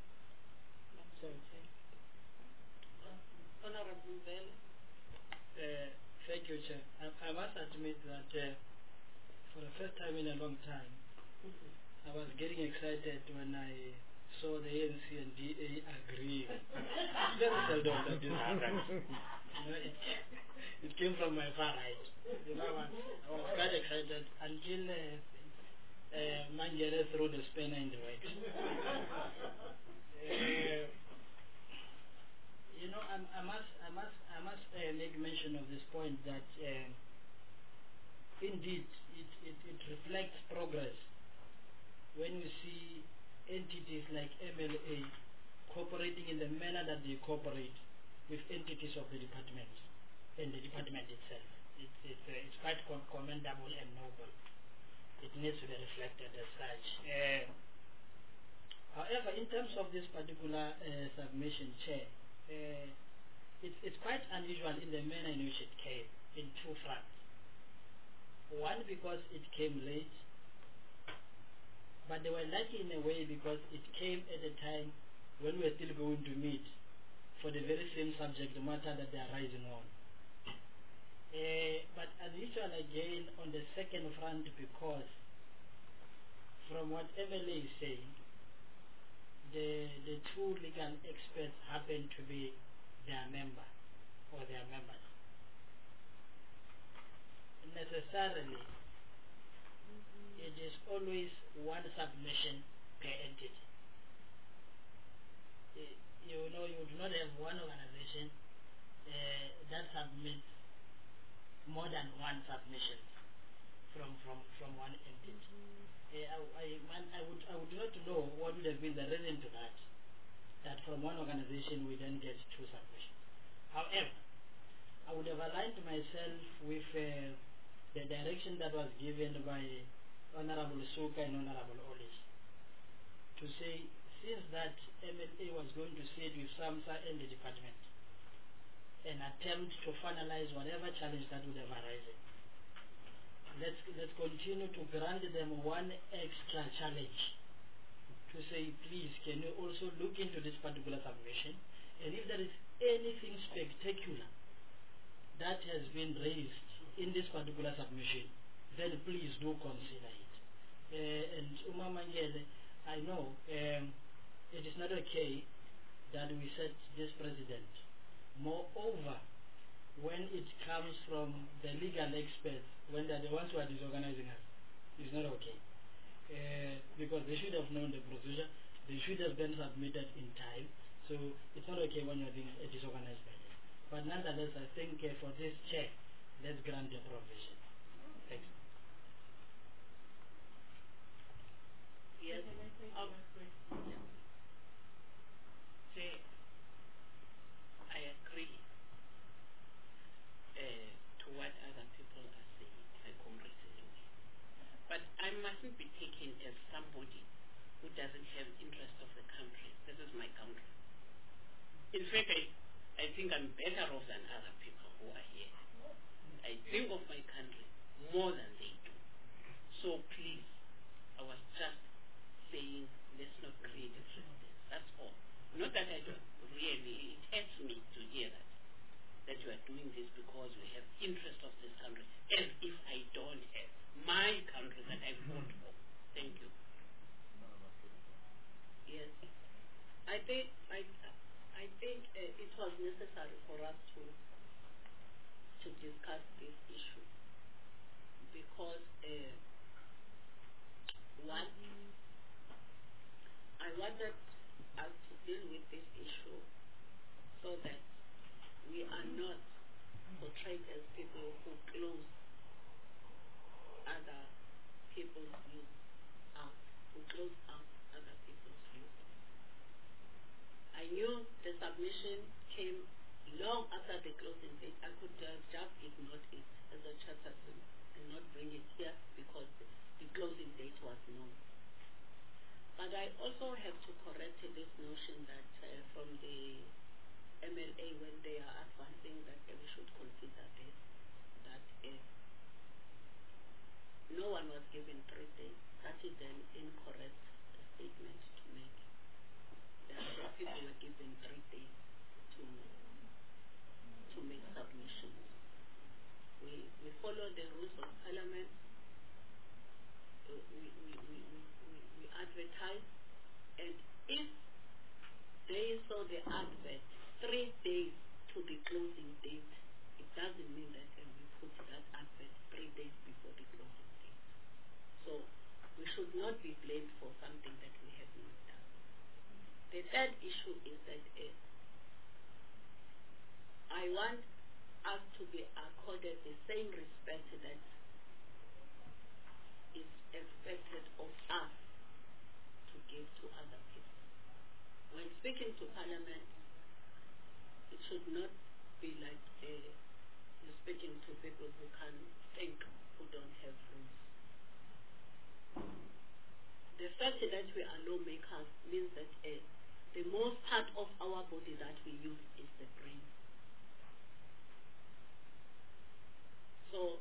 Honorable Bell. Uh, thank you, Chair. I, I must admit that uh, for the first time in a long time, I was getting excited when I saw the A N C and D A agree. Very seldom that this happens. You know, it, it came from my far right. You know, I was, I was quite excited until uh, uh, Mangere threw the spanner in the works. Uh, you know, I, I must, I must, I must uh, make mention of this point that uh, indeed it, it, it reflects progress when you see entities like M L A cooperating in the manner that they cooperate with entities of the department and the department itself. It's, it's, uh, it's quite com commendable and noble. It needs to be reflected as such. Uh, however, in terms of this particular uh, submission, Chair, uh, it's, it's quite unusual in the manner in which it came, in two fronts. One, because it came late, but they were lucky in a way because it came at a time when we were still going to meet for the very same subject matter that they are rising on. Uh, but unusual again on the second front because from what M L A is saying, the, the two legal experts happen to be their member or their members. Necessarily, it is always one submission per entity. You know, you do not have one organization uh, that submits more than one submission from from from one entity. Uh, I, I, I would I would not know what would have been the reason to that. That from one organization we then get two submissions. However, I would have aligned myself with uh, the direction that was given by Honorable Suka and Honorable Olish to say, since that M L A was going to sit with SAMSA and the department and attempt to finalize whatever challenge that would have arisen, let's, let's continue to grant them one extra challenge to say, please, can you also look into this particular submission, and if there is anything spectacular that has been raised in this particular submission, then please do consider it. Uh, and Uma Mangele, I know um, it is not okay that we set this precedent. Moreover, when it comes from the legal experts, when they're the ones who are disorganizing us, it's not okay. Uh, because they should have known the procedure, they should have been submitted in time, so it's not okay when you're being uh, disorganized by them. But nonetheless, I think uh, for this check, let's grant the provision. Thanks. Yes. Um, yeah. Say, I agree uh, to what other people are saying, my comrades anyway. But I mustn't be taken as somebody who doesn't have interest of the country. This is my country. In fact, I, I think I'm better off than other people who are here. I think of my country more than they do. So please, I was just saying, let's not create a precedent. That's all. Not that I don't really, it hurts me to hear that, that you are doing this because we have interest of this country, as if I don't have my country that I fought for. Thank you. Yes. I think, I, I think uh, it was necessary for us to to discuss this issue because uh, one, I wanted us to deal with this issue so that we are not portrayed as people who close other people's views out, who close out other people's views. I knew the submission came long after the closing date. I could uh, just ignore it as a chairperson and not bring it here because the, the closing date was known. But I also have to correct this notion that uh, from the M L A when they are advancing that uh, we should consider this, that uh, no one was given three days. That is an incorrect statement to make. That people were given three days to to make submissions. We we follow the rules of Parliament. Uh, we, we, we, we, we advertise, and if they saw the advert three days to the closing date, it doesn't mean that uh, we put that advert three days before the closing date. So we should not be blamed for something that we have not done. the third issue is that uh, I want us to be accorded the same respect that is expected of us to give to other people. When speaking to Parliament, it should not be like uh, you're speaking to people who can think, who don't have rules. The fact that we are lawmakers means that uh, the most part of our body that we use is the brain. So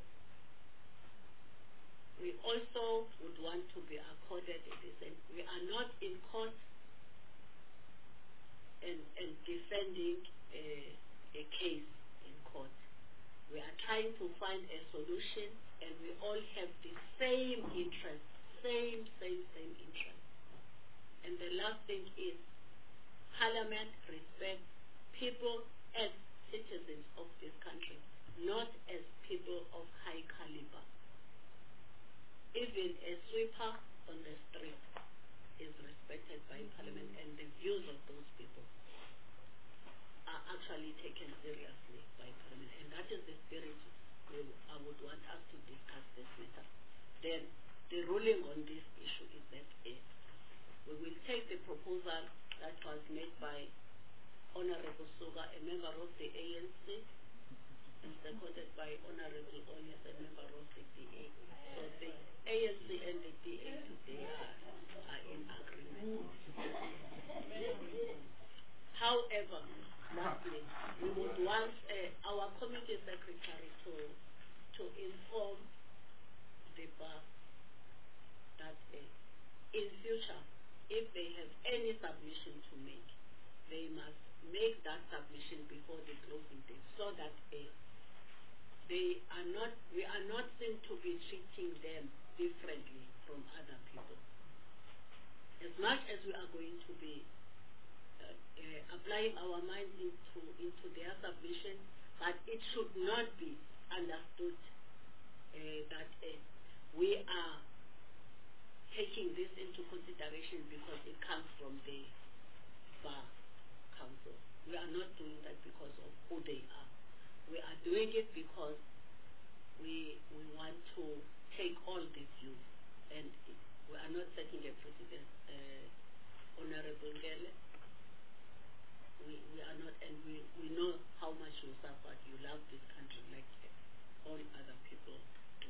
we also would want to be accorded this, and we are not in court and, and defending a, a case in court. We are trying to find a solution, and we all have the same interest, same, same, same interest. And the last thing is, Parliament respects people as citizens of this country, not as people of high caliber. Even a sweeper on the street is respected by Parliament, and the views of those people are actually taken seriously by Parliament. And that is the spirit we, I would want us to discuss this matter. Then the ruling on this issue is that uh, we will take the proposal that was made by Honorable Suga, a member of the A N C, and seconded by Honorable Onyes, a member of the D A. So the A N C and the D A today are, are in agreement. However, lastly, we would want uh, our committee secretary to to inform the bar that uh, in future, if they have any submission to make, they must make that submission before the closing date, so that uh, they are not, we are not seen to be treating them differently from other people. As much as we are going to be uh, uh, applying our minds into, into their submission, but it should not be understood uh, that uh, we are taking this into consideration because it comes from the Bar Council. We are not doing that because of who they are. We are doing it because we we want to take all the views, and it, we are not setting a precedent. Uh, Honorable Ngele, we, we are not, and we, we know how much you suffered. You love this country like all other people do.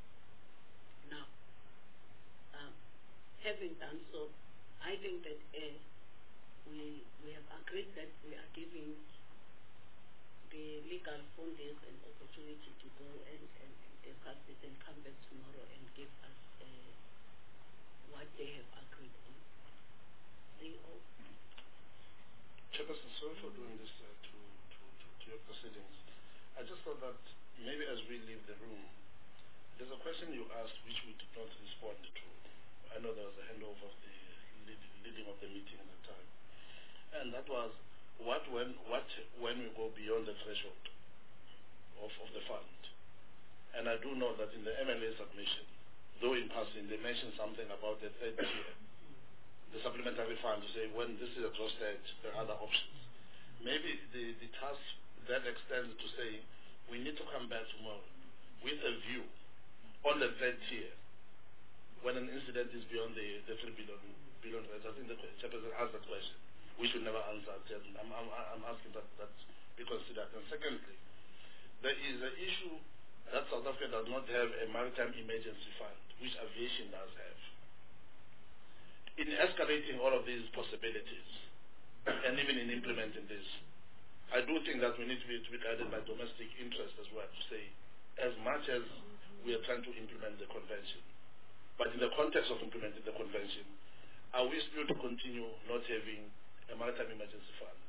Now, um, having done so, I think that uh, we we have agreed that we are giving the legal funders an opportunity to go and, and discuss this and come back tomorrow and give us uh, what they have agreed on. C E O. Chairperson, sorry for doing this uh, to, to, to, to your proceedings. I just thought that maybe as we leave the room, there's a question you asked which we did not respond to. I know there was a handover of the lead, leading of the meeting at the time. And that was, what when what when we go beyond the threshold of, of the fund. And I do know that in the M L A submission, though in passing they mentioned something about the third tier, the supplementary fund, to say when this is exhausted, there are other options. Maybe the, the task that extends to say we need to come back tomorrow with a view on the third tier when an incident is beyond the, the three billion billion rates. I think the chairperson asked that question. We should never answer it. I'm, I'm, I'm asking that that be considered. And secondly, there is an issue that South Africa does not have a maritime emergency fund, which aviation does have. In escalating all of these possibilities, and even in implementing this, I do think that we need to be, to be guided by domestic interest as well, to say, as much as we are trying to implement the convention, but in the context of implementing the convention, are we still to continue not having a maritime emergency fund?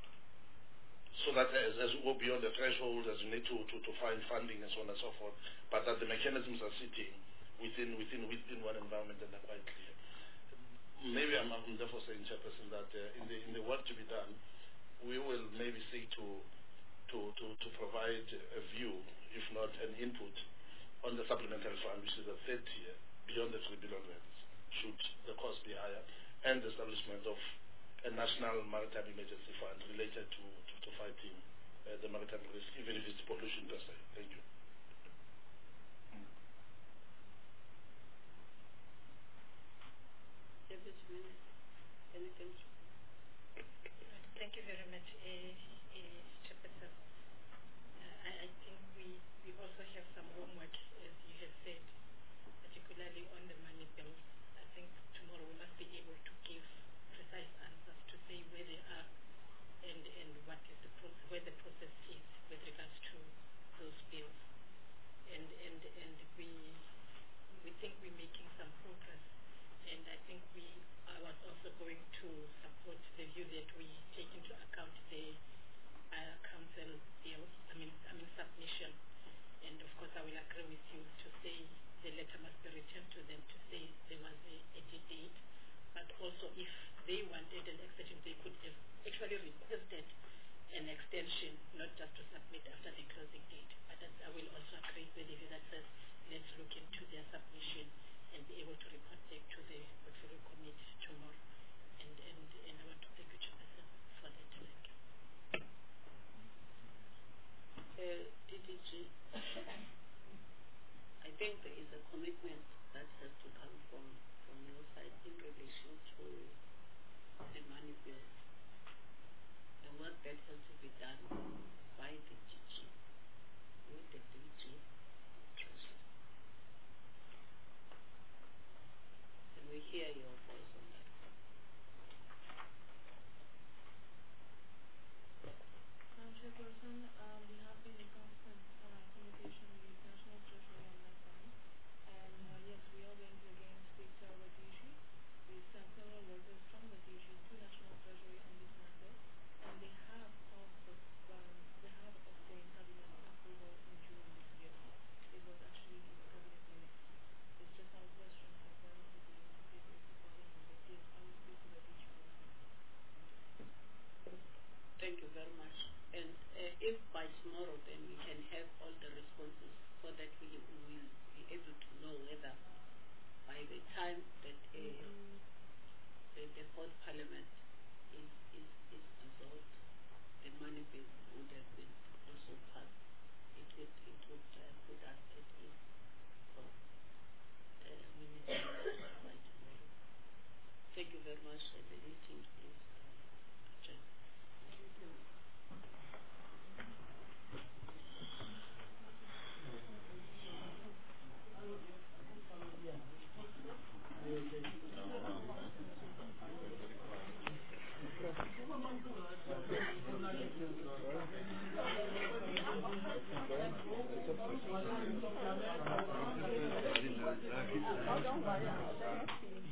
So that as, as we go beyond the threshold, as we need to, to, to find funding and so on and so forth, but that the mechanisms are sitting within within within one environment and are quite clear. Maybe I'm, I'm therefore saying, Chairperson, that uh, in the in the work to be done, we will maybe seek to to, to, to provide a view, if not an input, on the supplementary fund, which is the third tier, beyond the three billion rands, should the cost be higher, and the establishment of a national maritime emergency fund related to, to, to fighting uh, the maritime risk, even if it's pollution per se. Thank you. Anything? Thank you very much, uh, uh, Chairperson. Uh, I, I think we, we also have some homework, as you have said, particularly on the money bills. I think tomorrow we must be able to give precise answers to say where they are and, and what is the process, where the process is with regards to those bills. And, and, and we, we think we're making some progress. And I think we, I was also going to support the view that we take into account the uh, council bills, I mean, I mean submission. And of course I will agree with you to say the letter must be returned to them to say there was a, a due date. But also if they wanted an extension, they could have actually requested an extension, not just to submit after the closing date. But I will also agree with the view that says let's look into their submission and be able to report back to the portfolio committee tomorrow. And, and, and I want to thank you, Chairperson, for that. Thank you. Uh, D D G, I think there is a commitment that has to come from, from your side in relation to the money bill. The work that has to be done by the D G, with the D G Treasury. Can we hear your voice on that? Madam Chairperson, um, we have been in constant uh, communication with National Treasury on that one. And uh, yes, we are going to again speak to our D G. We sent several letters from the D G to National Treasury on this matter. And they have also, um, they have obtained cabinet approval in June this year. It was actually in the cabinet minutes. It's just our question as well to be able to follow on. But yes, I will speak to the D G on this matter. Thank you very much. And uh, if by tomorrow then we can have all the responses so that we will be able to know whether by the time that uh, mm-hmm. the, the fourth parliament is, is, is dissolved, the money bill would have been also passed. It would, it would uh, put us at ease. So uh, we need to by tomorrow. Thank you very much. Uh, the meeting is uh, adjourned. I didn't know that.